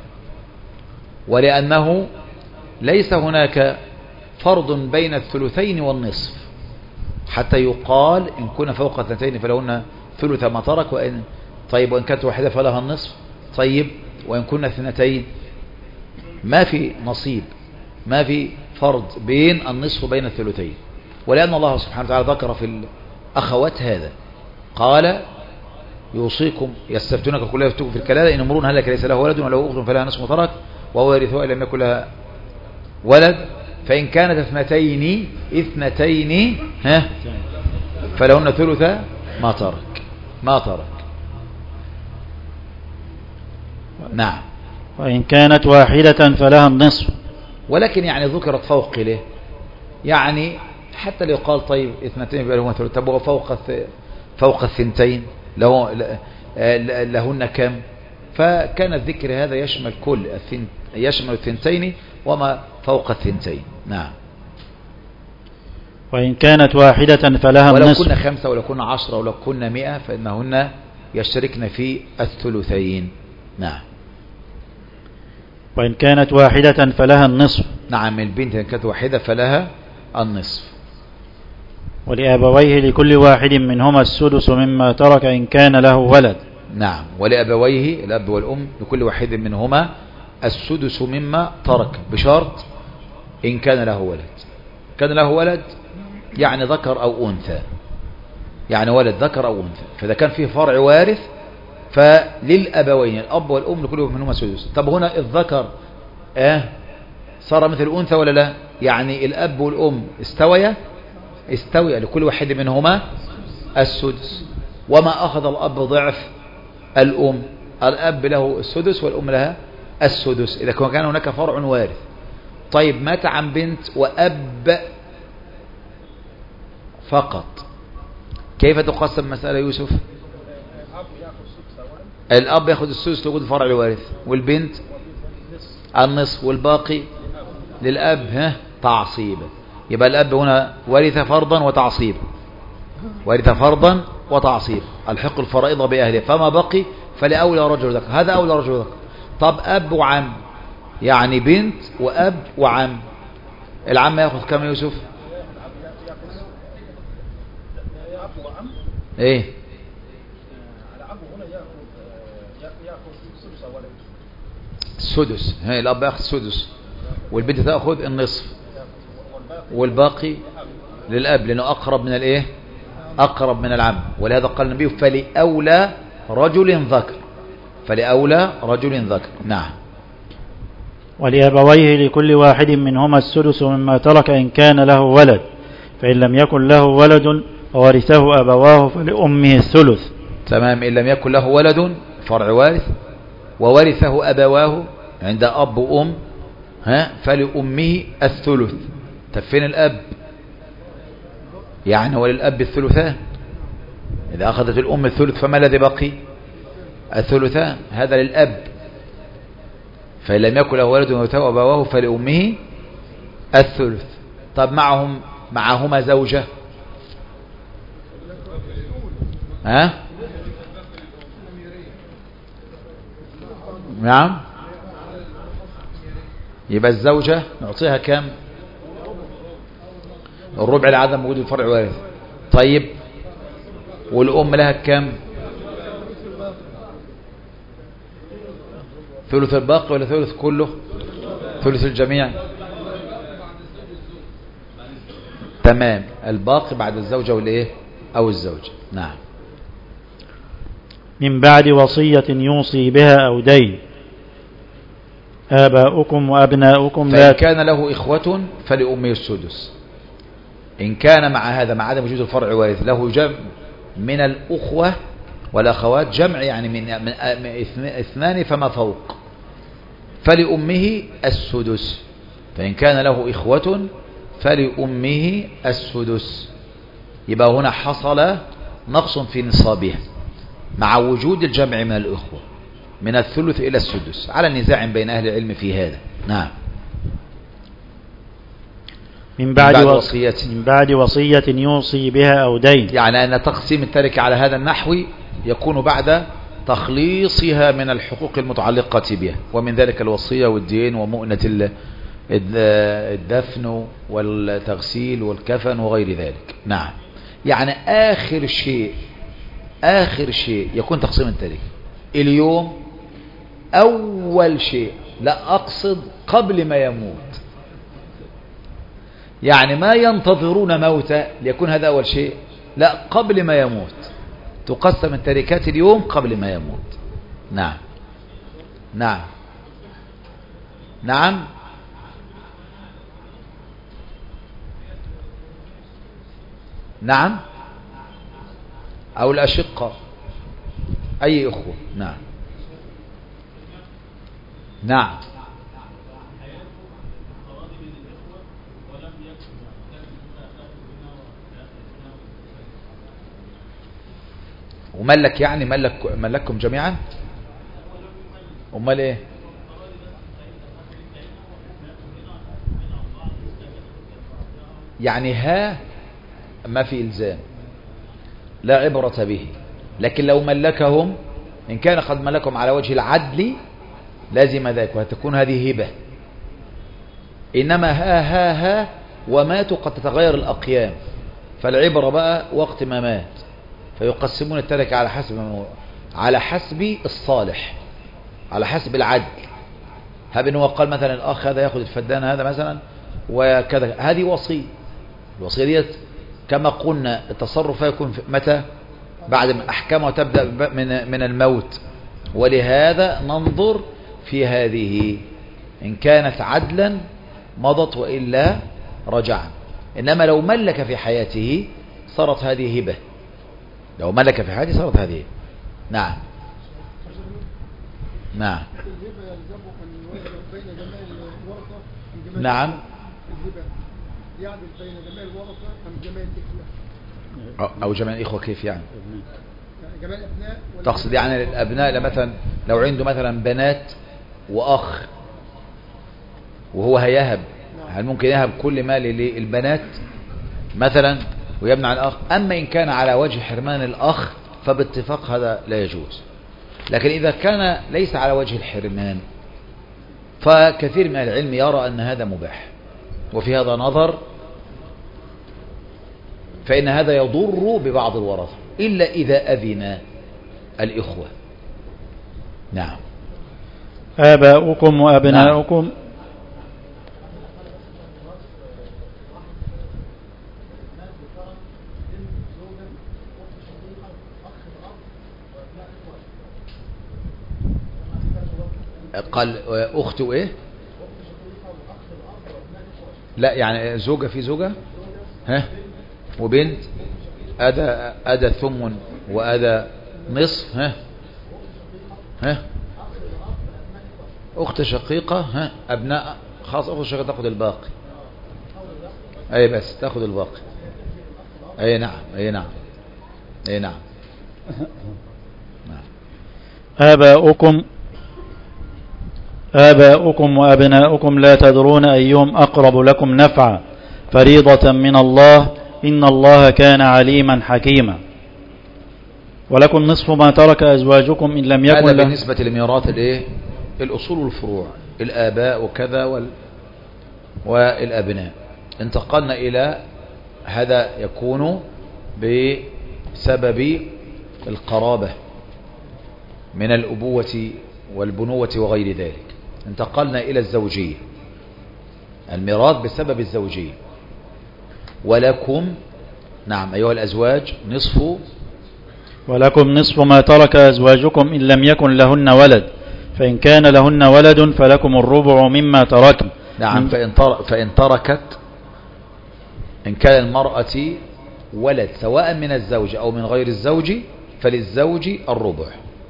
ولأنه ليس هناك فرض بين الثلثين والنصف حتى يقال إن كنا فوق 2 فلهن ثلث ما ترك. وإن كانت واحدة فلها النصف. طيب وإن كنا 2 ما في نصيب، ما في فرض بين النصف وبين الثلثين. ولأن الله سبحانه وتعالى ذكر في الأخوات هذا، قال يوصيكم يستفتونك قل لا يفتوكم في الكلالة إن امرؤ هلك ليس له ولد ولو أخت فلها نصف ما ترك وهو يرثها إن لم يكن لها ولد فإن كانت 2 فلهن ثلث ما ترك. نعم. وإن كانت واحدة فلها النصف. ولكن يعني ذكرت فوق له، يعني حتى لو قال طيب 2 فلهن ثلث، طب هو فوق 2 لهن كم؟ فكان الذكر هذا يشمل يشمل 2 وما فوق 2. نعم. وإن كانت واحدة فلها النصف. ولو كنا 5 ولو كنا 10 ولو كنا 100 فإنهن يشتركن في الثلثين. نعم. وإن كانت واحدة فلها النصف. نعم، البنت إن كانت واحدة فلها النصف. ولأبويه لكل واحد منهما السدس مما ترك إن كان له ولد. نعم، ولأبويه الأب والأم لكل واحد منهما السدس مما ترك بشرط إن كان له ولد. كان له ولد يعني ذكر أو أنثى، يعني ولد ذكر أو أنثى. فإذا كان فيه فرع وارث فللأبوين الأب والأم لكل واحد منهما السدس. طب هنا الذكر صار مثل الأنثى ولا لا؟ يعني الأب والأم استويا لكل واحد منهما السدس. وما أخذ الأب ضعف الأم، الأب له السدس والأم لها السدس إذا كان هناك فرع وارث. طيب مات عن بنت وأب فقط، كيف تقسم مسألة يوسف؟ الأب يأخذ السدس لوجود الفرع الوارث، والبنت النصف، والباقي للأب تعصيبا. يبقى الأب هنا ورث فرضا وتعصيبا، الحق الفرائض بأهله، فما بقي فلأولى رجل ذكر. هذا أولى رجل ذكر. طب أب وعم، يعني بنت وأب وعم، العم يأخذ كم يوسف؟ ايه السدس. الأب يأخذ السدس والبنت تأخذ النصف والباقي للأب لأنه أقرب من الإيه؟ أقرب من العم. ولهذا قال النبي فلأولى رجل ذكر. نعم. ولأبويه لكل واحد منهما السدس مما ترك إن كان له ولد، فإن لم يكن له ولد وورثه أبواه فلأمه الثلث. تمام. إن لم يكن له ولد فرع وارث وورثه أبواه عند أب وأم فلأمه الثلث. طب فين الأب؟ يعني وللأب الثلثان. إذا أخذت الأم الثلث فما الذي بقي؟ الثلثان. هذا للأب. فإن لم يكن له ولد وورثه أبواه فلأمه الثلث. طب معهما زوجة، نعم، يبقى الزوجة نعطيها كم؟ الربع لعدم وجود الفرع وارث. طيب والأم لها كم؟ ثلث الباقي ولا ثلث كله؟ ثلث الجميع. تمام. الباقي بعد الزوجة والإيه أو الزوج. نعم. من بعد وصية يوصي بها أو دين. آباؤكم وأبناؤكم فإن كان له إخوة فلأمه السدس. إن كان مع هذا مع عدم وجود الفرع وارث له جمع من الأخوة والأخوات، جمع يعني من اثنان فما فوق، فلأمه السدس. فإن كان له إخوة فلأمه السدس. يبقى هنا حصل نقص في نصابها مع وجود الجمع من الأخوة من الثلث إلى السدس، على نزاع بين أهل العلم في هذا. نعم. من بعد وصية يوصي بها أو دين، يعني أن تقسيم التركة على هذا النحو يكون بعد تخليصها من الحقوق المتعلقة بها، ومن ذلك الوصية والدين ومؤنة الدفن والتغسيل والكفن وغير ذلك. نعم. يعني آخر شيء يكون تقسيم التركة اليوم، أول شيء، لا أقصد قبل ما يموت، يعني ما ينتظرون موته ليكون هذا أول شيء، لا قبل ما يموت تقسم التركات اليوم قبل ما يموت. نعم. نعم. نعم. نعم. أو الأشقة، أي أخوة. نعم. نعم. وملك يعني ملككم جميعا. امال ايه؟ يعني ها ما في إلزام، لا عبرة به، لكن لو ملكهم إن كان قد ملكهم على وجه العدل لازم ذلك وتكون هذه هبة. إنما ها وماتوا قد تتغير الأقيام، فالعبرة بقى وقت ما مات، فيقسمون التركة على حسب الصالح، على حسب العدل. هب إنه قال مثلا الأخ هذا يأخذ الفدان هذا مثلا وكذا، هذه وصية. الوصية ديت كما قلنا التصرف يكون متى؟ بعد ما أحكامه تبدأ من الموت، ولهذا ننظر في هذه إن كانت عدلا مضت وإلا رجعا. إنما لو ملك في حياته صارت هذه هبة، لو ملك في حياته صارت هذه هبة. نعم. نعم. نعم. يعدل بين جميع الورثة أم جميع الإخوة؟ أو جميع الإخوة كيف يعني؟ جميع الأبناء. تقصد يعني الأبناء مثلا لو عنده مثلا بنات وأخ وهو هيهب، هل ممكن يهب كل مال للبنات مثلا ويمنع الأخ؟ أما إن كان على وجه حرمان الأخ فباتفاق هذا لا يجوز. لكن إذا كان ليس على وجه الحرمان فكثير من العلم يرى أن هذا مباح، وفي هذا نظر، فإن هذا يضر ببعض الورثة إلا إذا أذن الإخوة. نعم. آباؤكم وأبناؤكم. قال أخت إيه؟ لا يعني زوجة في زوجة، ها، وبنت، أدى ثمن وأدى نصف، ها أخت شقيقة، ها أبناء، خلاص أخت شقيقة تأخذ الباقي، أي بس تأخذ الباقي. أي نعم. أي نعم. أي نعم. آباؤكم وأبناؤكم لا تدرون أيهم أقرب لكم نفعا فريضة من الله إن الله كان عليما حكيما. ولكم نصف ما ترك أزواجكم إن لم يكن هذا بالنسبة لميراث الأصول والفروع، الآباء وكذا والأبناء. انتقلنا إلى هذا يكون بسبب القرابة من الأبوة والبنوة وغير ذلك. انتقلنا إلى الزوجية، الميراث بسبب الزوجية. ولكم، نعم أيها الأزواج، ولكم نصف ما ترك أزواجكم إن لم يكن لهن ولد، فإن كان لهن ولد فلكم الربع مما تركن. نعم. فإن تركت إن كان المرأة ولد سواء من الزوج أو من غير الزوج فللزوج الربع،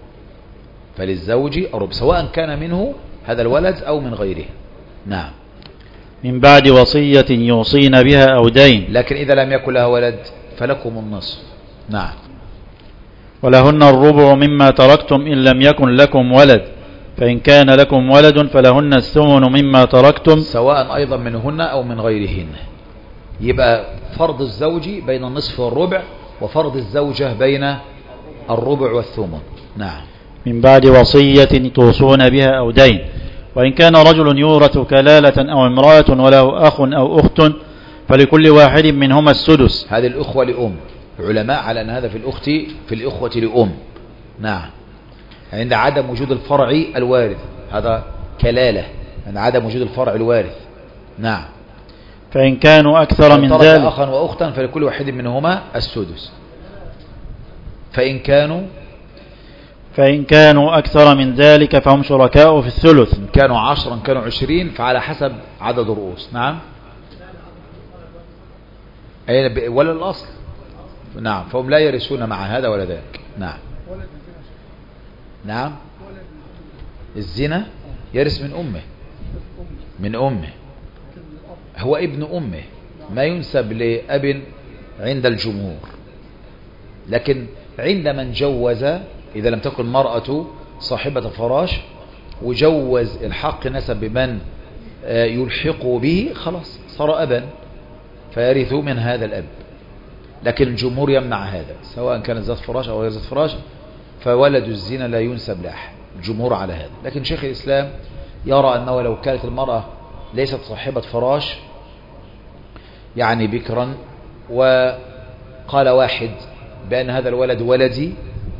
سواء كان منه هذا الولد أو من غيره. نعم. من بعد وصية يوصين بها أو دين. لكن إذا لم يكن لها ولد فلكم النصف. نعم. ولهن الربع مما تركتم إن لم يكن لكم ولد، فإن كان لكم ولد فلهن الثمن مما تركتم، سواء أيضا منهن أو من غيرهن. يبقى فرض الزوج بين النصف والربع، وفرض الزوجة بين الربع والثمن. نعم. من بعد وصية توصون بها أو دين. وإن كان رجل يورث كلالة أو امرأة وله أخ أو أخت فلكل واحد منهما السدس. هذه الأخوة لأم، علماء على أن هذا في الأخوة لأم. نعم. عند عدم وجود الفرع الوارث، هذا كلالة عند عدم وجود الفرع الوارث. نعم. فإن كانوا أكثر من ذلك، أخا وأختا فلكل واحد منهما السدس. فإن كانوا أكثر من ذلك فهم شركاء في الثلث. إن كانوا 10 كانوا 20 فعلى حسب عدد الرؤوس. نعم. ولا الأصل. نعم. فهم لا يرثون مع هذا ولا ذاك. نعم. نعم. الزنا يرث من أمه، هو ابن أمه، ما ينسب لأب عند الجمهور. لكن عند من جوز، إذا لم تكن مرأة صاحبة فراش وجوز الحق نسب بمن يلحق به، خلاص صار أبا فيرث من هذا الأب. لكن الجمهور يمنع هذا، سواء كان ذات فراش أو غير ذات فراش، فولد الزنا لا ينسب لأحد، الجمهور على هذا. لكن شيخ الإسلام يرى أنه لو كانت المرأة ليست صاحبة فراش، يعني بكرا، وقال واحد بأن هذا الولد ولدي،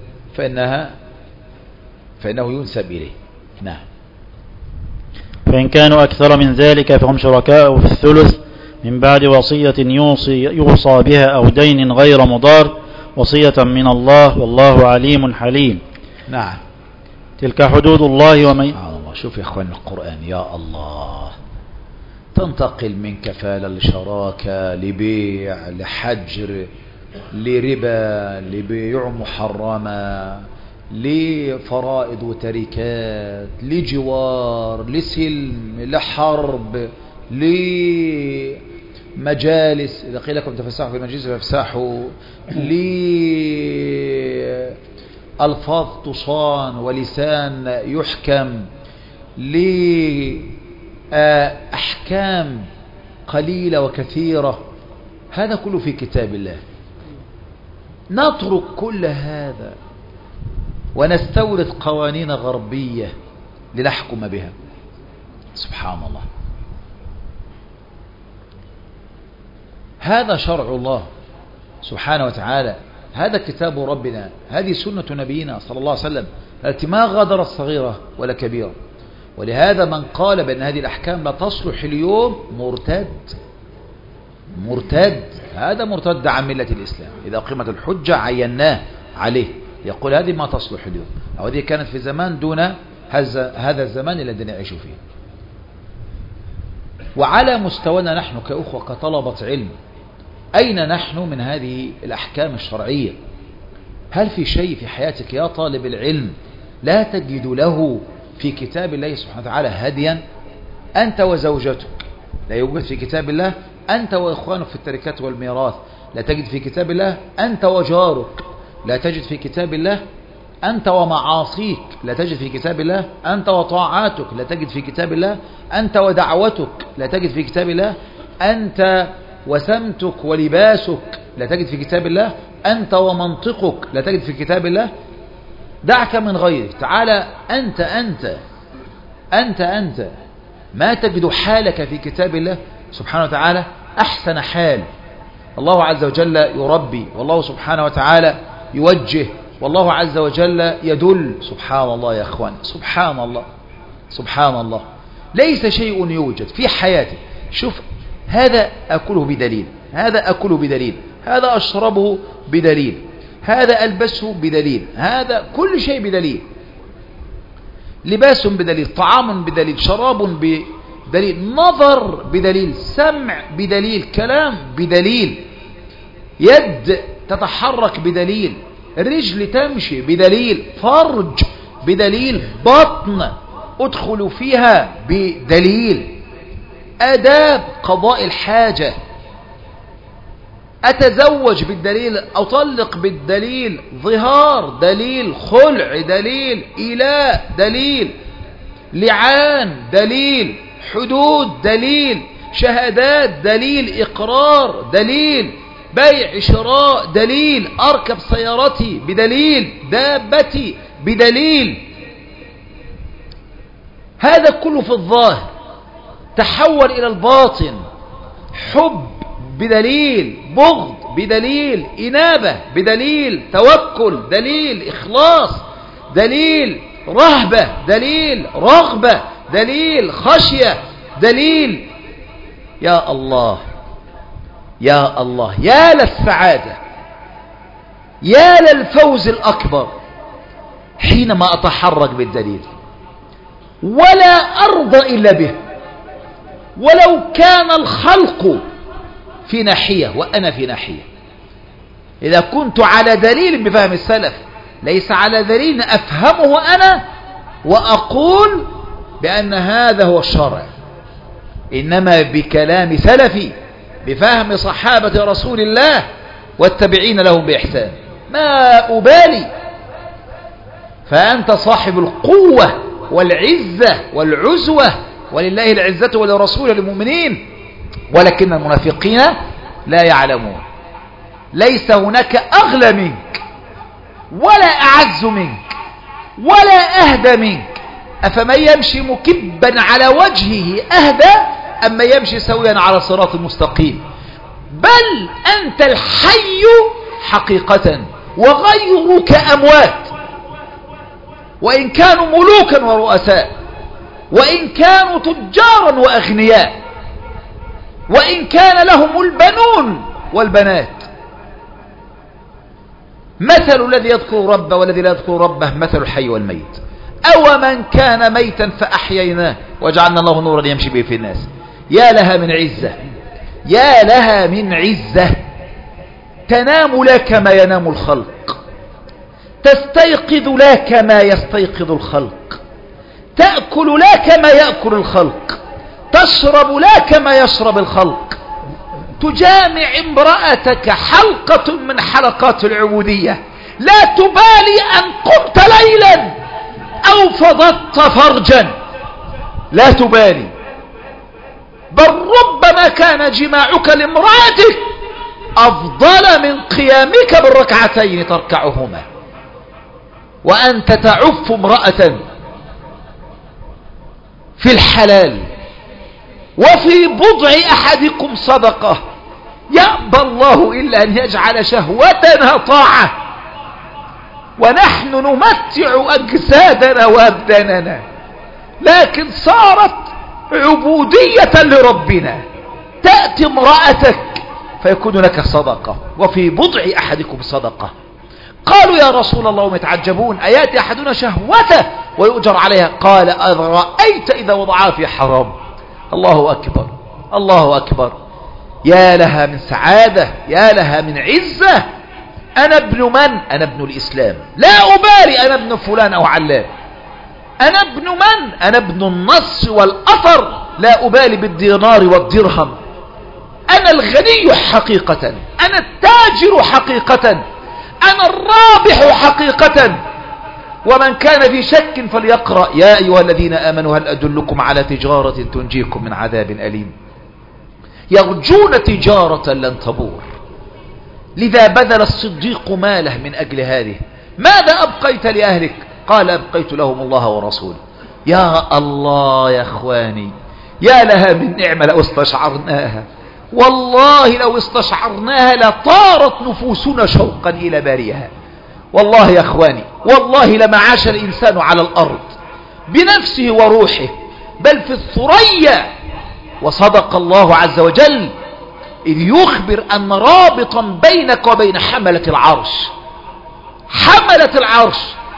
فإنه ينسب إليه. نعم. فإن كانوا أكثر من ذلك فهم شركاء في الثلث من بعد وصية يوصى بها أو دين غير مضار، وصية من الله والله عليم حليم. نعم. تلك حدود الله ومن. سبحان الله. شوف يا أخوان القرآن، يا الله، تنتقل من كفالة لشراكة لبيع لحجر لربا لبيع محرمة لفرائض وتركات لجوار لسلم لحرب لمجالس، إذا قيل لكم تفسحوا في المجلس فافسحوا، لألفاظ تصان ولسان يحكم، لأحكام قليلة وكثيرة. هذا كله في كتاب الله. نترك كل هذا ونستورد قوانين غربية لنحكم بها. سبحان الله. هذا شرع الله سبحانه وتعالى، هذا كتاب ربنا، هذه سنة نبينا صلى الله عليه وسلم التي ما غادرت صغيرة ولا كبيرة. ولهذا من قال بأن هذه الأحكام لا تصلح اليوم مرتد، هذا مرتد عن ملة الإسلام. إذا قيمت الحجة عيناه عليه، يقول هذه ما تصلح اليوم، أو هذه كانت في زمان دون هذا الزمان الذي نعيش فيه. وعلى مستوانا نحن كأخوة كطلبة علم، أين نحن من هذه الأحكام الشرعية؟ هل في شيء في حياتك يا طالب العلم لا تجد له في كتاب الله سبحانه وتعالى هديا؟ أنت وزوجتك لا يوجد في كتاب الله، أنت وإخوانك في التركات والميراث لا تجد في كتاب الله، أنت وجارك لا تجد في كتاب الله، أنت ومعاصيك لا تجد في كتاب الله، أنت وطاعاتك لا تجد في كتاب الله، أنت ودعوتك لا تجد في كتاب الله، أنت وسمتك ولباسك لا تجد في كتاب الله، أنت ومنطقك لا تجد في كتاب الله. دعك من غيرك، تعالى أنت ما تجد حالك في كتاب الله سبحانه وتعالى أحسن حال. الله عز وجل يربي، والله سبحانه وتعالى يوجه، والله عز وجل يدل. سبحان الله يا أخوان، سبحان الله. ليس شيء يوجد في حياتي، شوف هذا أكله بدليل، هذا أكله بدليل، هذا أشربه بدليل، هذا ألبسه بدليل، هذا كل شيء بدليل، لباس بدليل، طعام بدليل، شراب دليل، نظر بدليل، سمع بدليل، كلام بدليل، يد تتحرك بدليل، رجل تمشي بدليل، فرج بدليل، بطن ادخل فيها بدليل، آداب قضاء الحاجة، أتزوج بالدليل، أطلق بالدليل، ظهار دليل، خلع دليل، إيلاء دليل، لعان دليل، حدود دليل، شهادات دليل، إقرار دليل، بيع شراء دليل، أركب سيارتي بدليل، دابتي بدليل. هذا كله في الظاهر. تحول إلى الباطن، حب بدليل، بغض بدليل، إنابة بدليل، توكل دليل، إخلاص دليل، رهبة دليل، رغبة دليل، خشية دليل. يا الله يا الله، يا للسعادة، يا للفوز الأكبر حينما أتحرك بالدليل ولا أرضى إلا به، ولو كان الخلق في ناحية وأنا في ناحية. إذا كنت على دليل بفهم السلف ليس على دليل أفهمه أنا وأقول بأن هذا هو الشرع، إنما بكلام سلفي بفهم صحابة رسول الله والتابعين لهم بإحسان، ما أبالي. فأنت صاحب القوة والعزة والعزوة، ولله العزة ولرسول المؤمنين، ولكن المنافقين لا يعلمون. ليس هناك أغلى منك ولا أعز منك ولا أهدى منك. أفمن يمشي مكبا على وجهه أهدى أم من يمشي سويا على صراط مستقيم؟ بل أنت الحي حقيقة وغيرك أموات، وإن كانوا ملوكا ورؤساء، وإن كانوا تجارا وأغنياء، وإن كان لهم البنون والبنات. مثل الذي يذكر ربه والذي لا يذكر ربه مثل الحي والميت. أو من كان ميتا فأحييناه وجعلنا له نورا يمشي به في الناس. يا لها من عزة، يا لها من عزة. تنام لا كما ينام الخلق، تستيقظ لا كما يستيقظ الخلق، تأكل لا كما يأكل الخلق، تشرب لا كما يشرب الخلق، تجامع امرأتك حلقة من حلقات العبودية، لا تبالي أن قمت ليلا أو فضضت فرجا، لا تبالي. بل ربما كان جماعك لامرأتك أفضل من قيامك بالركعتين تركعهما، وأنت تعف امرأة في الحلال. وفي بضع أحدكم صدقة، يأبى الله إلا أن يجعل شهوتنا طاعة، ونحن نمتع أجسادنا وأبداننا، لكن صارت عبودية لربنا. تأتي امرأتك فيكون لك صدقة، وفي بضع أحدكم صدقة. قالوا يا رسول الله وهم يتعجبون أياتي أحدنا شهوته ويؤجر عليها؟ قال أرأيت إذا وضعها في حرام. الله أكبر الله أكبر. يا لها من سعادة، يا لها من عزة. أنا ابن من؟ أنا ابن الإسلام، لا أبالي أنا ابن فلان أو علان. أنا ابن من؟ أنا ابن النص والأثر، لا أبالي بالدينار والدرهم. أنا الغني حقيقة، أنا التاجر حقيقة، أنا الرابح حقيقة. ومن كان في شك فليقرأ يا أيها الذين آمنوا هل أدلكم على تجارة تنجيكم من عذاب أليم. يرجون تجارة لن تبور. لذا بذل الصديق ماله من أجل هذه. ماذا أبقيت لأهلك؟ قال أبقيت لهم الله ورسوله. يا الله يا أخواني، يا لها من نعمة لو استشعرناها، والله لو استشعرناها لطارت نفوسنا شوقا إلى باريها. والله يا أخواني، والله لما عاش الإنسان على الأرض بنفسه وروحه بل في الثريا. وصدق الله عز وجل إذ يخبر أن رابطا بينك وبين حملة العرش، حملة العرش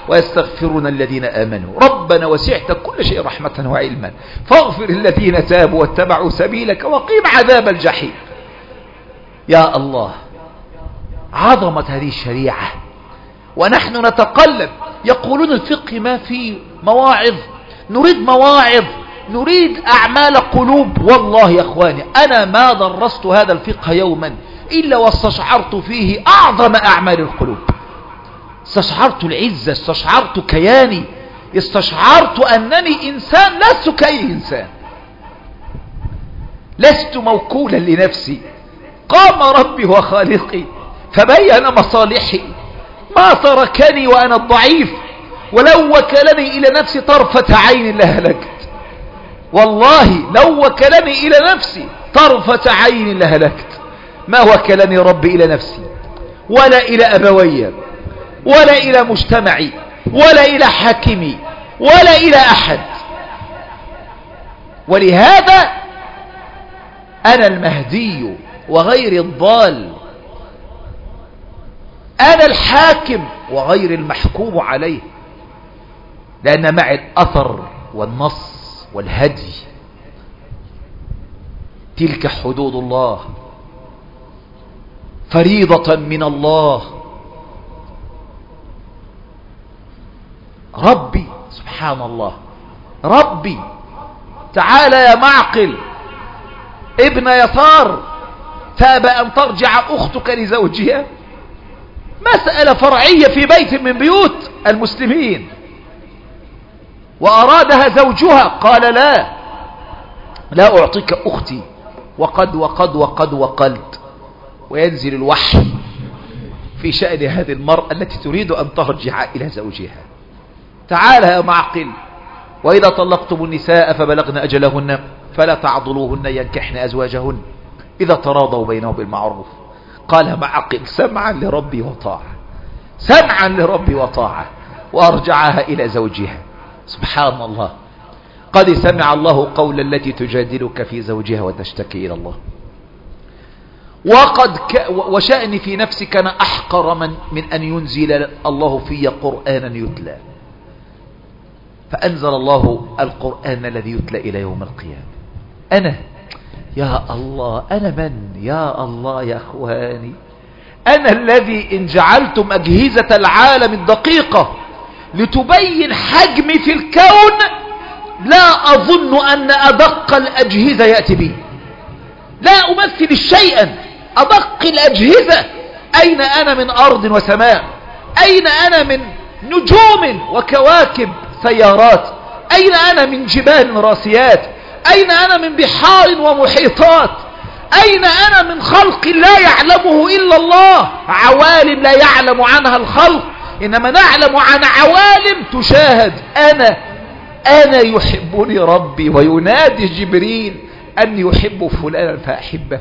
ويستغفرون الذين آمنوا ربنا وسعت كل شيء رحمة وعلما فاغفر الذين تابوا واتبعوا سبيلك وقيم عذاب الجحيم. يا الله، عظمة هذه الشريعة ونحن نتقلب. يقولون الفقه ما فيه مواعظ، نريد مواعظ، نريد أعمال قلوب. والله يا أخواني أنا ما درست هذا الفقه يوما إلا واستشعرت فيه أعظم أعمال القلوب. استشعرت العزة، استشعرت كياني، استشعرت أنني إنسان لست كأي إنسان، لست موكولا لنفسي. قام ربي وخالقي فبين مصالحي، ما تركني وأنا الضعيف، ولو وكلني إلى نفسي طرفة عين لهلكت. والله لو وكلني إلى نفسي طرفة عين لهلكت. ما وكلني ربي إلى نفسي ولا إلى أبوي ولا إلى مجتمعي ولا إلى حاكمي ولا إلى أحد. ولهذا أنا المهدي وغير الضال، أنا الحاكم وغير المحكوم عليه، لأن معي الأثر والنص والهدي. تلك حدود الله، فريضة من الله. ربي سبحان الله، ربي تعالى يا معقل ابن يسار، تاب أن ترجع أختك لزوجها، مسألة فرعية في بيت من بيوت المسلمين، وأرادها زوجها قال لا أعطيك أختي وقد وقد وقد وقلت. وينزل الوحي في شأن هذه المرأة التي تريد أن ترجع إلى زوجها. تعالى يا معقل، وإذا طلقتم النساء فبلغن أجلهن فلا تعضلوهن ينكحن أزواجهن إذا تراضوا بينهم بالمعروف. قال معقل سمعا لربي وطاعة، سمعا لربي وطاعة، وأرجعها إلى زوجها. سبحان الله، قد سمع الله قول التي تجادلك في زوجها وتشتكي إلى الله. وشأني في نفسي كان أحقر من أن ينزل الله في قرآنا يتلى، فأنزل الله القرآن الذي يتلى إلى يوم القيامة. أنا يا الله، أنا من يا الله يا أخواني؟ أنا الذي إن جعلتم أجهزة العالم الدقيقة لتبين حجمي في الكون لا أظن أن أدق الأجهزة يأتي بي. لا أمثل شيئا، أدق الأجهزة. أين أنا من أرض وسماء؟ أين أنا من نجوم وكواكب سيارات؟ أين أنا من جبال راسيات؟ أين أنا من بحار ومحيطات؟ أين أنا من خلق لا يعلمه إلا الله، عوالم لا يعلم عنها الخلق، إنما نعلم عن عوالم تشاهد. أنا يحبني ربي وينادي جبريل أن يحب فلانا فأحبه.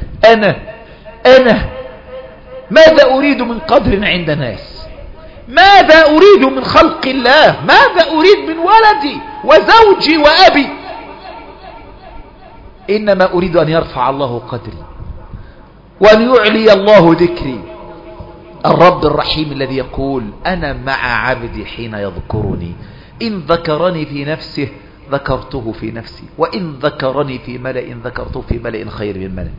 أنا ماذا أريد من قدر عند ناس؟ ماذا أريد من خلق الله؟ ماذا أريد من ولدي وزوجي وأبي؟ إنما أريد أن يرفع الله قدري وأن يعلي الله ذكري. الرب الرحيم الذي يقول أنا مع عبدي حين يذكرني، إن ذكرني في نفسه ذكرته في نفسي، وإن ذكرني في ملأ ذكرته في ملأ خير من ملأ.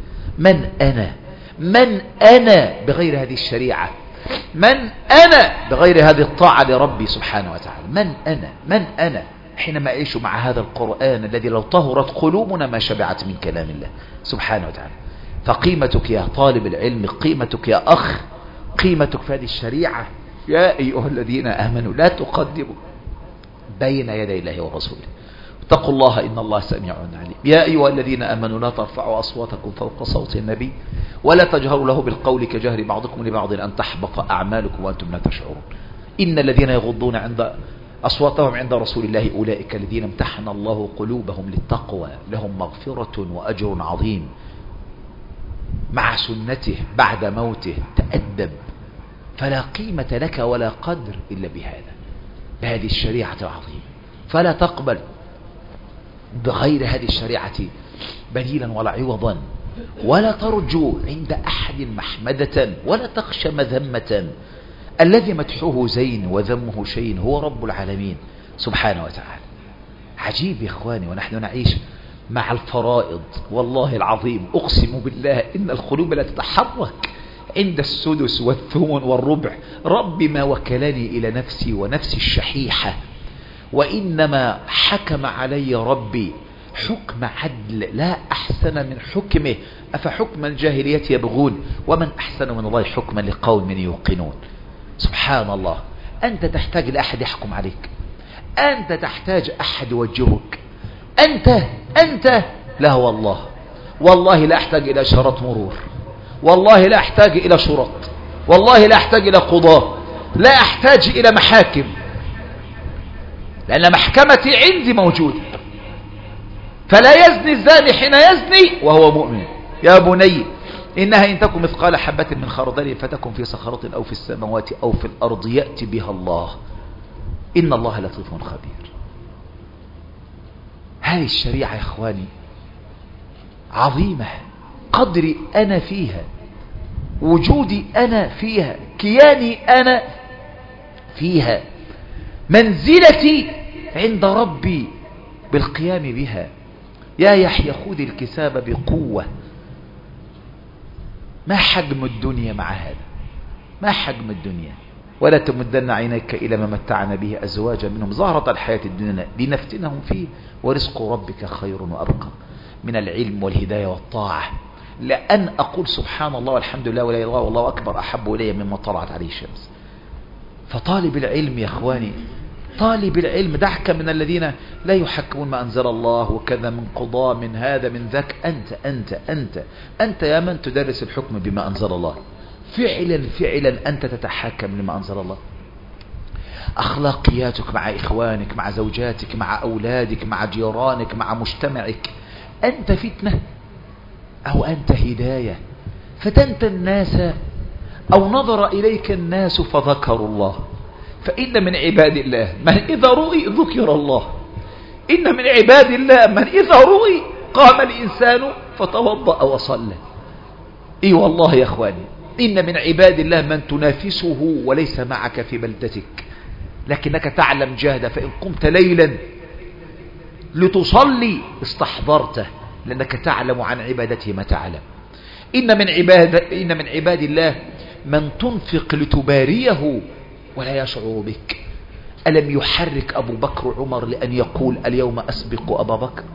من أنا بغير هذه الشريعة؟ من أنا بغير هذه الطاعة لربي سبحانه وتعالى؟ من أنا حينما أعيش مع هذا القرآن الذي لو طهرت قلوبنا ما شبعت من كلام الله سبحانه وتعالى؟ فقيمتك يا طالب العلم، قيمتك يا أخ، قيمتك في هذه الشريعة. يا أيها الذين آمنوا لا تقدموا بين يدي الله ورسوله، اتقوا الله إن الله سميع عليم. يا أيها الذين آمنوا لا ترفعوا أصواتكم فوق صوت النبي ولا تجهروا له بالقول كجهر بعضكم لبعض أن تحبط أعمالكم وأنتم لا تشعرون. إن الذين يغضون عند أصواتهم عند رسول الله أولئك الذين امتحن الله قلوبهم للتقوى لهم مغفرة وأجر عظيم. مع سنته بعد موته تأدب، فلا قيمة لك ولا قدر إلا بهذه الشريعة العظيمة. فلا تقبل بغير هذه الشريعة بديلا ولا عوضا، ولا ترجو عند أحد محمدة، ولا تخشى مذمة. الذي مدحه زين وذمه شين هو رب العالمين سبحانه وتعالى. عجيب يا إخواني، ونحن نعيش مع الفرائض. والله العظيم أقسم بالله إن القلوب لا تتحرك عند السدس والثمن والربع. رب ما وكلني إلى نفسي ونفسي الشحيحة، وإنما حكم علي ربي حكم عدل لا أحسن من حكمه، أفحكم الجاهلية يبغون ومن أحسن من الله حكما لقوم يوقنون. سبحان الله. أنت تحتاج لأحد يحكم عليك، أنت تحتاج أحد يوجهك، أنت لا والله. والله لا أحتاج إلى إشارات مرور، والله لا أحتاج إلى شرط، والله لا أحتاج إلى قضاء، لا أحتاج إلى محاكم، لأن محكمتي عندي موجودة. فلا يزني الزاني حين يزني وهو مؤمن. يا بني إنها إن تكن مثقال حبة من خردل فتكن في صخرة أو في السماوات أو في الأرض يأتي بها الله إن الله لطيف خبير. هذه الشريعة يا إخواني عظيمة، قدري أنا فيها، وجودي أنا فيها، كياني أنا فيها، منزلتي عند ربي بالقيام بها. يا يحيى خذ الكتاب بقوة. ما حجم الدنيا مع هذا؟ ما حجم الدنيا؟ ولا تمدن عينيك إلى ما متعنا به أزواجا منهم زهرة الحياة الدنيا لنفتنهم فيه ورزق ربك خير وأبقى من العلم والهداية والطاعة. لأن أقول سبحان الله والحمد لله ولا إله إلا الله والله أكبر أحب إلي مما طلعت عليه الشمس. فطالب العلم يا إخواني، طالب العلم دعك من الذين لا يحكمون ما أنزل الله وكذا من قضاء من هذا من ذاك. أنت يا من تدرس الحكم بما أنزل الله. فعلا أنت تتحكم لما أنزل الله. أخلاقياتك مع إخوانك، مع زوجاتك، مع أولادك، مع جيرانك، مع مجتمعك. أنت فتنة أو أنت هداية؟ فتنت الناس أو نظر إليك الناس فذكروا الله. فإن من عباد الله من إذا رؤي ذكر الله. إن من عباد الله من إذا رؤي قام الإنسان فتوضأ وصلى. إي والله يا أخواني، إن من عباد الله من تنافسه وليس معك في بلدتك، لكنك تعلم جهده، فإن قمت ليلا لتصلي استحضرته لأنك تعلم عن عبادته ما تعلم. إن من عباد الله من تنفق لتباريه ولا يشعر بك. ألم يحرك أبو بكر عمر لأن يقول اليوم أسبق أبا بكر؟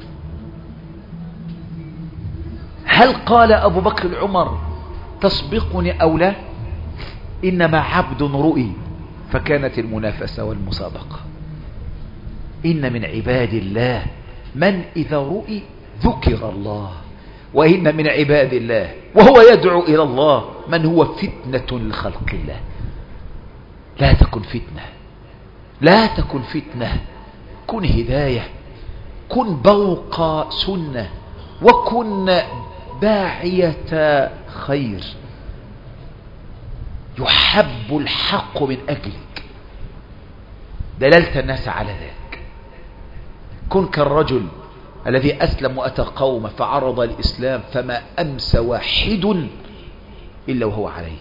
هل قال أبو بكر عمر تسبقني أو لا؟ إنما عبد رؤي فكانت المنافسة والمسابقة. إن من عباد الله من إذا رؤي ذكر الله. وإن من عباد الله وهو يدعو إلى الله من هو فتنة لخلق الله. لا تكن فتنة، لا تكن فتنة، كن هداية، كن بوق سنة، وكن داعية خير. يحب الحق من أجلك، دللت الناس على ذلك. كن كالرجل الذي أسلم وأتى قومه فعرض الإسلام فما أمس واحد إلا وهو عليه.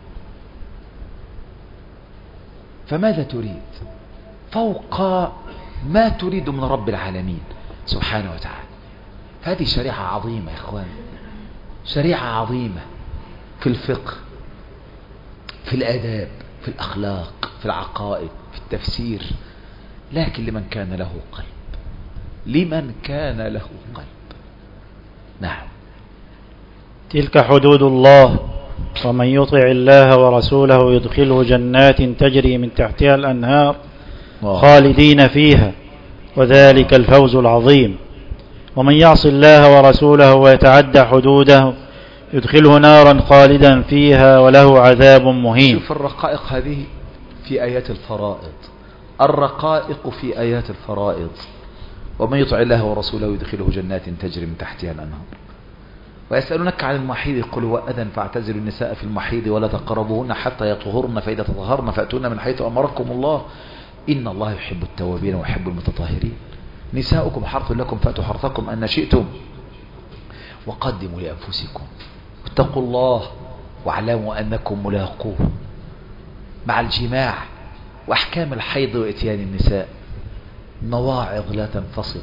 فماذا تريد فوق ما تريد من رب العالمين سبحانه وتعالى؟ هذه شريعة عظيمة يا إخوان، شريعة عظيمة في الفقه، في الآداب، في الأخلاق، في العقائد، في التفسير، لكن لمن كان له قلب، لمن كان له قلب. نعم. تلك حدود الله ومن يطع الله ورسوله يدخله جنات تجري من تحتها الأنهار خالدين فيها وذلك الفوز العظيم. ومن يعص الله ورسوله ويتعدى حدوده يدخله نارا خالدا فيها وله عذاب مهين. شوف الرقائق هذه في آيات الفرائض، الرقائق في آيات الفرائض. ومن يطع الله ورسوله يدخله جنات تجري من تحتها الأنهار. ويسألونك عن المحيض قل هو أذى فاعتزلوا النساء في المحيض ولا تقربوهن حتى يطهرن فإذا تطهرن فأتون من حيث أمركم الله إن الله يحب التوابين ويحب المتطهرين. نساؤكم حرث لكم فأتوا حرثكم أن شئتم وقدموا لأنفسكم واتقوا الله واعلموا أنكم ملاقوه. مع الجماع وأحكام الحيض وإتيان النساء مواعظ لا تنفصل،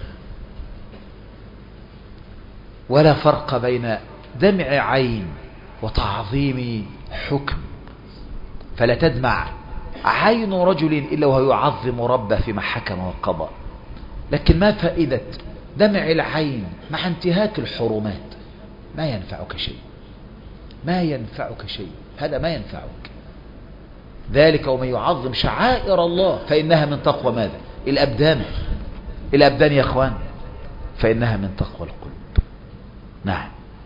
ولا فرق بين دمع عين وتعظيم حكم. فلا تدمع عين رجل إلا وهو يعظم ربه فيما حكم وقضى. لكن ما فائدة دمع العين مع انتهاك الحرمات؟ ما ينفعك شيء، ما ينفعك شيء، هذا ما ينفعك. ذلك ومن يعظم شعائر الله فإنها من تقوى ماذا؟ الأبدان يا أخوان، فإنها من تقوى القلوب. نعم.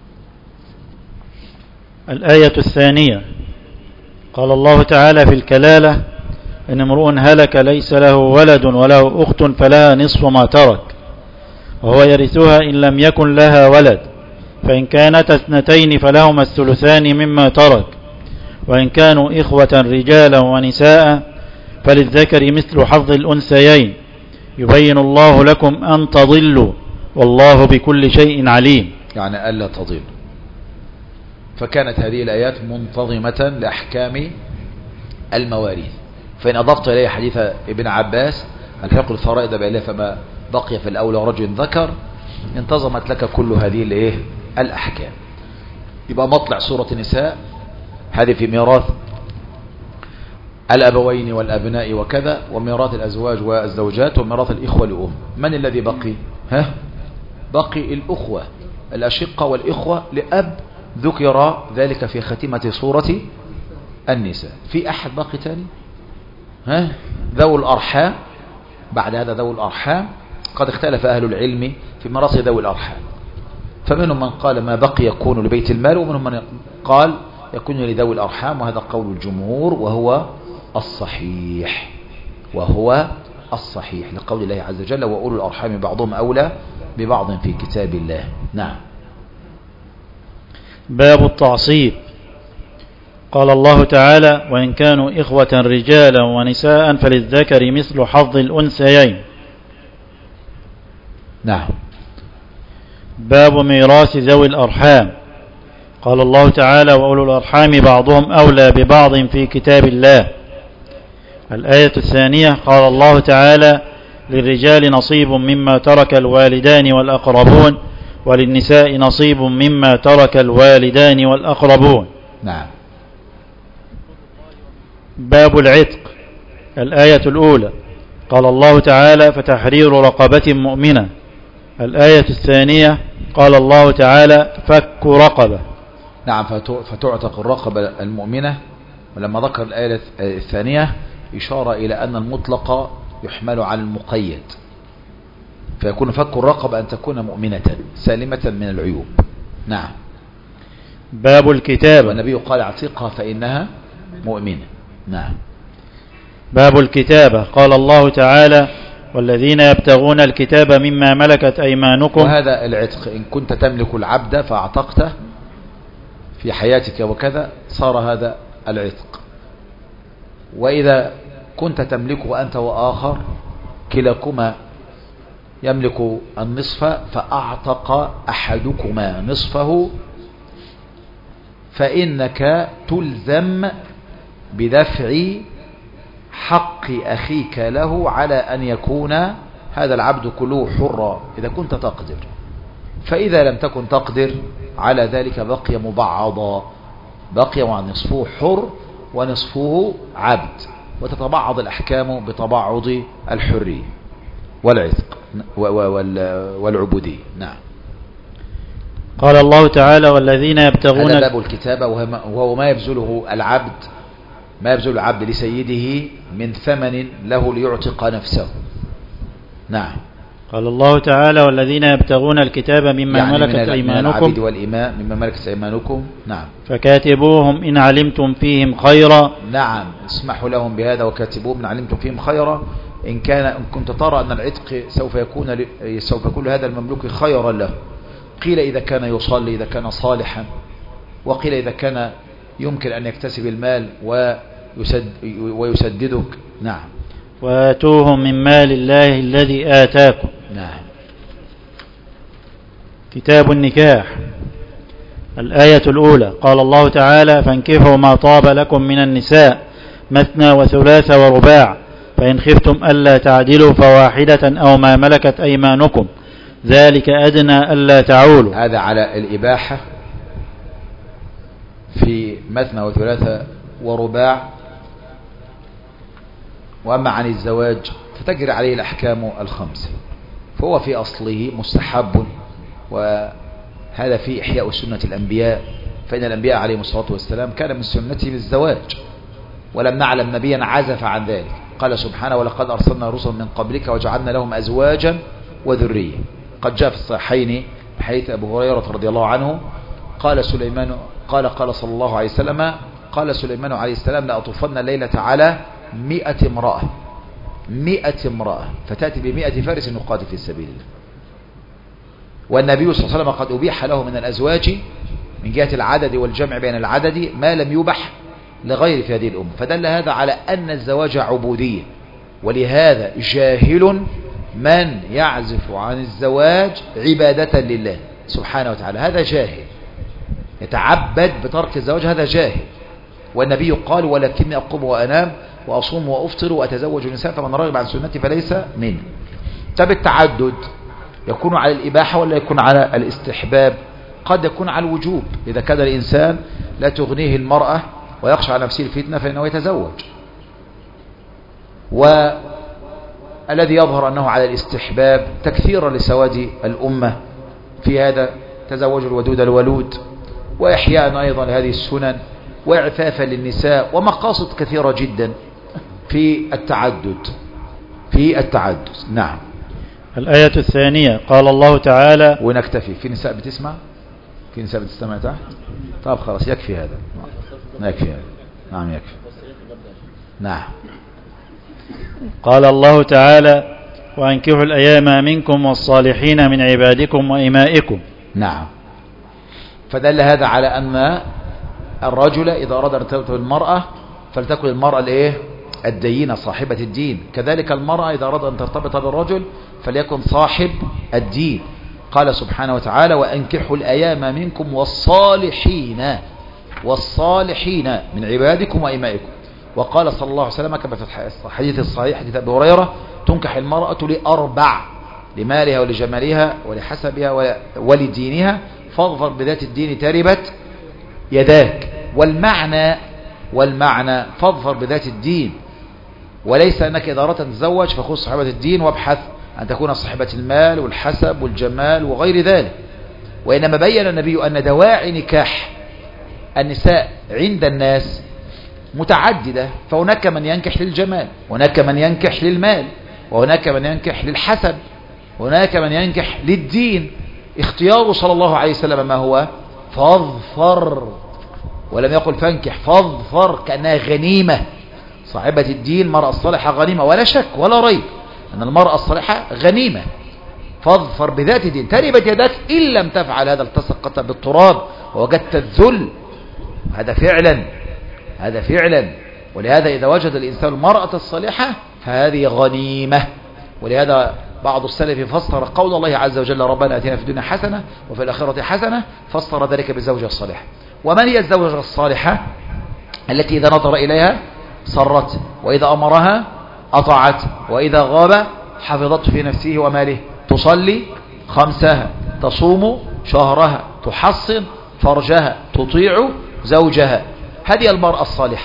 الآية الثانية قال الله تعالى في الكلالة: إن امرؤ هلك ليس له ولد وله أخت فلها نصف ما ترك وهو يرثها إن لم يكن لها ولد، فإن كانتا اثنتين فلهما الثلثان مما ترك، وإن كانوا إخوة رجالا ونساء فللذكر مثل حظ الأنثيين، يبين الله لكم أن تضلوا والله بكل شيء عليم. يعني ألا تضل. فكانت هذه الآيات منتظمة لأحكام المواريث. فإن أضفت إليه حديث ابن عباس: الحق الفرائض بإله فما بقي في الأولى رجل ذكر، انتظمت لك كل هذه الأحكام. يبقى مطلع سورة النساء هذه في ميراث الأبوين والأبناء وكذا، وميراث الأزواج والزوجات، وميراث الإخوة لأم. من الذي بقي؟ بقي الأخوة الأشقة والإخوة لأب، ذكر ذلك في ختمة سورة النساء. في أحد باقي تاني؟ ذوي الأرحام. بعد هذا ذوي الأرحام قد اختلف أهل العلم في ميراث ذوي الأرحام، فمنهم من قال ما بقي يكون لبيت المال، ومنهم من قال يكون لذوي الأرحام، وهذا قول الجمهور وهو الصحيح لقول الله عز وجل: وأولو الأرحام بعضهم أولى ببعض في كتاب الله. نعم. باب التعصيب. قال الله تعالى: وإن كانوا إخوة رجالا ونساء فللذكر مثل حظ الأنثيين. نعم. باب ميراث ذوي الأرحام. قال الله تعالى: وأولو الأرحام بعضهم أولى ببعض في كتاب الله. الآية الثانية قال الله تعالى: للرجال نصيب مما ترك الوالدان والأقربون وللنساء نصيب مما ترك الوالدان والأقربون. نعم. باب العتق. الآية الأولى قال الله تعالى: فتحرير رقبة مؤمنة. الآية الثانية قال الله تعالى: فك رقبة. نعم. فتعتق الرقبة المؤمنة. ولما ذكر الآية الثانية إشارة إلى أن المطلق يحمل على المقيد، فيكون فك الرقبة أن تكون مؤمنة سالمة من العيوب. نعم. باب الكتابة. والنبي قال: اعتقها فإنها مؤمنة. نعم. باب الكتابة. قال الله تعالى: والذين يبتغون الكتاب مما ملكت أيمانكم. وهذا العتق إن كنت تملك العبد فاعتقته في حياتك وكذا صار هذا العتق. وإذا كنت تملكه أنت وآخر كلاكما يملك النصف فأعتق أحدكما نصفه، فإنك تلزم بدفع حق أخيك له على أن يكون هذا العبد كله حرا إذا كنت تقدر. فإذا لم تكن تقدر على ذلك بقي مبعضا، بقي نصفه حر ونصفه عبد، وتتبعض الأحكام بتبعض الحرية والعتق والعبودية. نعم. قال الله تعالى: والذين يبتغون. هذا باب الكتابة، وهو ما يبذله العبد لسيده من ثمن له ليعتق نفسه. نعم. قال الله تعالى: والذين يبتغون الكتاب مما يعني ملكت أيمانكم. من العبيد والإماء مما ملكت أيمانكم. نعم. فكاتبوهم إن علمتم فيهم خيرا. نعم. اسمحوا لهم بهذا وكاتبوهم إن علمتم فيهم خيرا. إن كنت ترى أن العتق سوف يكون هذا المملوك خيرا له. قيل إذا كان يصلي، إذا كان صالحا، وقيل إذا كان يمكن أن يكتسب المال ويسددك. نعم. وآتوهم من مال الله الذي آتاكم. نعم. كتاب النكاح. الآية الأولى قال الله تعالى: فانكحوا ما طاب لكم من النساء مثنى وثلاث ورباع، فإن خفتم ألا تعدلوا فواحدة أو ما ملكت أيمانكم ذلك أدنى ألا تعولوا. هذا على الإباحة في مثنى وثلاثة ورباع. وأما عن الزواج فتجري عليه الأحكام الخمسة، فهو في أصله مستحب، وهذا في إحياء سنة الأنبياء، فإن الأنبياء عليهم الصلاة والسلام كان من سنته الزواج، ولم نعلم نبيا عزف عن ذلك. قال سبحانه: ولقد أرسلنا رسلا من قبلك وجعلنا لهم أزواجا وذرية. قد جاء في الصحيحين حديث أبو هريرة رضي الله عنه قال سليمان قال صلى الله عليه وسلم قال سليمان عليه السلام: لأطوفن الليلة على 100 امرأة 100 امرأة فتأتي ب100 فارس يقاتل في سبيل الله. والنبي صلى الله عليه وسلم قد أبيح له من الأزواج من جهة العدد والجمع بين العدد ما لم يبح لغير في هذه الأمة، فدل هذا على أن الزواج عبودية. ولهذا جاهل من يعزف عن الزواج عبادة لله سبحانه وتعالى، هذا جاهل يتعبد بترك الزواج، هذا جاهل. والنبي قال: ولكني أقوم وأنام وأصوم وأفطر وأتزوج النساء فمن رغب عن سنتي فليس مني. طب التعدد يكون على الإباحة ولا يكون على الاستحباب؟ قد يكون على الوجوب، إذا كان الإنسان لا تغنيه المرأة ويخشى على نفسه الفتنة فإنه يتزوج. والذي يظهر أنه على الاستحباب تكثيرا لسواد الأمة في هذا، تزوج الودود الولود، وإحياء أيضا لهذه السنن، وإعفافا للنساء، ومقاصد كثيرة جدا في التعدد. نعم. الآية الثانية قال الله تعالى. ونكتفي. في نساء بتسمع؟ في نساء بتستمع تحت؟ طب خلاص يكفي هذا. يكفي هذا. نعم يكفي. نعم. قال الله تعالى: وأنكحوا الأيام منكم والصالحين من عبادكم وإمائكم. نعم. فدل هذا على أن الرجل إذا أراد أن يرتبط بالمرأة فلتكن المرأة الدينة صاحبة الدين، كذلك المرأة إذا أراد أن ترتبط بالرجل فليكن صاحب الدين. قال سبحانه وتعالى: وأنكحوا الأيام منكم والصالحين من عبادكم وإمائكم. وقال صلى الله عليه وسلم كما في الحديث الصحيح حديث أبي هريرة: تنكح المرأة لأربع: لمالها ولجمالها ولحسبها ولدينها، فاظفر بذات الدين تربت يداك. والمعنى فاظفر بذات الدين، وليس أنك إذا أردت أن تتزوج فخذ صاحبة الدين وابحث أن تكون صاحبة المال والحسب والجمال وغير ذلك. وإنما بين النبي أن دواعي نكاح النساء عند الناس متعددة، فهناك من ينكح للجمال، وهناك من ينكح للمال، وهناك من ينكح للحسب، وهناك من ينكح للدين. اختياره صلى الله عليه وسلم ما هو؟ فاظفر، ولم يقل فانكح، فاظفر، كأنها غنيمة. صاحبة الدين المرأة الصالحة غنيمة، ولا شك ولا ريب أن المرأة الصالحة غنيمة. فاظفر بذات الدين تربت يدك، إن لم تفعل هذا التصقت بالتراب ووجدت الذل. هذا فعلا. ولهذا إذا وجد الإنسان المرأة الصالحة فهذه غنيمة. ولهذا بعض السلف فسر قول الله عز وجل: ربنا آتنا في الدنيا حسنة وفي الآخرة حسنة، فسر ذلك بالزوجة الصالحة. ومن هي الزوجة الصالحة؟ التي إذا نظر إليها سرت، وإذا أمرها أطاعت، وإذا غاب حفظته في نفسه وماله، تصلي خمسها، تصوم شهرها، تحصن فرجها، تطيع زوجها. هذه المرأة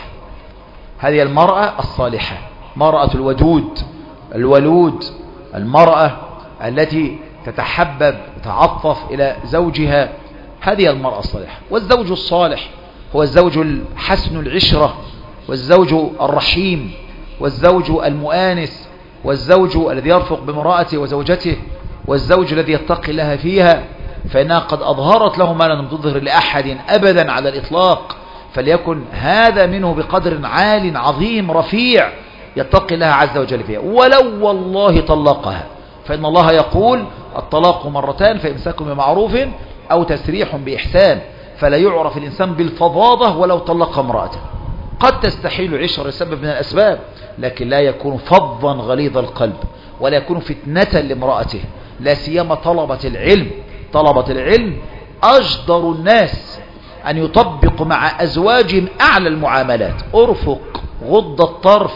الصالحة، مرأة الولود، المرأة التي تتحبب تتعطف إلى زوجها، هذه المرأة الصالحة. والزوج الصالح هو الزوج الحسن العشرة، والزوج الرحيم، والزوج المؤانس، والزوج الذي يرفق بامرأته وزوجته، والزوج الذي يتقي لها فيها، فإنها قد أظهرت له ما لم تظهر لأحد أبدا على الإطلاق. فليكن هذا منه بقدر عال عظيم رفيع يتقي لها عز وجل فيها، ولو والله طلقها، فإن الله يقول: الطلاق مرتان، فإمساك بمعروف أو تسريح بإحسان. فلا يعرف الإنسان بالفظاظة ولو طلق امرأته. قد تستحيل عشر لسبب من الأسباب، لكن لا يكون فظا غليظ القلب، ولا يكون فتنة لامرأته. لا سيما طلبة العلم أجدر الناس أن يطبق مع أزواجهم أعلى المعاملات. ارفق غض الطرف،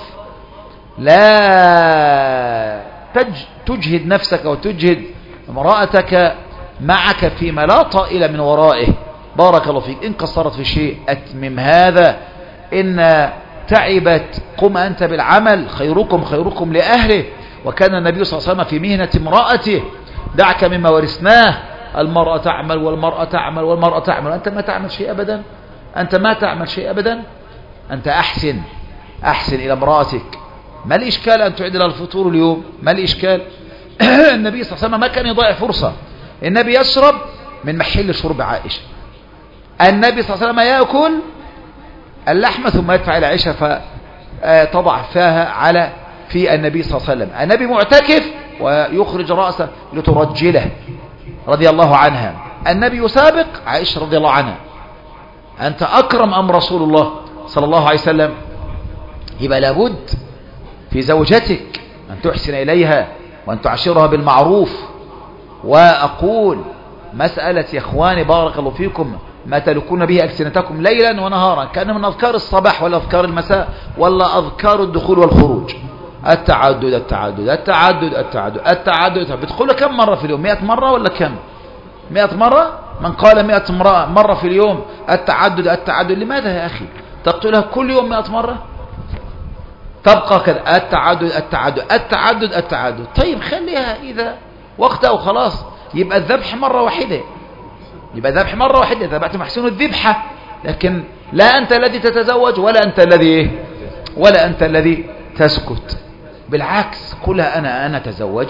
لا تجهد نفسك وتجهد امرأتك معك فيما لا طائل من ورائه. بارك الله فيك. إن قصرت في شيء أتمم هذا، إن تعبت قم أنت بالعمل، خيركم خيركم لأهله. وكان النبي صلى الله عليه وسلم في مهنة امرأته، دعك مما ورثناه، المرأة تعمل والمرأة تعمل والمرأة تعمل، أنت ما تعمل شيء أبدا، أنت ما تعمل شيء أبدا. أنت أحسن إلى امرأتك. ما الإشكال أن تعد لها الفطور اليوم؟ ما الإشكال؟ النبي صلى الله عليه وسلم ما كان يضيع فرصة. النبي يشرب من محل شرب عائشة، النبي صلى الله عليه وسلم يأكل اللحمة ثم يدفع إلى عائشة فتضع فيها في النبي صلى الله عليه وسلم. النبي معتكف ويخرج رأسه لترجله رضي الله عنها. النبي يسابق عائشة رضي الله عنها. أنت أكرم أم رسول الله صلى الله عليه وسلم؟ يبقى لابد في زوجتك أن تحسن إليها وأن تعشرها بالمعروف. وأقول مسألة يا إخواني بارك الله فيكم ما تلكون به ألسنتكم ليلا ونهارا، كان من أذكار الصباح ولا أذكار المساء ولا أذكار الدخول والخروج. التعدد التعدد التعدد التعدد التعدد. بتدخل كم مرة في اليوم؟ 100 مرة ولا كم؟ 100 مرة. من قال 100 مرة في اليوم التعدد التعدد، لماذا يا أخي تقتلها كل يوم 100 مرة؟ تبقى كذا التعدد التعدد التعدد التعدد. طيب خليها إذا وقتها وخلاص. يبقى الذبح مرة واحدة، يبقى ذبح مرة واحدة، ذبحت محسون الذبحة. لكن لا أنت الذي تتزوج ولا أنت الذي تسكت. بالعكس كلها أنا أتزوج.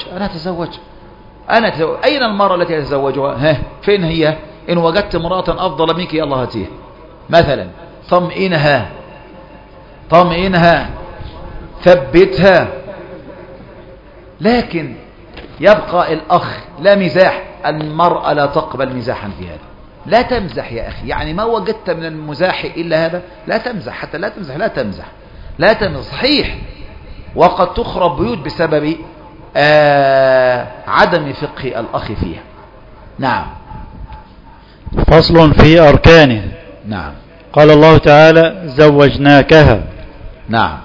أين المرأة التي أتزوجها؟ فين هي؟ إن وجدت امرأة أفضل منك يلا هاتيها مثلا، طمئنها ثبتها. لكن يبقى الأخ لا مزاح، المرأة لا تقبل مزاحا في هذا. لا تمزح يا أخي، يعني ما وجدت من المزاح إلا هذا. لا تمزح، حتى لا تمزح صحيح. وقد تخرب بيوت بسبب عدم فقه الأخ فيها. نعم. فصل في أركانه. نعم. قال الله تعالى زوجناكها. نعم.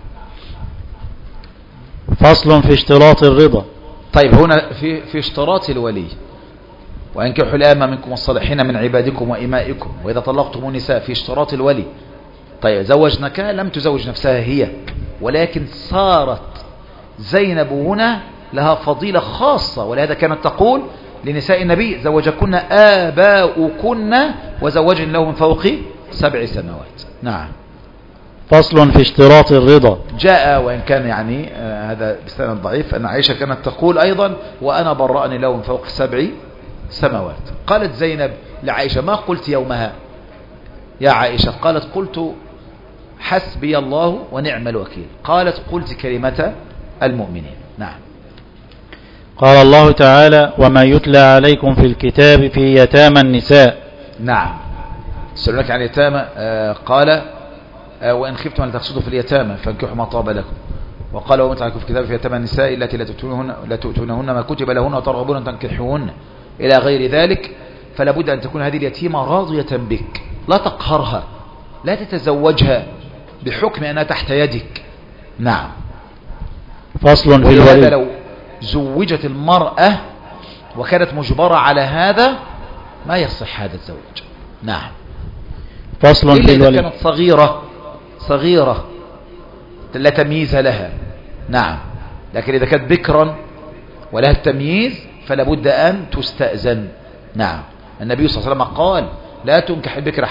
فصل في اشتراط الرضا. طيب هنا في اشتراط الولي. وأنكحوا الأيام منكم الصالحين من عبادكم وإمائكم وإذا طلقتم النساء، في اشتراط الولي. طيب زوجناكها لم تزوج نفسها هي، ولكن صارت زينب هنا لها فضيلة خاصة، ولهذا كانت تقول لنساء النبي زوجكن آباؤكن وزوجن له من فوق 7 سنوات. نعم. فصل في اشتراط الرضا. جاء وإن كان يعني هذا بسند ضعيف أن عائشة كانت تقول أيضا وأنا برأني له من فوق 7 سنوات. قالت زينب لعائشة ما قلت يومها يا عائشة؟ قالت قلت حسبي الله ونعم الوكيل. قالت قلت كلمة المؤمنين. نعم. قال الله تعالى وما يتلى عليكم في الكتاب في يتامى النساء. نعم. سألونك عن اليتامى قال وإن خفتم أن تقصدوا في اليتامى فانكحوا ما طاب لكم. وقال وما عليكم في الكتاب في يتامى النساء التي لا تؤتونهن ما كتب لهن وترغبون أن تنكحوهن إلى غير ذلك. فلا بد أن تكون هذه اليتيمة راضية بك، لا تقهرها، لا تتزوجها بحكم أنها تحت يدك. نعم. فصل في الولي. لو زوجت المرأة وكانت مجبرة على هذا ما يصح هذا الزواج. نعم. فصل في الولي. كانت صغيرة لا تمييز لها. نعم. لكن إذا كانت بكرا ولها التمييز فلا بد أن تستأذن. نعم. النبي صلى الله عليه وسلم قال لا تنكح البكر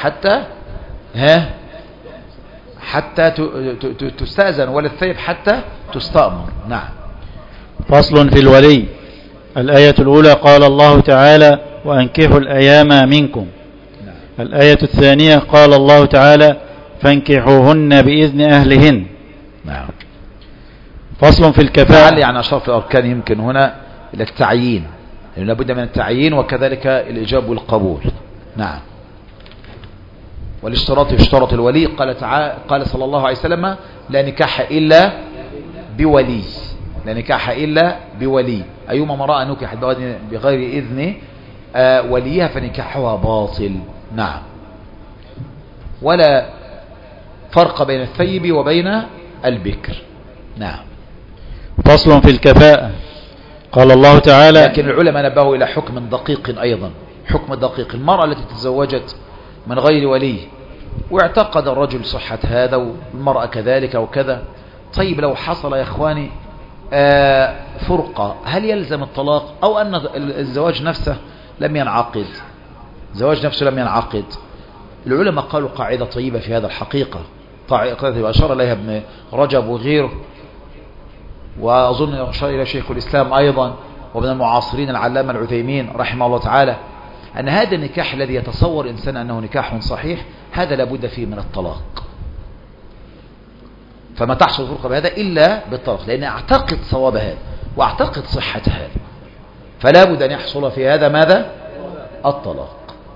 حتى تستأذن ولا الثيب حتى تستأمر. نعم. فصل في الولي. الآية الأولى قال الله تعالى وأنكحوا الأيام منكم. نعم. الآية الثانية قال الله تعالى فانكحوهن بإذن أهلهن. نعم. فصل في الكفاءة. يعني أشرف الأركان يمكن هنا إلى التعيين، يعني لابد من التعيين وكذلك الإجاب والقبول. نعم. والاشتراط يشترط الولي. قال صلى الله عليه وسلم لا نكاح إلا بولي، لا نكاح إلا بولي. أيما امرأة نكحت بغير إذن وليها فنكاحها باطل. نعم. ولا فرق بين الثيب وبين البكر. نعم. فصل في الكفاءة. قال الله تعالى: لكن العلماء نبهوا إلى حكم دقيق أيضا، حكم دقيق. المرأة التي تزوجت من غير ولي واعتقد الرجل صحة هذا والمرأة كذلك وكذا، طيب لو حصل يا إخواني فرقة، هل يلزم الطلاق أو أن الزواج نفسه لم ينعقد؟ زواج نفسه لم ينعقد. العلماء قالوا قاعدة طيبة في هذا الحقيقة، قاعدة أشار إليها ابن رجب وغيره، وأظن أشار إلى شيخ الإسلام أيضا وابن المعاصرين العلامة العثيمين رحمه الله تعالى، أن هذا النكاح الذي يتصور إنسان أنه نكاح صحيح هذا لابد فيه من الطلاق، فما تحصل فرقة بهذا إلا بالطلاق، لأن أعتقد صواب هذا وأعتقد صحة هذا، فلا بد أن يحصل في هذا ماذا؟ الطلاق.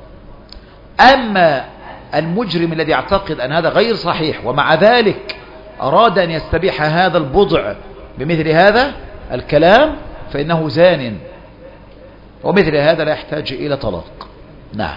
أما المجرم الذي يعتقد أن هذا غير صحيح ومع ذلك أراد أن يستبيح هذا البضع بمثل هذا الكلام فإنه زان، ومثل هذا لا يحتاج إلى طلاق. نعم.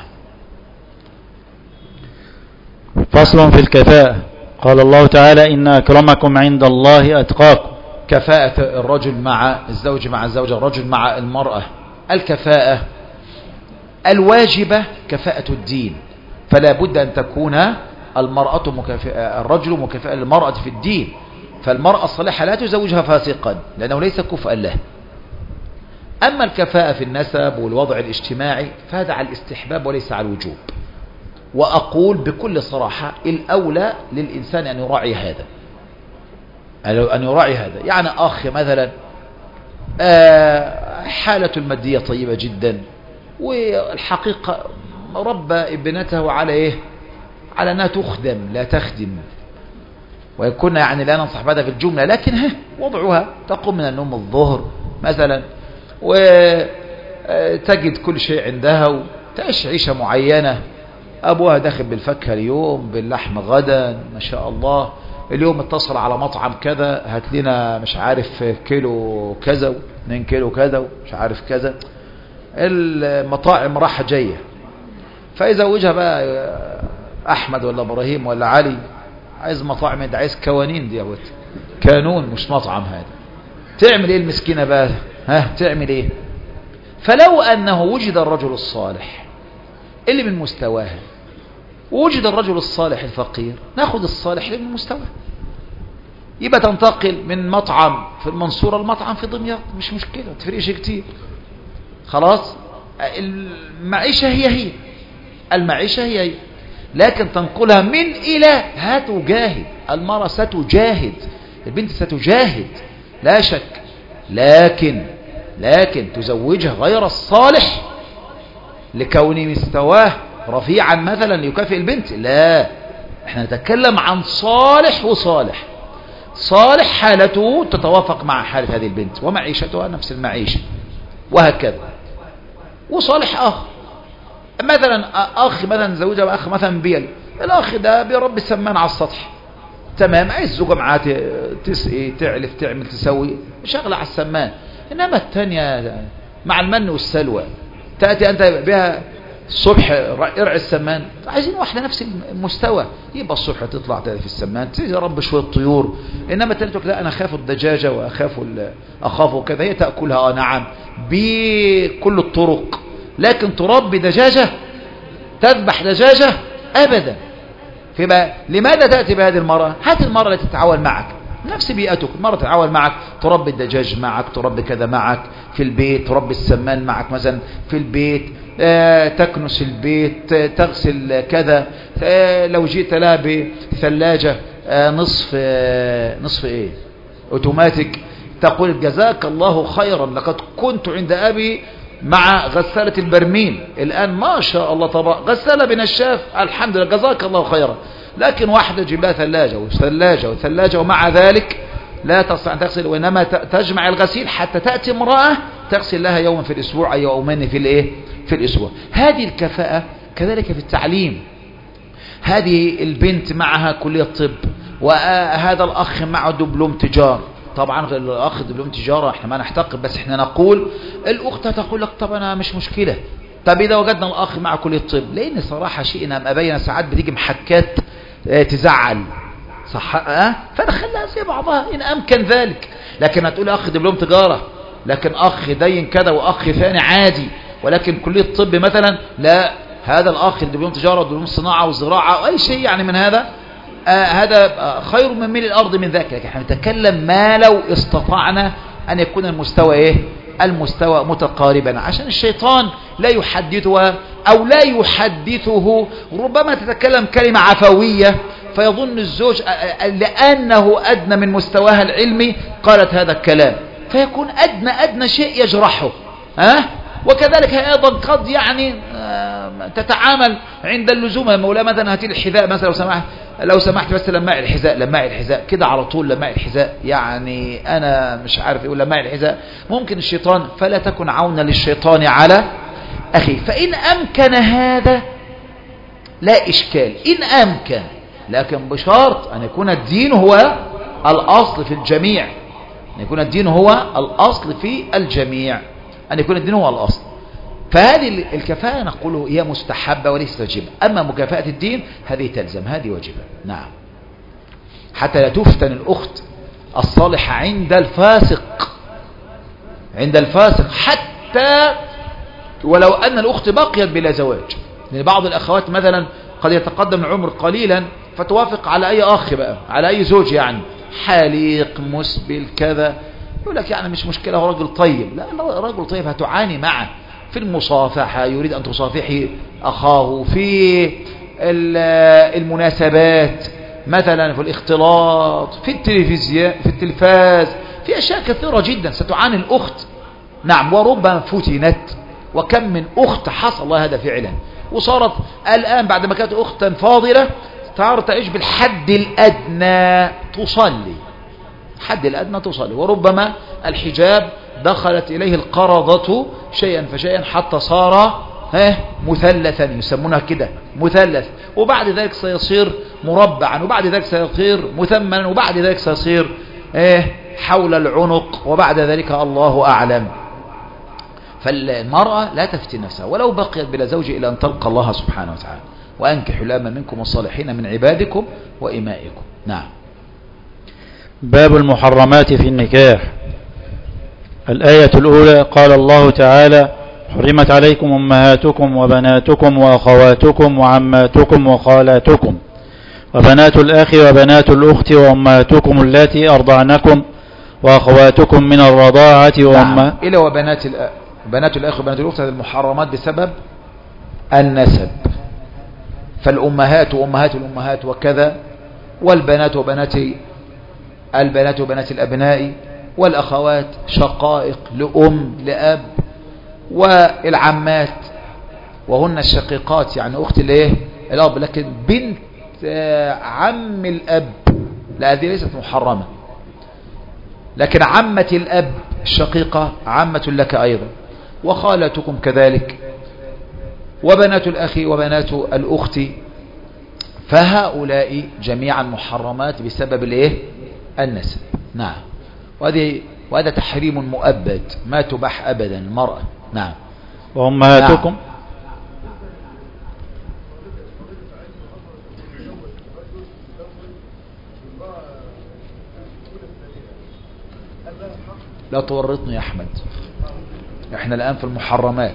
فصل في الكفاءة. قال الله تعالى: إن أكرمكم عند الله أتقاكم. كفاءة الرجل مع الزوج مع الزوجة، الرجل مع المرأة. الكفاءة الواجبة كفاءة الدين، فلا بد أن تكون المرأة مكافئة، الرجل مكافئة للمرأة في الدين، فالمرأة الصالحة لا تزوجها فاسقا لأنه ليس كفءا له. أما الكفاءة في النسب والوضع الاجتماعي فهذا على الاستحباب وليس على الوجوب، وأقول بكل صراحة الأولى للإنسان أن يراعي هذا، أن يراعي هذا. يعني أخ مثلا حالة المادية طيبة جدا، والحقيقة ربى ابنته على إيه؟ على أنها تخدم لا تخدم، ويكون يعني لا ننصح بهذا في الجملة، لكن وضعها تقوم من النوم الظهر مثلا وتجد كل شيء عندها وتعيش عيشة معينة، أبوها داخل بالفكهة اليوم باللحم غدا ما شاء الله، اليوم اتصل على مطعم كذا هات لنا مش عارف كيلو كذا 2 كيلو كذا مش عارف كذا، المطاعم راحة جاية. فإذا وجه بقى أحمد ولا إبراهيم ولا علي عايز مطاعم، ده عايز كوانين دي كانون مش مطعم هذا، تعمل ايه المسكينة بقى؟ تعمل ايه؟ فلو أنه وجد الرجل الصالح اللي من مستواها ووجد الرجل الصالح الفقير، ناخد الصالح اللي من مستواه، يبقى تنتقل من مطعم في المنصورة المطعم في دمياط، مش مشكلة ما تفرقش كتير، خلاص المعيشة هي المعيشة هي، لكن تنقلها من إلى هتجاهد، المرأة ستجاهد، البنت ستجاهد لا شك، لكن تزوجها غير الصالح لكون مستواه رفيعا مثلا ليكافئ البنت، لا، احنا نتكلم عن صالح وصالح، صالح حالته تتوافق مع حالة هذه البنت ومعيشتها نفس المعيشة وهكذا، وصالح آخر مثلا أخ مثلا زوجها أخ مثلا بيلي، الأخ ده بيربي السمان على السطح تمام، عايز زوجة معاه تسقي تعلف تعمل تسوي شغلة على السمان، إنما الثانية مع المن والسلوى تأتي أنت بها الصبح ارعي السمان، عايزين واحدة نفس المستوى، يبقى الصبح تطلع في السمان تربي شوية طيور، إنما الثانية لا أنا أخاف الدجاجة وأخاف كذا، هي تأكلها نعم بكل الطرق، لكن تربي دجاجة تذبح دجاجة أبدا. فيبقى لماذا تأتي بهذه المرأة؟ هات المرأة التي تتعاون معك نفس بيئتك، المرأة تتعاون معك تربي الدجاج معك، تربي كذا معك في البيت، تربي السمان معك مثلا في البيت، تكنس البيت، تغسل كذا، لو جئت لها بثلاجة نصف ايه اوتوماتيك تقول جزاك الله خيرا، لقد كنت عند أبي مع غسالة البرميل الآن ما شاء الله طبعا غسالة بنشاف الحمد لله جزاك الله خيرا، لكن واحدة تجيب لها ثلاجة وثلاجة وثلاجة ومع ذلك لا تستطيع أن تغسل، وإنما تجمع الغسيل حتى تأتي امرأة تغسل لها يوما في الأسبوع أو يومين في الأسبوع. هذه الكفاءة كذلك في التعليم، هذه البنت معها كلية طب وهذا الأخ معه دبلوم تجارة، طبعا الأخ دبلوم تجارة احنا ما نحتقد، بس احنا نقول الأخت تقول لك طب أنا مش مشكلة، طب إذا وجدنا الأخ مع كلية طب، لأن صراحة شيئنا ما أبينا ساعات بتيجي محكات تزعل، صح فنخليها زي بعضها إن أمكن ذلك. لكن هتقول أخ دبلوم تجارة، لكن أخ دين كذا وأخ ثاني عادي، ولكن كلية الطب مثلا لا، هذا الأخ دبلوم تجارة ودبلوم صناعة وزراعة أي شيء يعني من هذا هذا خير من ملء الأرض من ذاك. لكن احنا نتكلم ما لو استطعنا أن يكون المستوى إيه؟ المستوى متقاربا، عشان الشيطان لا يحدثها أو لا يحدثه. ربما تتكلم كلمة عفوية فيظن الزوج لأنه أدنى من مستواها العلمي قالت هذا الكلام، فيكون أدنى شيء يجرحه. وكذلك أيضا قد يعني تتعامل عند اللزوم. مولا مثلا هاتي الحذاء مثلا لو سمحت بس لماعي الحذاء كده على طول، لماعي الحذاء يعني أنا مش عارف يقول لماعي الحذاء. ممكن الشيطان، فلا تكن عونا للشيطان على أخي. فإن أمكن هذا لا إشكال إن أمكن، لكن بشرط أن يكون الدين هو الأصل في الجميع، أن يكون الدين هو الأصل في الجميع، أن يكون الدين هو الأصل. فهذه الكفاءة نقول هي مستحبة وليست واجبة. أما مكافأة الدين هذه تلزم، هذه واجبة. نعم، حتى لا تفتن الأخت الصالحة عند الفاسق حتى ولو أن الأخت بقيت بلا زواج. لأن بعض الأخوات مثلا قد يتقدم العمر قليلا فتوافق على أي أخ بقى، على أي زوج يعني، حليق مسبل كذا، يقول لك يعني مش مشكلة هو رجل طيب. لا، رجل طيب هتعاني معه في المصافحة، يريد أن تصافحي أخاه في المناسبات مثلا، في الاختلاط، في التلفزيون، في التلفاز، في أشياء كثيرة جدا ستعاني الأخت. نعم، وربما فتنت، وكم من أخت حصل لها هذا فعلا وصارت الآن بعد ما كانت أختا فاضلة تعيش بالحد الأدنى تصلي، حد الأدنى تصلي، وربما الحجاب دخلت إليه القرضة شيئا فشيئا حتى صار مثلثا، يسمونها كده مثلث، وبعد ذلك سيصير مربعا، وبعد ذلك سيصير مثمنا، وبعد ذلك سيصير حول العنق، وبعد ذلك الله أعلم. فالمرأة لا تفتن نفسها ولو بقيت بلا زوج إلى أن تلقى الله سبحانه وتعالى. وأنكحوا الأيام منكم الصالحين من عبادكم وإمائكم. نعم. باب المحرمات في النكاح. الآية الأولى قال الله تعالى: حرمت عليكم أمهاتكم وبناتكم وأخواتكم وعماتكم وخالاتكم وبنات الأخ وبنات الأخت وأمهاتكم اللاتي أرضعنكم وأخواتكم من الرضاعة نعم. إلى بنات الأخ وبنات الأخت هذه المحرمات بسبب النسب، فالأمهات وأمهات الأمهات وكذا، والبنات وبنات البنات وبنات الأبناء، والأخوات شقائق لأم لأب، والعمات وهن الشقيقات يعني أخت الأب، لكن بنت عم الأب لا، هذه ليست محرمة. لكن عمة الأب الشقيقة عمة لك أيضا، وخالتكم كذلك، وبنات الأخ وبنات الأخت، فهؤلاء جميعا محرمات بسبب النسب. نعم، وهذا تحريم مؤبد ما تباح أبدا المرأة. نعم. وأمهاتكم نعم. لا تورطني يا أحمد، احنا الآن في المحرمات.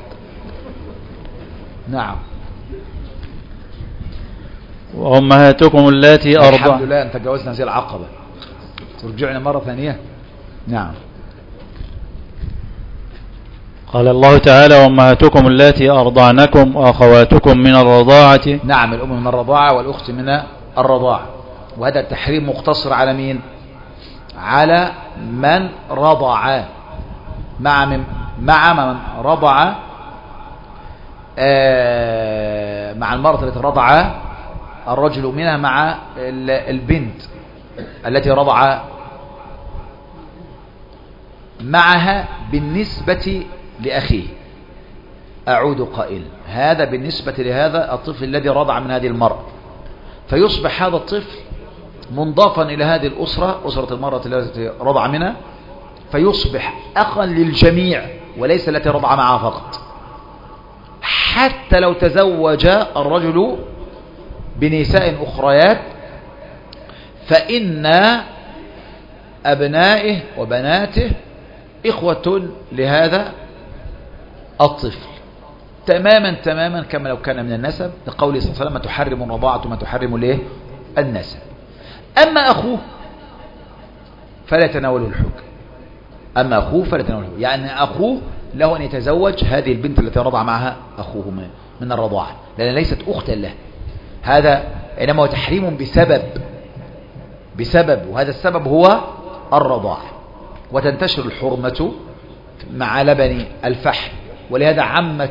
نعم. وأمهاتكم اللاتي الحمد لله أن تجاوزنا هذه العقبة، ترجعنا مرة ثانية. نعم. قال الله تعالى: وأمهاتكم اللاتي أرضعنكم وأخواتكم من الرضاعة. نعم، الأم من الرضاعة والأخت من الرضاعة، وهذا التحريم مقتصر على مين؟ على من رضع، مع من رضع، مع المرأة التي رضع الرجل منها، مع البنت التي رضع معها بالنسبة لأخيه. أعود قائل، هذا بالنسبة لهذا الطفل الذي رضع من هذه المرأة، فيصبح هذا الطفل منضافا إلى هذه الأسرة، أسرة المرأة التي رضع منها، فيصبح أخا للجميع وليس التي رضع معها فقط. حتى لو تزوج الرجل بنساء أخريات فإن أبنائه وبناته إخوة لهذا الطفل تماما كما لو كان من النسب، لقوله صلى الله عليه وسلم: تحرم الرضاعة ما تحرم الايه؟ النسب. أما أخوه فلا يتناوله الحكم، أما أخوه فلا يتناوله الحكم، يعني أخوه له أن يتزوج هذه البنت التي رضع معها أخوه من الرضاعة، لأن ليست أختا له. هذا إنما هو تحريم بسبب، وهذا السبب هو الرضاعة، وتنتشر الحرمة مع لبن الفحم، ولهذا عمت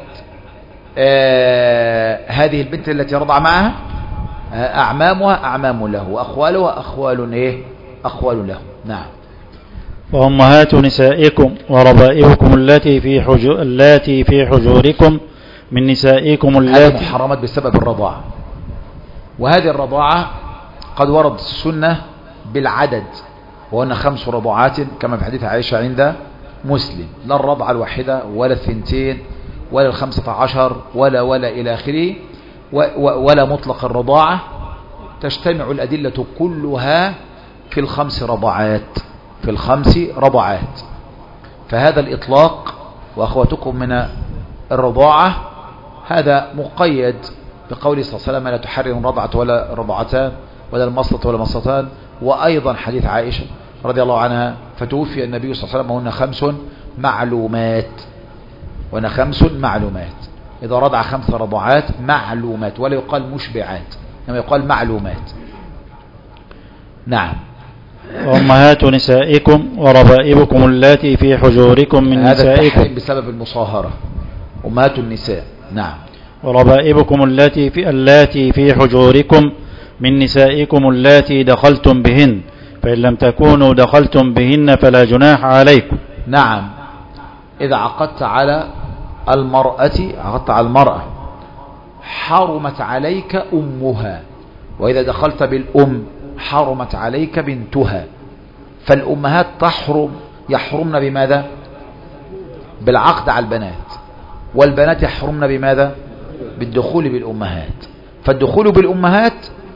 هذه البنت التي رضع معها أعمامها أعمام له، وأخوالها أخوال له. نعم. وأمهات نسائكم وربائبكم التي في حجوركم من نسائكم هذه محرمات بسبب الرضاعة، وهذه الرضاعة قد ورد السنة بالعدد، وأن 5 رضاعات كما في حديث عائشة عند مسلم، لا الرضعة الواحدة ولا 2 ولا 15 ولا إلى آخره، ولا مطلق الرضاعة. تجتمع الأدلة كلها في ال5 رضعات، فهذا الإطلاق وأخواتكم من الرضاعة هذا مقيد بقول صلى الله عليه وسلم: لا تحرم الرضعة ولا رضعتان ولا المصلة ولا مصلتان. وأيضا حديث عائشة رضي الله عنها: فتوفي النبي صلى الله عليه وسلم وهن 5 معلومات. إذا رضع 5 رضعات معلومات، ولا يقال مشبعات، إنما يقال معلومات. نعم. وأمهات نسائكم وربائبكم اللاتي في حجوركم من هذا نسائكم. التحريم بسبب المصاهرة، أمهات النساء. نعم. وربائبكم اللاتي في حجوركم من نسائكم اللاتي دخلتم بهن، فإن لم تكونوا دخلتم بهن فلا جناح عليكم. نعم. إذا عقدت على المرأة حرمت عليك أمها، وإذا دخلت بالأم حرمت عليك بنتها. فالأمهات يحرمن بماذا؟ بالعقد على البنات، والبنات يحرمن بماذا؟ بالدخول بالأمهات. فالدخول بالأمهات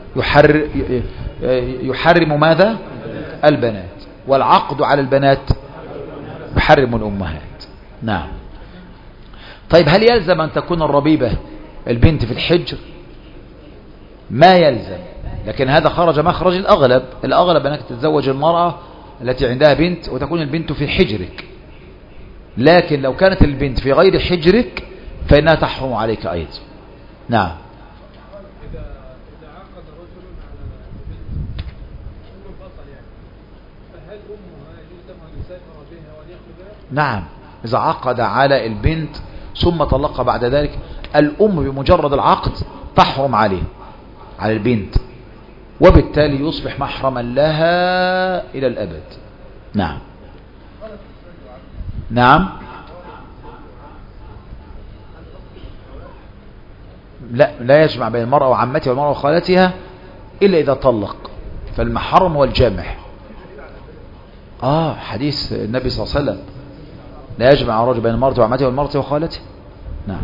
يحرم ماذا؟ البنات، والعقد على البنات يحرم الأمهات. نعم. طيب، هل يلزم أن تكون الربيبة البنت في الحجر؟ ما يلزم، لكن هذا خرج مخرج الأغلب أنك تتزوج المرأة التي عندها بنت وتكون البنت في حجرك، لكن لو كانت البنت في غير حجرك فإنها تحرم عليك أيضا. نعم. إذا عقد رجل على بنت البطل فهل أمها يجوز لها أن يسافر بها وأن يأخذها؟ نعم. إذا عقد على البنت ثم طلقها بعد ذلك، الأم بمجرد العقد تحرم على البنت، وبالتالي يصبح محرما لها إلى الأبد. نعم. نعم. لا يجمع بين المرأة وعمتها والمرأة وخالتها إلا إذا طلق، فالمحرم هو الجامع. حديث النبي صلى الله عليه وسلم: لا يجمع الرجل بين المرأة وعمتها والمرأة وخالتها. نعم.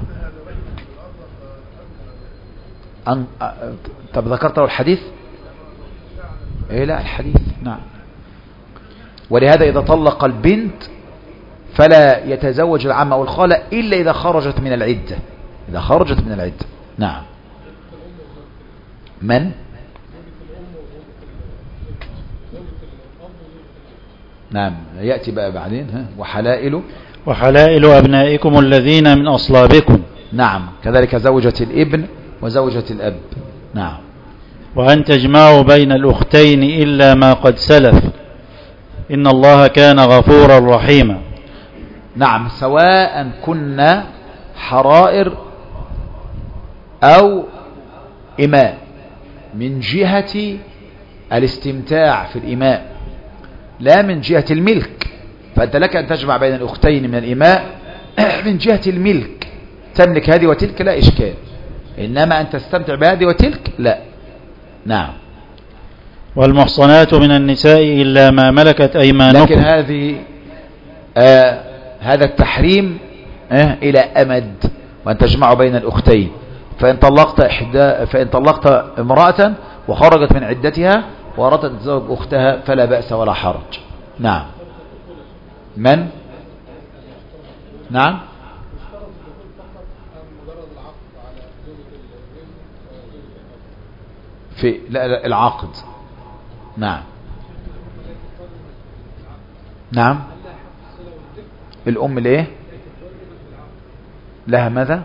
طب ذكرت له الحديث؟ لا، الحديث. نعم. ولهذا إذا طلق البنت فلا يتزوج العمة والخالة إلا إذا خرجت من العدة. نعم. من؟ نعم، يأتي بقى بعدين. وحلائل أبنائكم الذين من أصلابكم. نعم، كذلك زوجة الابن وزوجة الأب. نعم. وأن تجمعوا بين الأختين إلا ما قد سلف، إن الله كان غفورا رحيما. نعم، سواء كنا حرائر أو إماء، من جهة الاستمتاع في الإماء لا من جهة الملك. فأنت لك أن تجمع بين الأختين من الإماء من جهة الملك، تملك هذه وتلك لا إشكال، إنما أن تستمتع بهذه وتلك لا. نعم. والمحصنات من النساء إلا ما ملكت أيمانكم. لكن هذا التحريم إلى أمد، وأن تجمع بين الأختين. فإن طلقت امرأة وخرجت من عدتها وأردت أن تتزوج أختها فلا بأس ولا حرج. نعم. من؟ نعم. في لا العقد. نعم. نعم. الأم ليه لها ماذا؟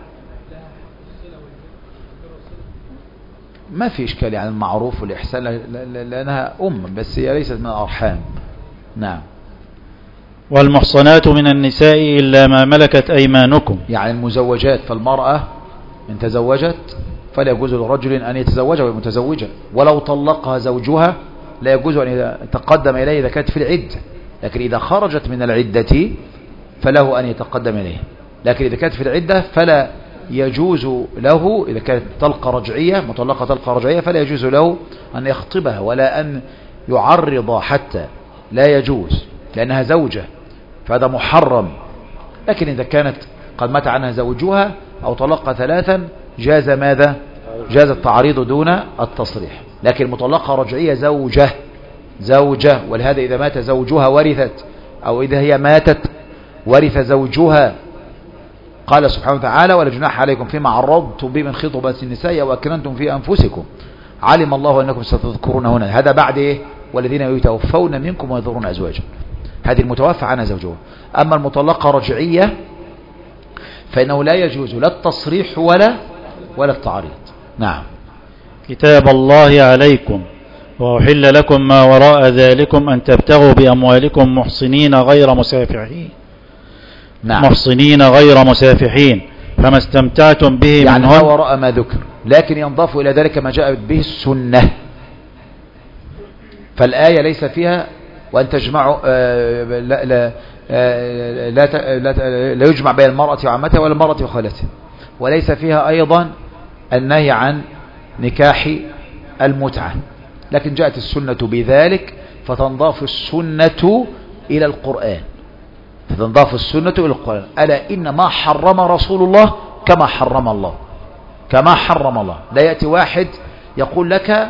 ما في إشكال يعني المعروف والإحسان لأنها أم بس هي ليست من الأرحام. نعم. والمحصنات من النساء إلا ما ملكت أيمانكم، يعني المزوجات، فالمرأة إن تزوجت فلا يجوز لرجل أن يتزوجها وهي متزوجة، ولو طلقها زوجها لا يجوز أن يتقدم إليه إذا كانت في العدة، لكن إذا خرجت من العدة فله أن يتقدم إليه، لكن إذا كانت في العدة فلا يجوز له، إذا كانت طلقة رجعية مطلقة طلقة رجعية فلا يجوز له أن يخطبها ولا أن يعرض حتى، لا يجوز لأنها زوجة فهذا محرم. لكن إذا كانت قد مات عنها زوجها أو طلقها 3 جاز ماذا؟ جاز التعريض دون التصريح. لكن المطلقة رجعية زوجة، ولهذا إذا مات زوجها ورثت، أو إذا هي ماتت ورث زوجها. قال سبحانه وتعالى: ولا جناح عليكم فيما عرضتم به من خطبة النساء وأكننتم في أنفسكم علم الله أنكم ستذكرون هنا. هذا بعد إيه؟ والذين يتوفون منكم ويذرون أزواجا، هذه المتوفى عنها زوجها. أما المطلقة رجعية فإنه لا يجوز لا التصريح ولا التعريض. نعم. كتاب الله عليكم وأحل لكم ما وراء ذلكم أن تبتغوا بأموالكم محصنين غير مسافحين. نعم. محصنين غير مسافحين فما استمتعتم به يعني منهن، ما وراء ما ذكر، لكن ينضاف إلى ذلك ما جاء به السنة. فالآية ليس فيها وأن تجمعوا لا يجمع بين المرأة وعمتها ولا المرأة وخالتها، وليس فيها أيضا النهي عن نكاح المتعة، لكن جاءت السنة بذلك فتنضاف السنة إلى القرآن، فتنضاف السنة إلى القرآن. ألا إن ما حرم رسول الله كما حرم الله، كما حرم الله. لا يأتي واحد يقول لك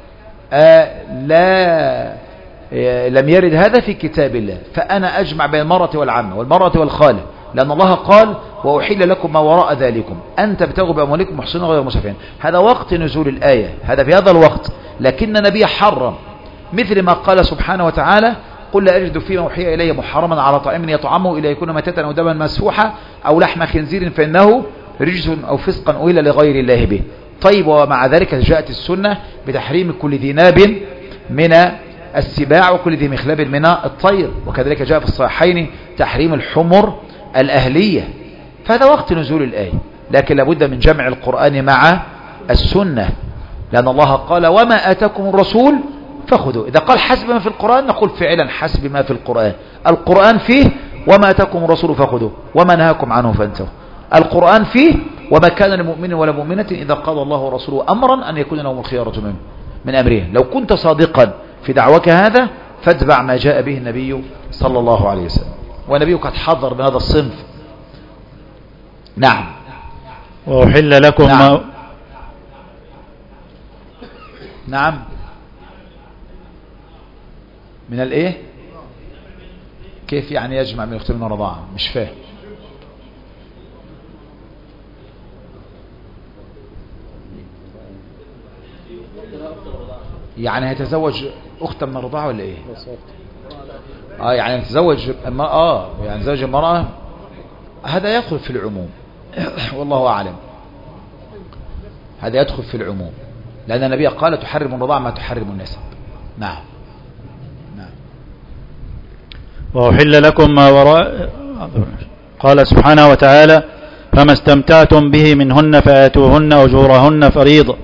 لم يرد هذا في كتاب الله فأنا أجمع بين المرأة والعمة والمرأة والخالة، لأن الله قال: وأحل لكم ما وراء ذلكم أن تبتغوا بأموالكم محصنين غير مسافحين. هذا وقت نزول الآية، هذا في هذا الوقت، لكن النبي حرم، مثل ما قال سبحانه وتعالى: قل لا أجد فيما أوحي إلي محرما على طعام يطعمه إلا يكون ميتة أو دما مسفوحا أو لحم خنزير فإنه رجس أو فسقا أهل لغير الله به. طيب، ومع ذلك جاءت السنة بتحريم كل ذي ناب من السباع وكل ذي مخلب من الطير، وكذلك جاء في الصحيحين تحريم الحمر الأهلية. فهذا وقت نزول الآية، لكن لابد من جمع القرآن مع السنة، لأن الله قال: وما آتاكم الرسول فخذوا. إذا قال حسب ما في القرآن نقول فعلا حسب ما في القرآن. القرآن فيه وما آتاكم الرسول فخذوا وما نهاكم عنه فانتهوا. القرآن فيه وما كان لمؤمن ولا مؤمنة إذا قضى الله ورسوله أمرا أن يكون لهم الخيارة من أمره. لو كنت صادقا في دعوك هذا فاتبع ما جاء به النبي صلى الله عليه وسلم، والنبي قد حذر من هذا الصنف. نعم. وأحل لكم نعم. نعم. من الايه؟ كيف يعني يجمع من اختين من الرضاعة؟ مش فاهم. يعني هيتزوج اختا من الرضاعة ولا ايه؟ يعني يتزوج يعني يتزوج المرأة، هذا يدخل في العموم والله اعلم، هذا يدخل في العموم، لان النبي قال: تحرم الرضاعة ما تحرم النسب. نعم. وأحل لكم ما وراء. قال سبحانه وتعالى: فما استمتعتم به منهن فآتوهن أجورهن فريضة.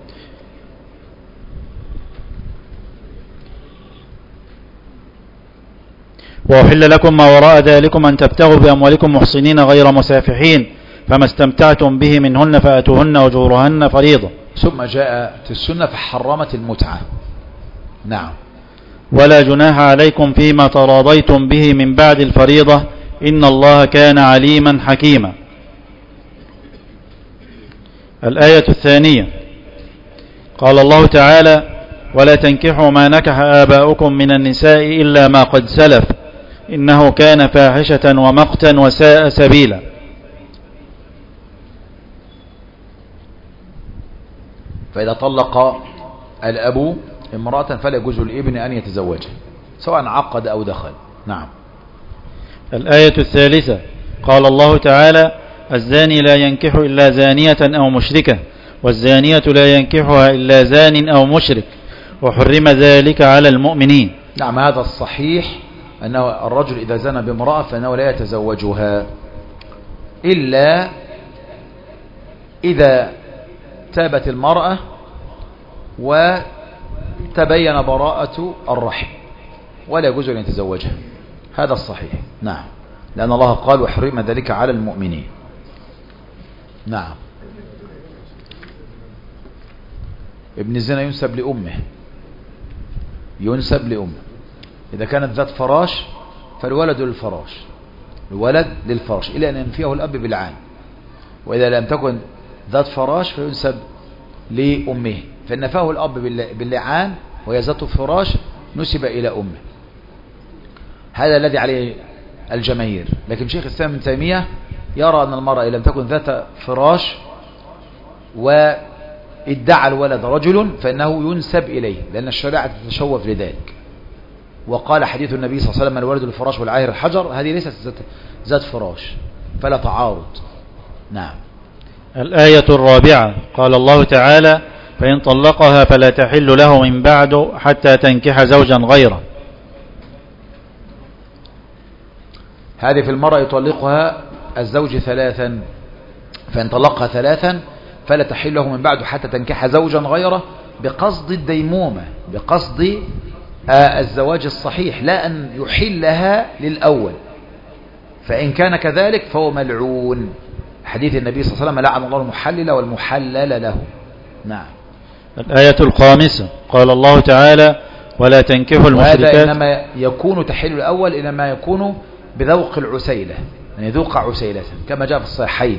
وأحل لكم ما وراء ذلكم أن تبتغوا بأموالكم محصنين غير مسافحين فما استمتعتم به منهن فآتوهن أجورهن فريضة. ثم جاءت السنة فحرمت المتعة. نعم. ولا جناح عليكم فيما تراضيتم به من بعد الفريضة إن الله كان عليما حكيما. الآية الثانية: قال الله تعالى: ولا تنكحوا ما نكح آباؤكم من النساء إلا ما قد سلف إنه كان فاحشة ومقتا وساء سبيلا. فإذا طلق الأب امرأة فلا يجوز للابن أن يتزوجها سواء عقد أو دخل. نعم. الآية الثالثة قال الله تعالى الزاني لا ينكح إلا زانية أو مشركة والزانية لا ينكحها إلا زان أو مشرك وحرم ذلك على المؤمنين. نعم هذا الصحيح أنه الرجل إذا زنى بامرأة فإنه لا يتزوجها إلا إذا تابت المرأة وتبين براءة الرحم ولا يجوز أن يتزوجها. هذا الصحيح. نعم لأن الله قال وحرم ذلك على المؤمنين. نعم. ابن الزنا ينسب لأمه إذا كانت ذات فراش فالولد للفراش إلى أن ينفيه الأب بالعان. وإذا لم تكن ذات فراش فينسب لأمه فإن نفاه الأب باللعان وهي ذات فراش نسب إلى أمه. هذا الذي عليه الجماهير. لكن شيخ الإسلام ابن تيمية يرى أن المرأة إذا لم تكن ذات فراش وادعى الولد رجل فإنه ينسب إليه لأن الشريعة تتشوف لذلك. وقال حديث النبي صلى الله عليه وسلم الولد الفراش والعاهر الحجر هذه ليست ذات فراش فلا تعارض. نعم. الآية الرابعة قال الله تعالى فإن طلقها فلا تحل له من بعد حتى تنكح زوجا غيره. هذه في المرأة يطلقها الزوج ثلاثا فإن طلقها ثلاثا فلا تحل له من بعد حتى تنكح زوجا غيره بقصد الديمومة بقصد الزواج الصحيح لا أن يحلها للأول فإن كان كذلك فهو ملعون. حديث النبي صلى الله عليه وسلم لعن الله المحلل والمحلل له. نعم. الآية الخامسة قال الله تعالى ولا تنكحوا المشركات. وهذا إنما يكون تحل الأول إنما يكون بذوق العسيلة يعني يذوق عسيلة كما جاء في الصحيحين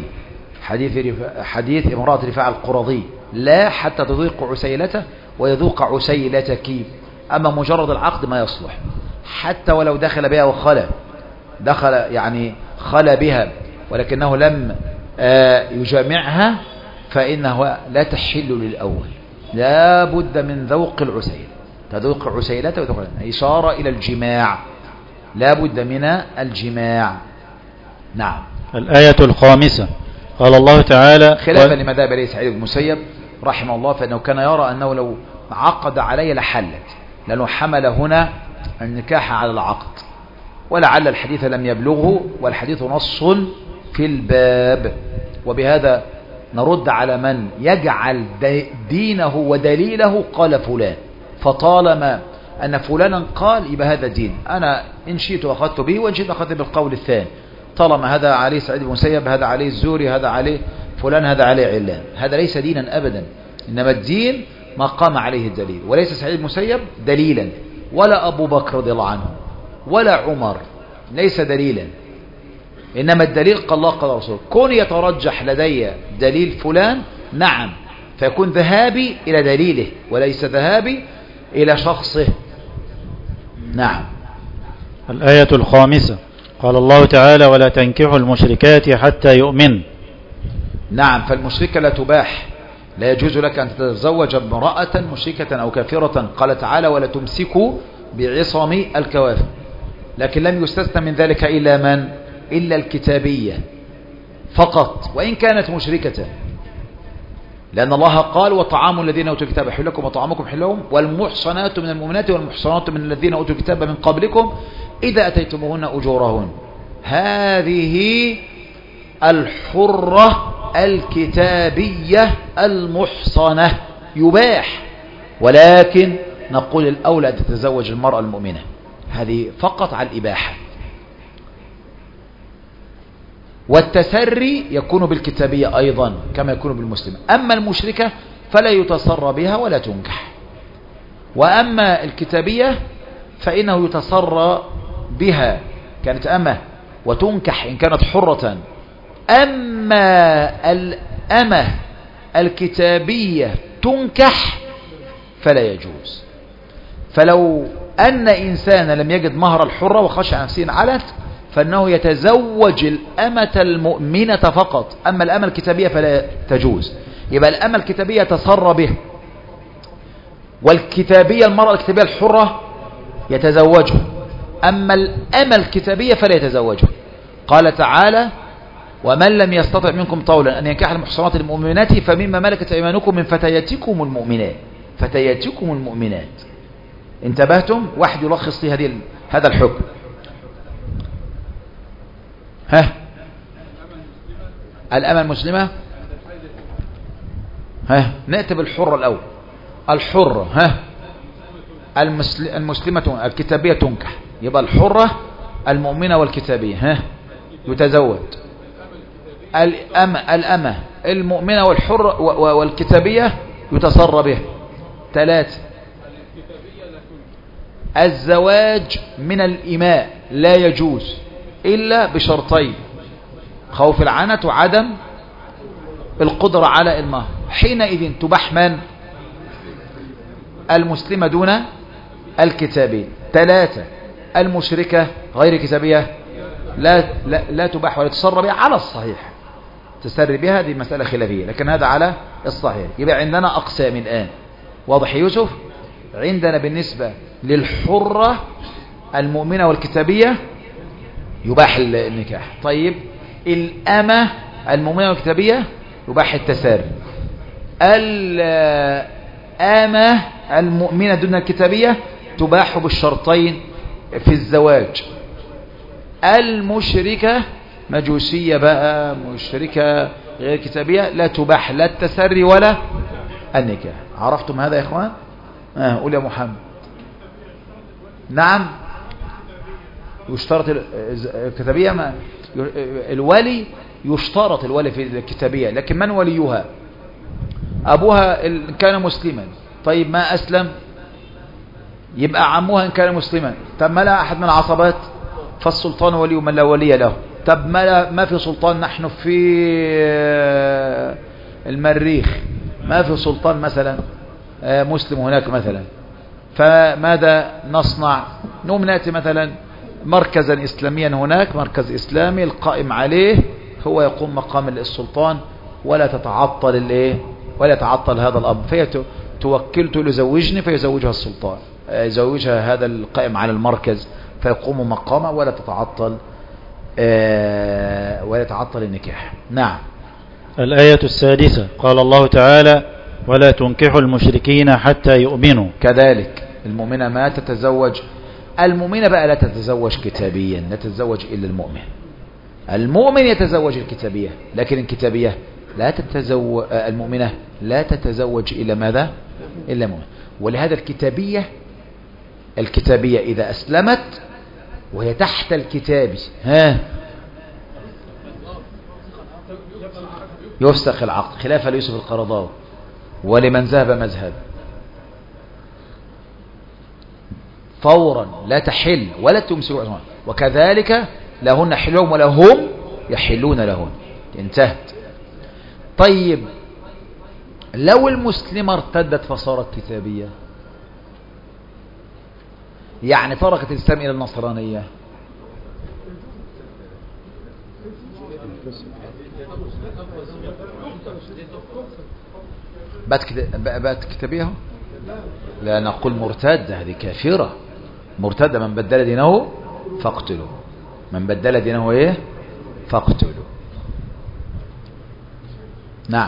حديث امرأة رفاعة القرظي لا حتى تذوق عسيلته ويذوق عسيلتك. أما مجرد العقد ما يصلح حتى ولو دخل بها دخل يعني خلى بها ولكنه لم يجامعها فإنه لا تحل للأول لا بد من ذوق العسيلة تذوق عسيلته إشارة إلى الجماع لا بد من الجماع. نعم. الآية الخامسة قال الله تعالى خلافا لما ذهب إليه سعيد بن المسيب رحمه الله فإنه كان يرى أنه لو عقد عليه لحلت لأنه حمل هنا النكاح على العقد ولعل الحديث لم يبلغه والحديث نص في الباب. وبهذا نرد على من يجعل دينه ودليله قال فلان فطالما أن فلانا قال يبقى هذا دين أنا إن شئت أخذت به وإن شئت أخذت بالقول الثاني طالما هذا عليه سعيد بن المسيب هذا عليه الزوري هذا عليه فلان هذا عليه علان. هذا ليس دينا أبدا إنما الدين ما قام عليه الدليل وليس سعيد بن المسيب دليلا ولا أبو بكر رضي الله عنه ولا عمر ليس دليلا إنما الدليل قال الله قال رسول كون يترجح لدي دليل فلان نعم فيكون ذهابي إلى دليله وليس ذهابي إلى شخصه. نعم. الآية الخامسة قال الله تعالى ولا تنكحوا المشركات حتى يؤمن. نعم. فالمشركة لا تباح لا يجوز لك أن تتزوج امرأة مشركة أو كافرة. قال تعالى ولا تمسكوا بعصم الكوافر. لكن لم يستثنى من ذلك إلا من إلا الكتابية فقط وإن كانت مشركة لأن الله قال وطعام الذين أوتوا الكتاب حل لكم وطعامكم حل لهم والمحصنات من المؤمنات والمحصنات من الذين أوتوا الكتاب من قبلكم إذا أتيتموهن أجورهن. هذه الحرة الكتابية المحصنة يباح ولكن نقول الأولى أن تتزوج المرأة المؤمنة هذه فقط على الإباحة. والتسري يكون بالكتابية أيضا كما يكون بالمسلم. أما المشركة فلا يتسرى بها ولا تنكح. وأما الكتابية فإنه يتسرى بها كانت أمة وتنكح إن كانت حرة. أما الأمة الكتابية تنكح فلا يجوز فلو أن إنسانا لم يجد مهر الحرة وخشى على نفسه علت فإنه يتزوج الأمة المؤمنة فقط، أما الأمة الكتابية فلا تجوز. يبقى الأمة الكتابية يتسر به، والكتابية المرأة الكتابية الحرة يتزوجها، أما الأمة الكتابية فلا يتزوجها. قال تعالى: ومن لم يستطع منكم طولا أن ينكح المحصنات المؤمنات فمما ملكت أيمانكم من فتياتكم المؤمنات. فتياتكم المؤمنات، انتبهتم؟ واحد يلخص لي هذا الحكم. ها، الأمة المسلمة. ها، نأتي بالحرة الأول. الحرة، ها، المسلمة الكتابية تنكح، يبقى الحرة المؤمنة والكتابية، ها، يتزوج. الأمة المؤمنة والحرة والكتابية يتصر به. 3. الزواج من الإماء لا يجوز إلا بشرطين: خوف العنة وعدم القدرة على المهر. حينئذ تباح من؟ المسلمة دون الكتابية. 3. المشركة غير كتابية لا تباح ولا تسر بها على الصحيح. تسر بها دي مسألة خلافية، لكن هذا على الصحيح. يبقى عندنا أقسام الآن، واضح يوسف؟ عندنا بالنسبة للحرة المؤمنة والكتابية يباح النكاح. طيب الأمة المؤمنة والكتابية يباح التساري. الأمة المؤمنة دون الكتابية تباح بالشرطين في الزواج. المشركة مجوسية بقى، مشركة غير كتابية، لا تباح لا التسري ولا النكاح. عرفتم هذا يا إخوان؟ قول يا محمد. نعم، يشترط الكتابية. ما الولي يشترط الولي في الكتابية، لكن من وليها؟ أبوها إن كان مسلما. طيب ما أسلم، يبقى عمها إن كان مسلما. طب ما لا أحد من العصبات فالسلطان ولي من لا ولي له. طب ما في سلطان، نحن في المريخ ما في سلطان مثلا مسلم هناك مثلا، فماذا نصنع؟ نقوم نأتي مثلا مركزا إسلاميا هناك، مركز إسلامي القائم عليه هو يقوم مقام السلطان، ولا تتعطل ولا يتعطل هذا الأب، فتوكلته لزوجني فيزوجها السلطان، يزوجها هذا القائم على المركز فيقوم مقامه، ولا يتعطل النكاح. نعم. الآية السادسة قال الله تعالى: ولا تنكحوا المشركين حتى يؤمنوا. كذلك المؤمنة ما تتزوج، المؤمنة بقى لا تتزوج كتابيا، لا تتزوج إلا المؤمن. المؤمن يتزوج الكتابية، لكن الكتابية لا تتزوج، المؤمنة لا تتزوج إلا ماذا؟ إلا مؤمن. ولهذا الكتابية إذا أسلمت وهي تحت الكتاب يفسخ العقد، خلافا ليوسف القرضاوي ولمن ذهب مذهب، فورا لا تحل ولا تمسك، وكذلك لهن حلهم ولهم يحلون لهن. انتهت. طيب لو المسلمة ارتدت فصارت كتابية، يعني تركت الإسلام إلى النصرانية، بقت كتابية؟ لا نقول مرتدة، هذه كافرة مرتدة. من بدل دينه فاقتلوا، من بدل دينه فاقتلوا. نعم.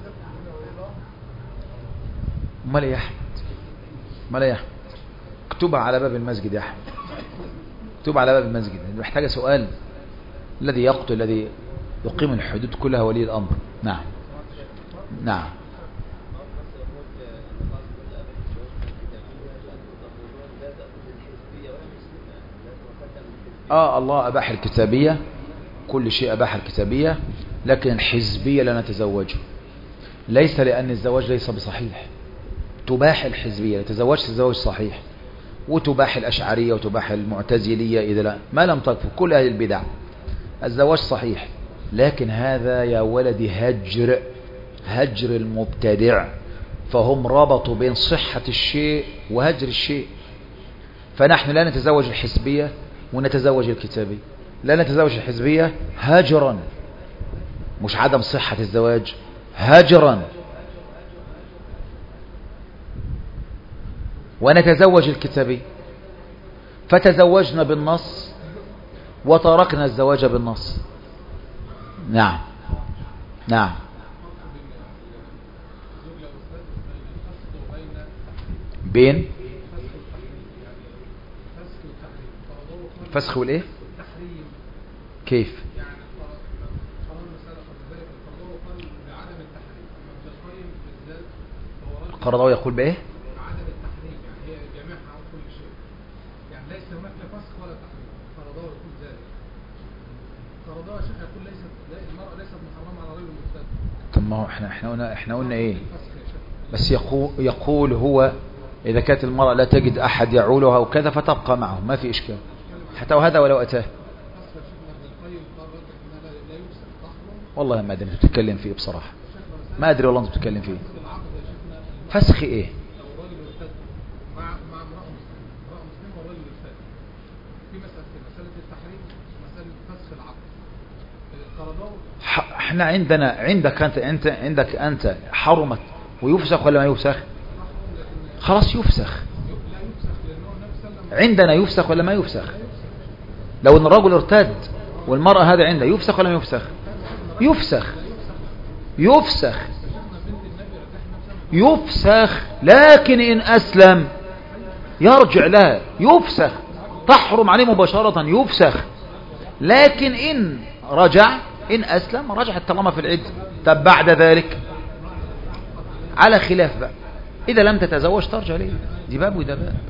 امال يا احمد، امال يا احمد، اكتبها على باب المسجد يا احمد، اكتبها على باب المسجد. محتاجة سؤال: الذي يقتل الذي يقيم الحدود كلها ولي الامر. نعم. نعم. الله أباح الكتابية، كل شيء أباح الكتابية، لكن الحزبية لا نتزوجه، ليس لأن الزواج ليس بصحيح. تباح الحزبية، تزوجت الزواج صحيح، وتباح الأشعرية وتباح المعتزلية إذا لا ما لم تكفر كل أهل البدع. الزواج صحيح، لكن هذا يا ولدي هجر المبتدع، فهم ربطوا بين صحة الشيء وهجر الشيء. فنحن لا نتزوج الحزبية ونتزوج الكتابية. لا نتزوج الحزبية هجرا، مش عدم صحة الزواج، هجرا. ونتزوج الكتابية، فتزوجنا بالنص وتركنا الزواج بالنص. نعم نعم. بين الفسخ والايه؟ كيف؟ القرضاوي يقول بايه؟ عدم التحريم، يعني هي جميعها عن كل شيء، يعني ليس هناك لا فسخ ولا تحريم. القرضاوي يقول ذلك. القرضاوي شيخ يقول المرأة ليست محرمة على رجل مرتد. طب ما هو احنا قلنا ايه؟ بس يقول هو اذا كانت المرأة لا تجد احد يعولها او كذا فتبقى معه، ما في اشكال حتى وهذا ولو اتاه. والله ما ادري انت بتتكلم فيه بصراحة، ما ادري والله انت بتتكلم فيه. فسخ ايه؟ لو رجل ارتد مع امرأة مسلمة ورجل ارتد في مسألة التحريم، مسألة فسخ العقد. القرضاوي احنا عندك انت حرمت ويفسخ ولا ما يفسخ؟ خلاص يفسخ. عندنا يفسخ ولا ما يفسخ؟ لو ان الرجل ارتد والمرأة هذا عنده يفسخ ولا ما يفسخ؟ يفسخ. يفسخ يفسخ. لكن إن أسلم يرجع لها، يفسخ، تحرم عليه مباشرة، يفسخ. لكن إن رجع، إن أسلم رجعت طالما في العدة. طب بعد ذلك على خلاف بقى، إذا لم تتزوج ترجع ليه، دي باب وده باب.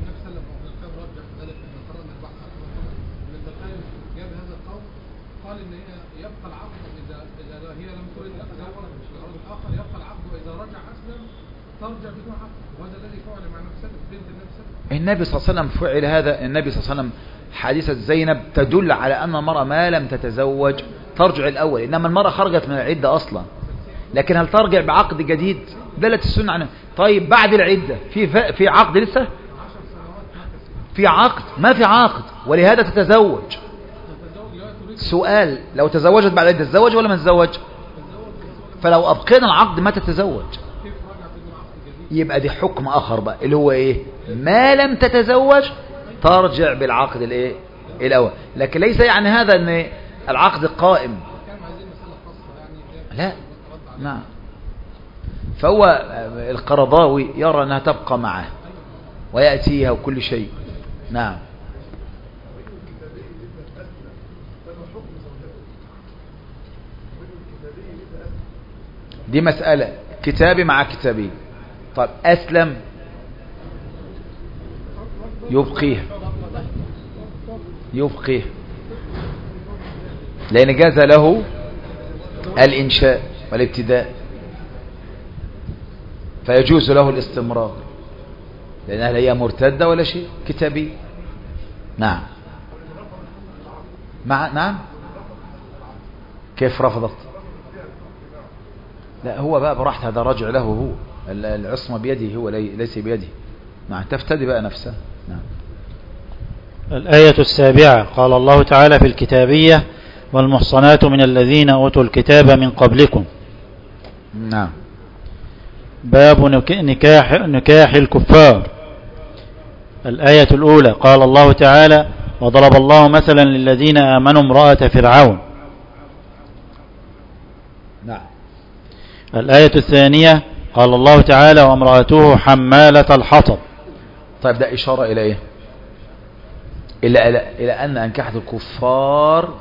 قال ان هي يبقى العقد اذا هي لم ترد تتزوج الرجل الاخر، يبقى العقد واذا رجع اسلم ترجع بدون عقد. وهذا الذي فعل مع نفسه بنت النبي صلى الله عليه وسلم. فعل هذا النبي صلى الله عليه وسلم. حادثة زينب تدل على أن المرأة ما لم تتزوج ترجع الأول، إنما المرأة خرجت من العدة أصلا، لكن هل ترجع بعقد جديد؟ دلت السنة عنه. طيب بعد العدة في عقد لسه؟ في عقد؟ ما في عقد، ولهذا تتزوج. سؤال، لو تزوجت بعد العدة تتزوج ولا ما تتزوج؟ فلو أبقينا العقد ما تتزوج. يبقى دي حكم آخر بقى، اللي هو إيه؟ ما لم تتزوج ترجع بالعقد الإيه؟ الأول. لكن ليس يعني هذا أن العقد قائم، لا. نعم. فهو القرضاوي يرى أنها تبقى معه ويأتيها وكل شيء. نعم. دي مسألة كتابي مع كتابي. طيب أسلم يبقيه لأن جاز له الإنشاء والابتداء، فيجوز له الاستمرار لأنها لا هي مرتدة ولا شيء، كتابي. نعم. نعم. كيف رفضت؟ لا، هو بقى براحته، هذا رجع له هو، العصمة بيده هو ليس بيده. نعم. تفتدي بقى نفسها. نعم. الآية 7 قال الله تعالى في الكتابية: والمحصنات من الذين أوتوا الكتاب من قبلكم. نعم. باب نكاح الكفار. الآية الأولى قال الله تعالى: وضرب الله مثلا للذين آمنوا امرأة فرعون. نعم. الآية الثانية قال الله تعالى: وامرأته حمالة الحطب. طيب ده إشارة إلى إيه؟ إلى أن أنكحة الكفار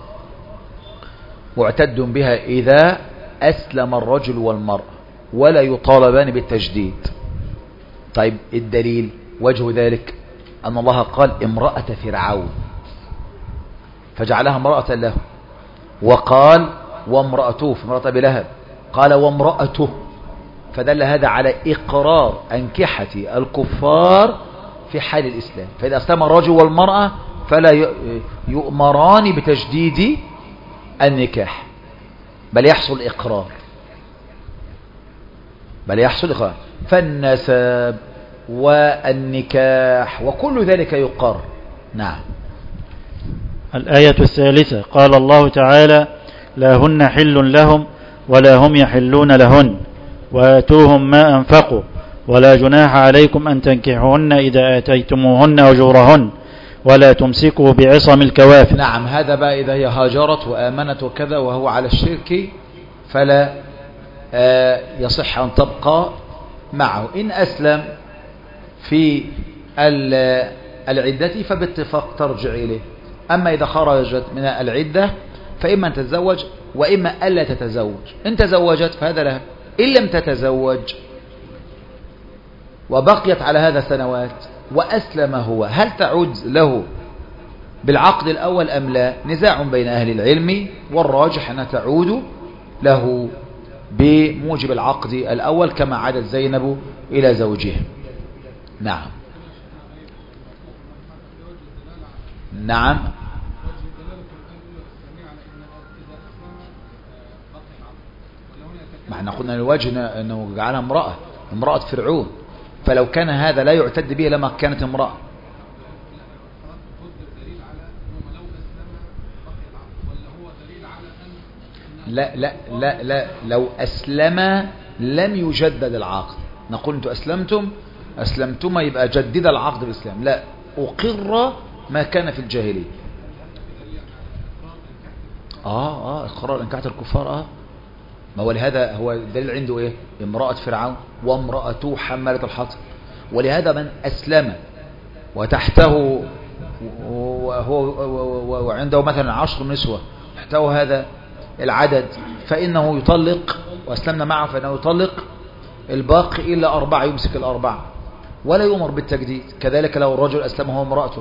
معتد بها إذا أسلم الرجل والمرأة ولا يطالبان بالتجديد. طيب الدليل وجه ذلك أن الله قال امرأة فرعون فجعلها امرأة له، وقال وامرأته في امرأة بلهب قال وامرأته، فدل هذا على إقرار أنكحة الكفار في حال الإسلام. فإذا أسلم الرجل والمرأة فلا يؤمران بتجديد النكاح، بل يحصل إقرار. فالنسب والنكاح وكل ذلك يقر نعم. الآية الثالثة قال الله تعالى لا هن حل لهم ولا هم يحلون لهن وآتوهم ما أنفقوا ولا جناح عليكم أن تنكحوهن إذا آتيتموهن أجورهن ولا تمسكوا بعصم الكوافر. نعم. هذا بقى إذا هي هاجرت وآمنت وكذا وهو على الشرك فلا يصح أن تبقى معه. إن أسلم في العدة فباتفاق ترجع إليه. أما إذا خرجت من العدة فإما أن تتزوج وإما ألا تتزوج. إن تزوجت فهذا لها، إن لم تتزوج وبقيت على هذا سنوات وأسلم هو، هل تعود له بالعقد الأول أم لا؟ نزاع بين أهل العلم، والراجح أنها تعود له بموجب العقد الأول كما عادت زينب إلى زوجها. نعم. نعم. ما احنا قلنا الوجه أنه جعلها امرأة فرعون، فلو كان هذا لا يعتد به لما كانت امرأة. لا لا لا لا، لو أسلم لم يجدد العقد. نقول انتم أسلمتم يبقى جدد العقد بالإسلام، لا، أقر ما كان في الجاهلية. إقرار إنكاح الكفار. ما هو لهذا هو الدليل عنده إيه؟ امرأة فرعون وامرأته حمالة الحطب. ولهذا من أسلم وتحته وعنده مثلا 10 نسوة تحته هذا العدد فإنه يطلق، وأسلمنا معه فإنه يطلق الباقي إلا 4، يمسك ال4 ولا يؤمر بالتجديد. كذلك لو الرجل أسلم هو امرأته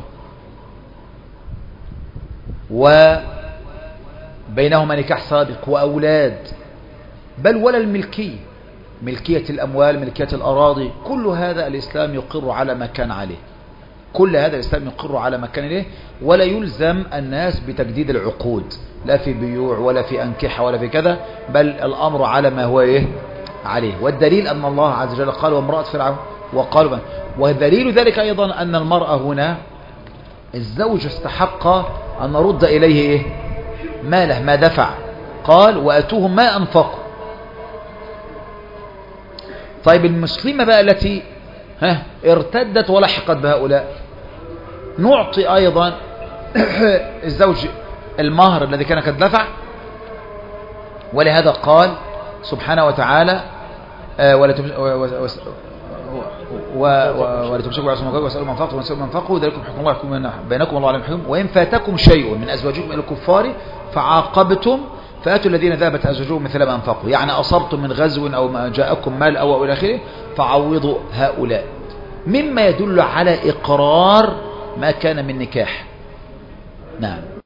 وبينهما نكاح سابق وأولاد، بل ولا الملكية، ملكية الأموال، ملكية الأراضي، كل هذا الإسلام يقر على ما كان عليه. كل هذا الإسلام يقر على ما كان عليه، ولا يلزم الناس بتجديد العقود، لا في بيوع ولا في أنكحة ولا في كذا، بل الأمر على ما هو عليه. والدليل أن الله عز وجل قال وامرأة فرعون وقالوا، ودليل ذلك أيضا أن المرأة هنا الزوج استحق أن نرد إليه ماله ما دفع، قال وأتوهم ما أنفقوا. طيب المسلمة بقى التي ارتدت ولحقت بهؤلاء نعطي أيضا الزوج المهر الذي كان قد دفع. ولهذا قال سبحانه وتعالى ولا تمسكوا بعصم الكوافر واسألوا من فقه واسألوا من فقه ذلكم حكم الله يحكم بينكم الله عليم حكم. وإن فاتكم شيء من أزواجكم إلى الكفار فعاقبتم فآتوا الذين ذهبت أزواجهم مثل ما أنفقوا، يعني أصبتم من غزو أو ما جاءكم مال أو إلى آخره فعوضوا هؤلاء، مما يدل على إقرار ما كان من نكاح. نعم.